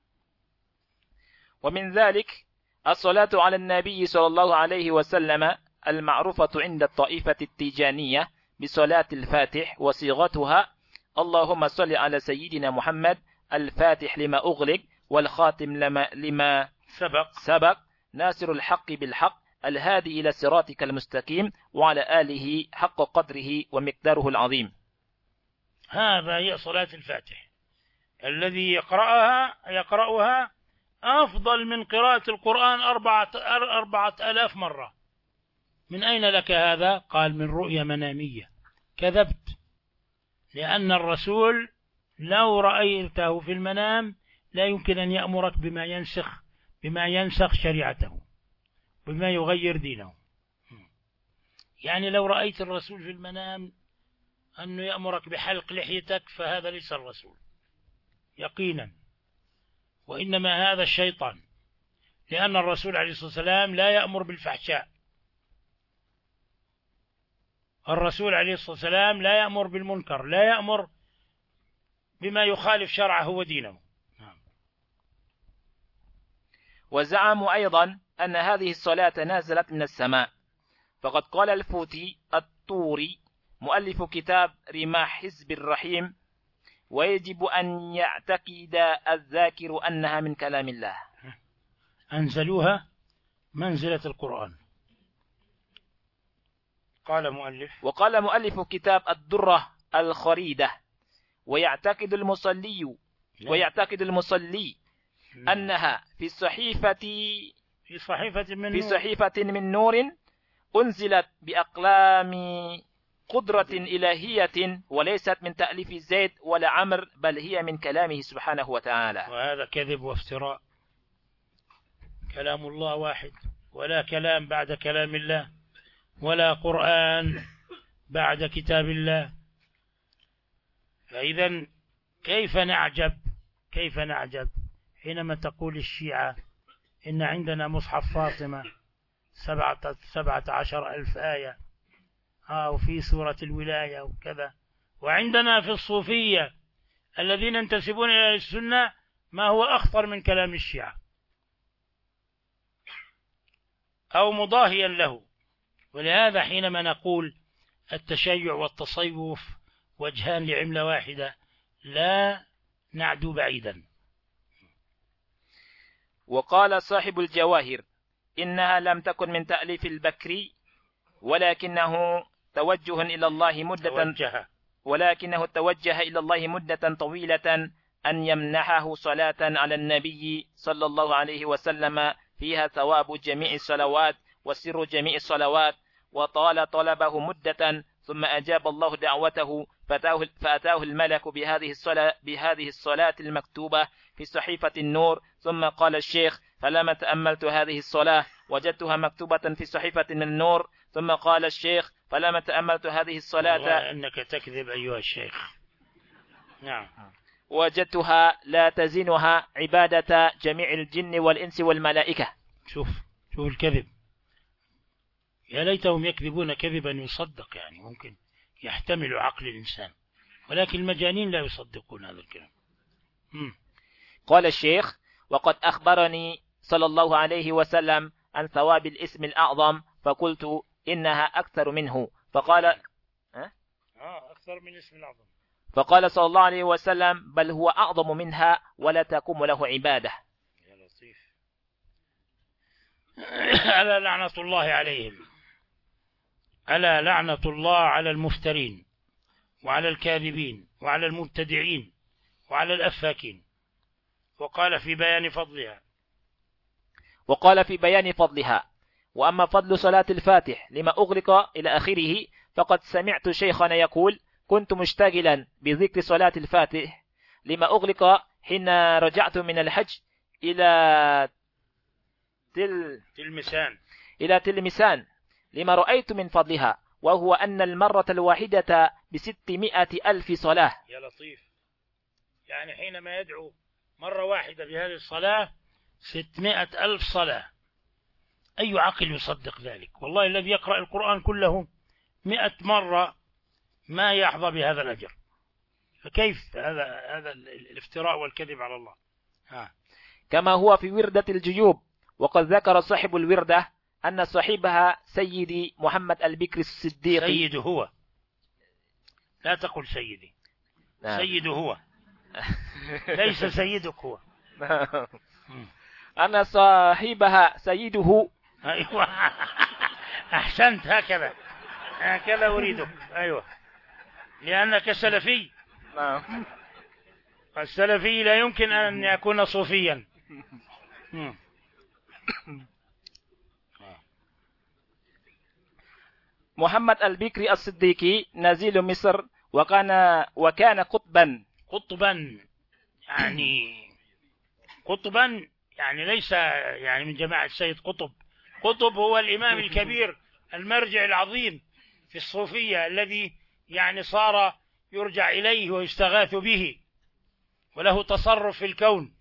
ومن ذلك الصلاة على النبي صلى الله عليه وسلم المعروفة عند الطائفة التيجانية بصلاة الفاتح، وصيغتها اللهم صل على سيدنا محمد الفاتح لما أغلق والخاتم لما, لما سبق سبق ناصر الحق بالحق الهادي إلى صراطك المستقيم وعلى آله حق قدره ومقداره العظيم. هذا هي صلاة الفاتح الذي يقرأها يقرأها أفضل من قراءة القرآن أربعة, أربعة ألاف مرة. من أين لك هذا؟ قال من رؤية منامية. كذبت، لأن الرسول لو رأيته في المنام لا يمكن أن يأمرك بما ينسخ بما ينسخ شريعته، بما يغير دينه. يعني لو رأيت الرسول في المنام أنه يأمرك بحلق لحيتك فهذا ليس الرسول يقينا، وإنما هذا الشيطان، لأن الرسول عليه الصلاة والسلام لا يأمر بالفحشاء، الرسول عليه الصلاة والسلام لا يأمر بالمنكر، لا يأمر بما يخالف شرعه ودينه. وزعموا أيضا أن هذه الصلاة نازلت من السماء، فقد قال الفوتي الطوري مؤلف كتاب رماح حزب الرحيم ويجب أن يعتقد الذاكر أنها من كلام الله. أنزلوها منزلة القرآن. قال مؤلف وقال مؤلف كتاب الدرة الخريدة ويعتقد المصلي ويعتقد المصلي أنها في صحيفة في صحيفة من في صحيفة من نور أنزلت بأقلام قدرة إلهية وليست من تأليف زيد ولا عمر، بل هي من كلامه سبحانه وتعالى. وهذا كذب وافتراء كلام الله واحد، ولا كلام بعد كلام الله، ولا قرآن بعد كتاب الله. فإذا كيف نعجب كيف نعجب حينما تقول الشيعة إن عندنا مصحف فاطمة سبعة, سبعة عشر ألف آية آه وفي سورة الولاية وكذا، وعندنا في الصوفية الذين ينتسبون إلى السنة ما هو أخطر من كلام الشيعة أو مضاهيا له. ولهذا حينما نقول التشيع والتصوف وجهان لعملة واحدة لا نعدو بعيدا. وقال صاحب الجواهر إنها لم تكن من تأليف البكري، ولكنه توجه إلى الله مدة توجه ولكنه توجه إلى الله مدة طويلة أن يمنحه صلاة على النبي صلى الله عليه وسلم فيها ثواب جميع الصلوات وسر جميع الصلوات، وطال طلبه مدة ثم أجاب الله دعوته فأتاه الملك بهذه الصلاة, بهذه الصلاة المكتوبة في صحيفة النور. ثم قال الشيخ فلما تأملت هذه الصلاة وجدتها مكتوبة في صحيفة من النور. ثم قال الشيخ فلما تأملت هذه الصلاة أنك تكذب أيها الشيخ. نعم. وجدتها لا تزنها عبادة جميع الجن والإنس والملائكة. شوف شوف الكذب، يا ليتهم يكذبون كذبا يصدق، يعني ممكن يحتمل عقل الإنسان، ولكن المجانين لا يصدقون هذا الكلام. مم. قال الشيخ وقد أخبرني صلى الله عليه وسلم عن ثواب الاسم الأعظم، فقلت إنها أكثر منه، فقال أه؟ آه أكثر من اسم الأعظم. فقال صلى الله عليه وسلم بل هو أعظم منها ولا تقوم له عبادة. يا لطيف. ألا لعنة الله عليهم، ألا لعنة الله على المفترين وعلى الكاذبين وعلى المبتدعين وعلى الأفاكين. وقال في بيان فضلها وقال في بيان فضلها وأما فضل صلاة الفاتح لما أغلق إلى آخره، فقد سمعت شيخنا يقول كنت مشتغلا بذكر صلاة الفاتح لما أغلق حين رجعت من الحج إلى تل تلمسان إلى تلمسان لما رأيت من فضلها، وهو أن المرة الواحدة بستمائة ألف صلاة. يا لطيف، يعني حينما يدعو مرة واحدة بهذه الصلاة ستمائة ألف صلاة. أي عقل يصدق ذلك؟ والله الذي يقرأ القرآن كله مئة مرة ما يحظى بهذا الأجر، فكيف هذا هذا الافتراء والكذب على الله؟ ها. كما هو في وردة الجيوب، وقد ذكر صاحب الوردة أن صاحبها سيدي محمد البكري الصديق. سيد هو، لا تقل سيدي. نعم. سيد هو ليس سيدك هو. أن صاحبها سيده. أيوة أحسنت، هكذا هكذا أريدك. أيوة، لأنك سلفي. نعم. السلفي لا يمكن أن يكون صوفيا. محمد البكري الصديقي نزيل مصر، وكان وكان قطبا. قطبا يعني قطبا يعني ليس يعني من جماعة السيد قطب. قطب هو الإمام الكبير المرجع العظيم في الصوفية الذي يعني صار يرجع إليه ويستغاث به وله تصرف في الكون.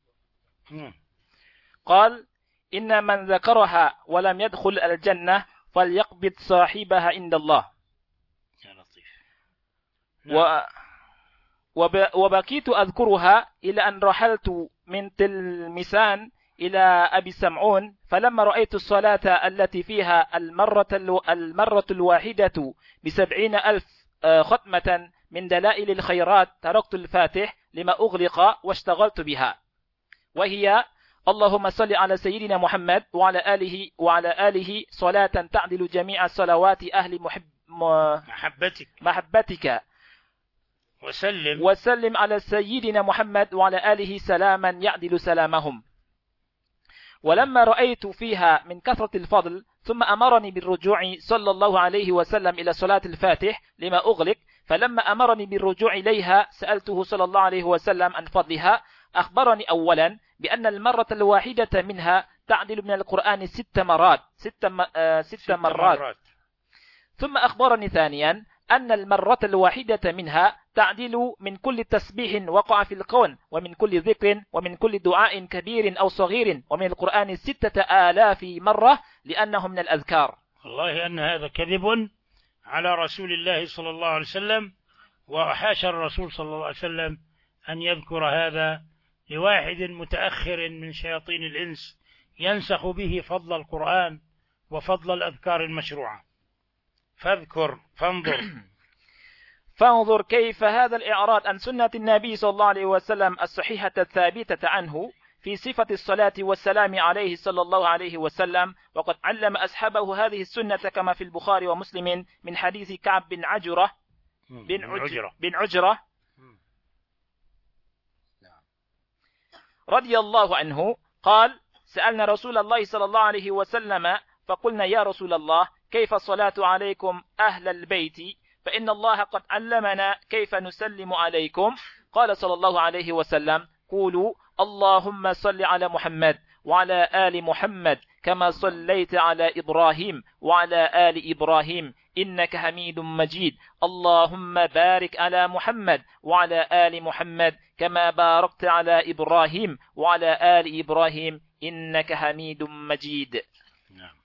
قال إن من ذكرها ولم يدخل الجنة فليقبض صاحبها عند الله. يا لطيف. و... وب... وبقيت أذكرها إلى أن رحلت من تلمسان إلى أبي سمعون، فلما رأيت الصلاة التي فيها المرة, الو... المرة الواحدة بسبعين ألف ختمة من دلائل الخيرات، تركت الفاتح لما أغلق واشتغلت بها، وهي اللهم صل على سيدنا محمد وعلى آله وعلى آله صلاة تعدل جميع صلوات أهل محب محبتك محبتك وسلم وسلم على سيدنا محمد وعلى آله سلاما يعدل سلامهم. ولما رأيت فيها من كثرة الفضل ثم أمرني بالرجوع صلى الله عليه وسلم إلى صلاة الفاتح لما أغلق، فلما أمرني بالرجوع إليها سألته صلى الله عليه وسلم عن فضلها. أخبرني أولا بأن المرة الواحدة منها تعدل من القرآن ست مرات ست, م... آه ست, ست مرات. مرات. ثم أخبرني ثانيا أن المرة الواحدة منها تعدل من كل تسبيح وقع في الكون، ومن كل ذكر، ومن كل دعاء كبير أو صغير، ومن القرآن ستة آلاف مرة، لأنه من الأذكار. والله أن هذا كذب على رسول الله صلى الله عليه وسلم، وحاشا الرسول صلى الله عليه وسلم أن يذكر هذا لواحد متأخر من شياطين الإنس ينسخ به فضل القرآن وفضل الأذكار المشروعة. فاذكر فانظر فانظر كيف هذا الإعراض عن سنة النبي صلى الله عليه وسلم الصحيحة الثابتة عنه في صفة الصلاة والسلام عليه صلى الله عليه وسلم، وقد علم أصحابه هذه السنة كما في البخاري ومسلم من حديث كعب بن عجرة بن عجرة, بن عجرة رضي الله عنه قال: سألنا رسول الله صلى الله عليه وسلم فقلنا: يا رسول الله، كيف الصلاة عليكم أهل البيت؟ فإن الله قد علمنا كيف نسلم عليكم. قال صلى الله عليه وسلم: قولوا اللهم صل على محمد وعلى آل محمد كما صليت على إبراهيم وعلى آل إبراهيم إنك حميد مجيد. اللهم بارك على محمد وعلى آل محمد كما باركت على إبراهيم وعلى آل إبراهيم إنك حميد مجيد. نعم.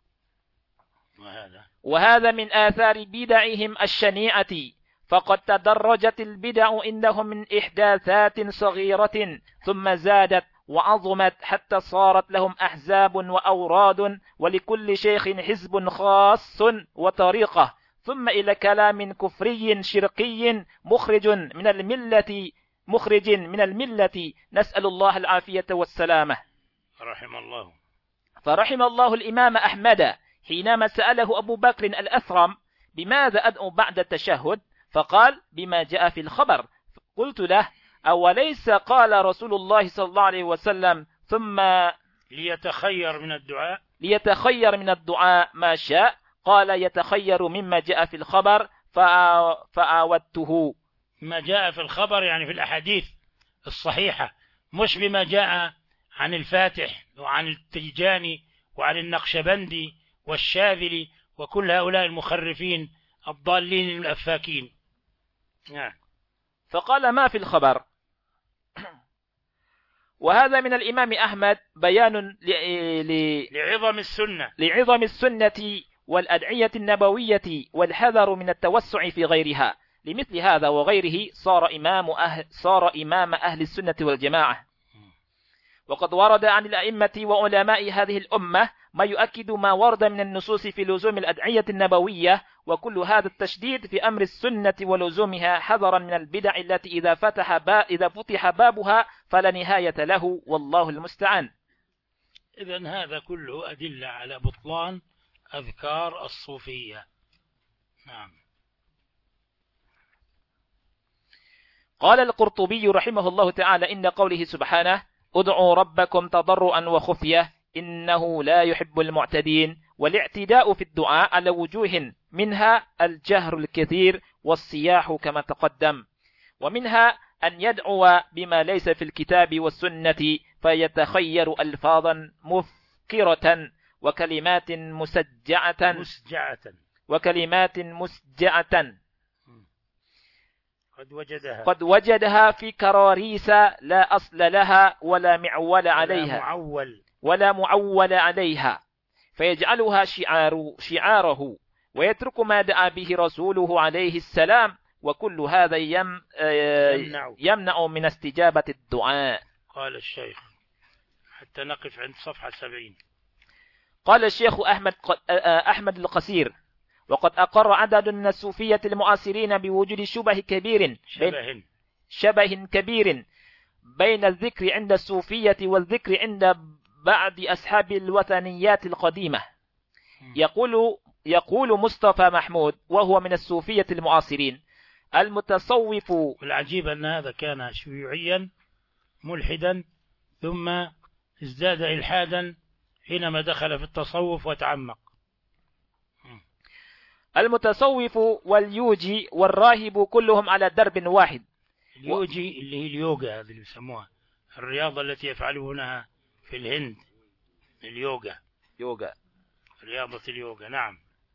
وهذا وهذا من آثار بدعهم الشنيعة، فقد تدرجت البدع عندهم من إحداثات صغيرة ثم زادت وعظمت حتى صارت لهم أحزاب وأوراد، ولكل شيخ حزب خاص وطريقة، ثم إلى كلام كفري شرقي مخرج من الملة مخرج من الملة، نسأل الله العافية والسلامة. رحم الله فرحم الله الإمام أحمد حينما سأله أبو بكر الأثرم: بماذا أدعو بعد التشهد؟ فقال: بما جاء في الخبر. قلت له: أوليس قال رسول الله صلى الله عليه وسلم ثم ليتخير من الدعاء ليتخير من الدعاء ما شاء؟ قال: يتخير مما جاء في الخبر فأعودته. ما جاء في الخبر يعني في الأحاديث الصحيحة، مش بما جاء عن الفاتح وعن التيجاني وعن النقشبندي والشاذلي وكل هؤلاء المخرفين الضالين الأفاكين. نعم. فقال: ما في الخبر. وهذا من الإمام أحمد بيان ل... ل... لعظم السنة لعظم السنة والأدعية النبوية والحذر من التوسع في غيرها. لمثل هذا وغيره صار إمام أهل, صار إمام أهل السنة والجماعة. وقد ورد عن الأئمة وعلماء هذه الأمة ما يؤكد ما ورد من النصوص في لزوم الأدعية النبوية، وكل هذا التشديد في أمر السنة ولزومها حذرا من البدع التي إذا فتح, با إذا فتح بابها فلا نهاية له، والله المستعان. إذن هذا كله أدلة على بطلان أذكار الصوفية. نعم. قال القرطبي رحمه الله تعالى: إن قوله سبحانه: ادعوا ربكم تضرعا وخفية إنه لا يحب المعتدين، والاعتداء في الدعاء على وجوه، منها الجهر الكثير والصياح كما تقدم، ومنها أن يدعو بما ليس في الكتاب والسنة فيتخير ألفاظا مفكرة وكلمات مسجعة مسجعة وكلمات مسجعة قد وجدها قد وجدها في كراريس لا أصل لها ولا معول عليها ولا معول ولا معول عليها، فيجعلها شعار شعاره ويترك ما دعا به رسوله عليه السلام، وكل هذا يم يمنع. يمنع من استجابة الدعاء. قال الشيخ حتى نقف عند صفحة سبعين. قال الشيخ أحمد أحمد القصير: وقد أقر عدد من الصوفية المعاصرين بوجود شبه كبير شبه, شبه كبير بين الذكر عند الصوفية والذكر عند بعض أصحاب الوثنيات القديمة. يقول يقول مصطفى محمود وهو من الصوفية المعاصرين: المتصوف. والعجيب أن هذا كان شيوعيا ملحدا ثم ازداد إلحادا حينما دخل في التصوف وتعمق. المتصوف واليوجي والراهب كلهم على درب واحد. اليوجي اللي هي اليوغا، هذه اللي يسموها الرياضة التي يفعلونها في الهند، اليوغا. يوغا، رياضة اليوغا. نعم.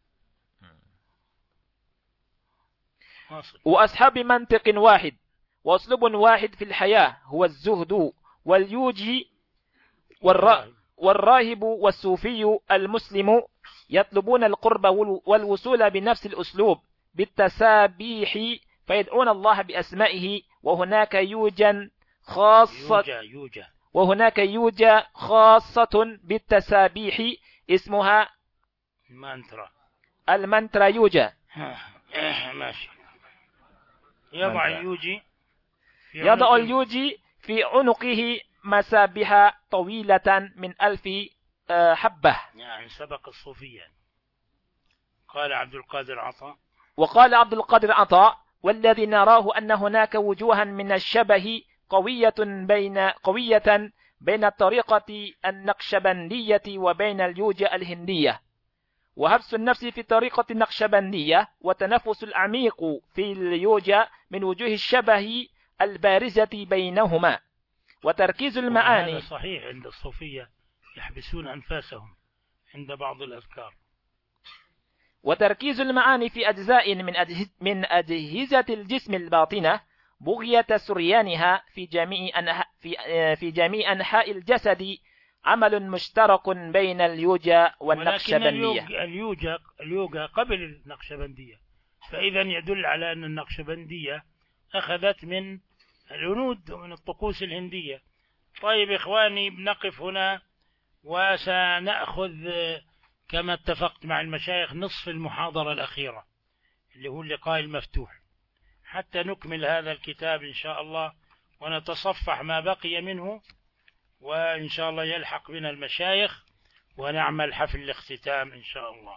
وأصحاب منطق واحد وأسلوب واحد في الحياة هو الزهد واليوجي والراهب والصوفي المسلم يطلبون القرب والوصول بنفس الأسلوب بالتسابيح فيدعون الله بأسمائه. وهناك يوجا خاصة يوجا يوجا وهناك يوجا خاصة بالتسابيح اسمها المانترا. المانترا يوجا. ماشي. يضع اليوجي في يضع اليوجي في عنقه مسابح طويلة من ألف حبة. يعني سبق الصوفية. قال عبد القادر عطاء وقال عبد القادر عطاء والذي نراه أن هناك وجوها من الشبه قوية بين قوية بين الطريقة النقشبندية وبين اليوجا الهندية، وحبس النفس في طريقة النقشبندية وتنفس العميق في اليوجا من وجوه الشبه البارزة بينهما، وتركيز المعاني. هذا صحيح، عند الصوفية يحبسون أنفاسهم عند بعض الأذكار. وتركيز المعاني في أجزاء من أجهزة, من أجهزة الجسم الباطنة بغية سريانها في جميع أنحاء في, في جميع أنحاء الجسد عمل مشترك بين اليوجا والنقشبندية. ولكن اليوجا اليوجا قبل النقشبندية، فإذا يدل على أن النقشبندية أخذت من الهنود ومن الطقوس الهندية. طيب إخواني، بنقف هنا وسنأخذ كما اتفقت مع المشايخ نصف المحاضرة الأخيرة اللي هو اللقاء المفتوح حتى نكمل هذا الكتاب إن شاء الله ونتصفح ما بقي منه، وإن شاء الله يلحق بنا المشايخ ونعمل حفل الاختتام إن شاء الله.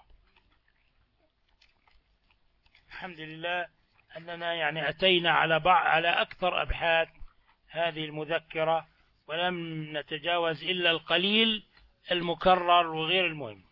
الحمد لله أننا يعني أتينا على بعض على أكثر أبحاث هذه المذكرة ولم نتجاوز إلا القليل المكرر وغير المهم.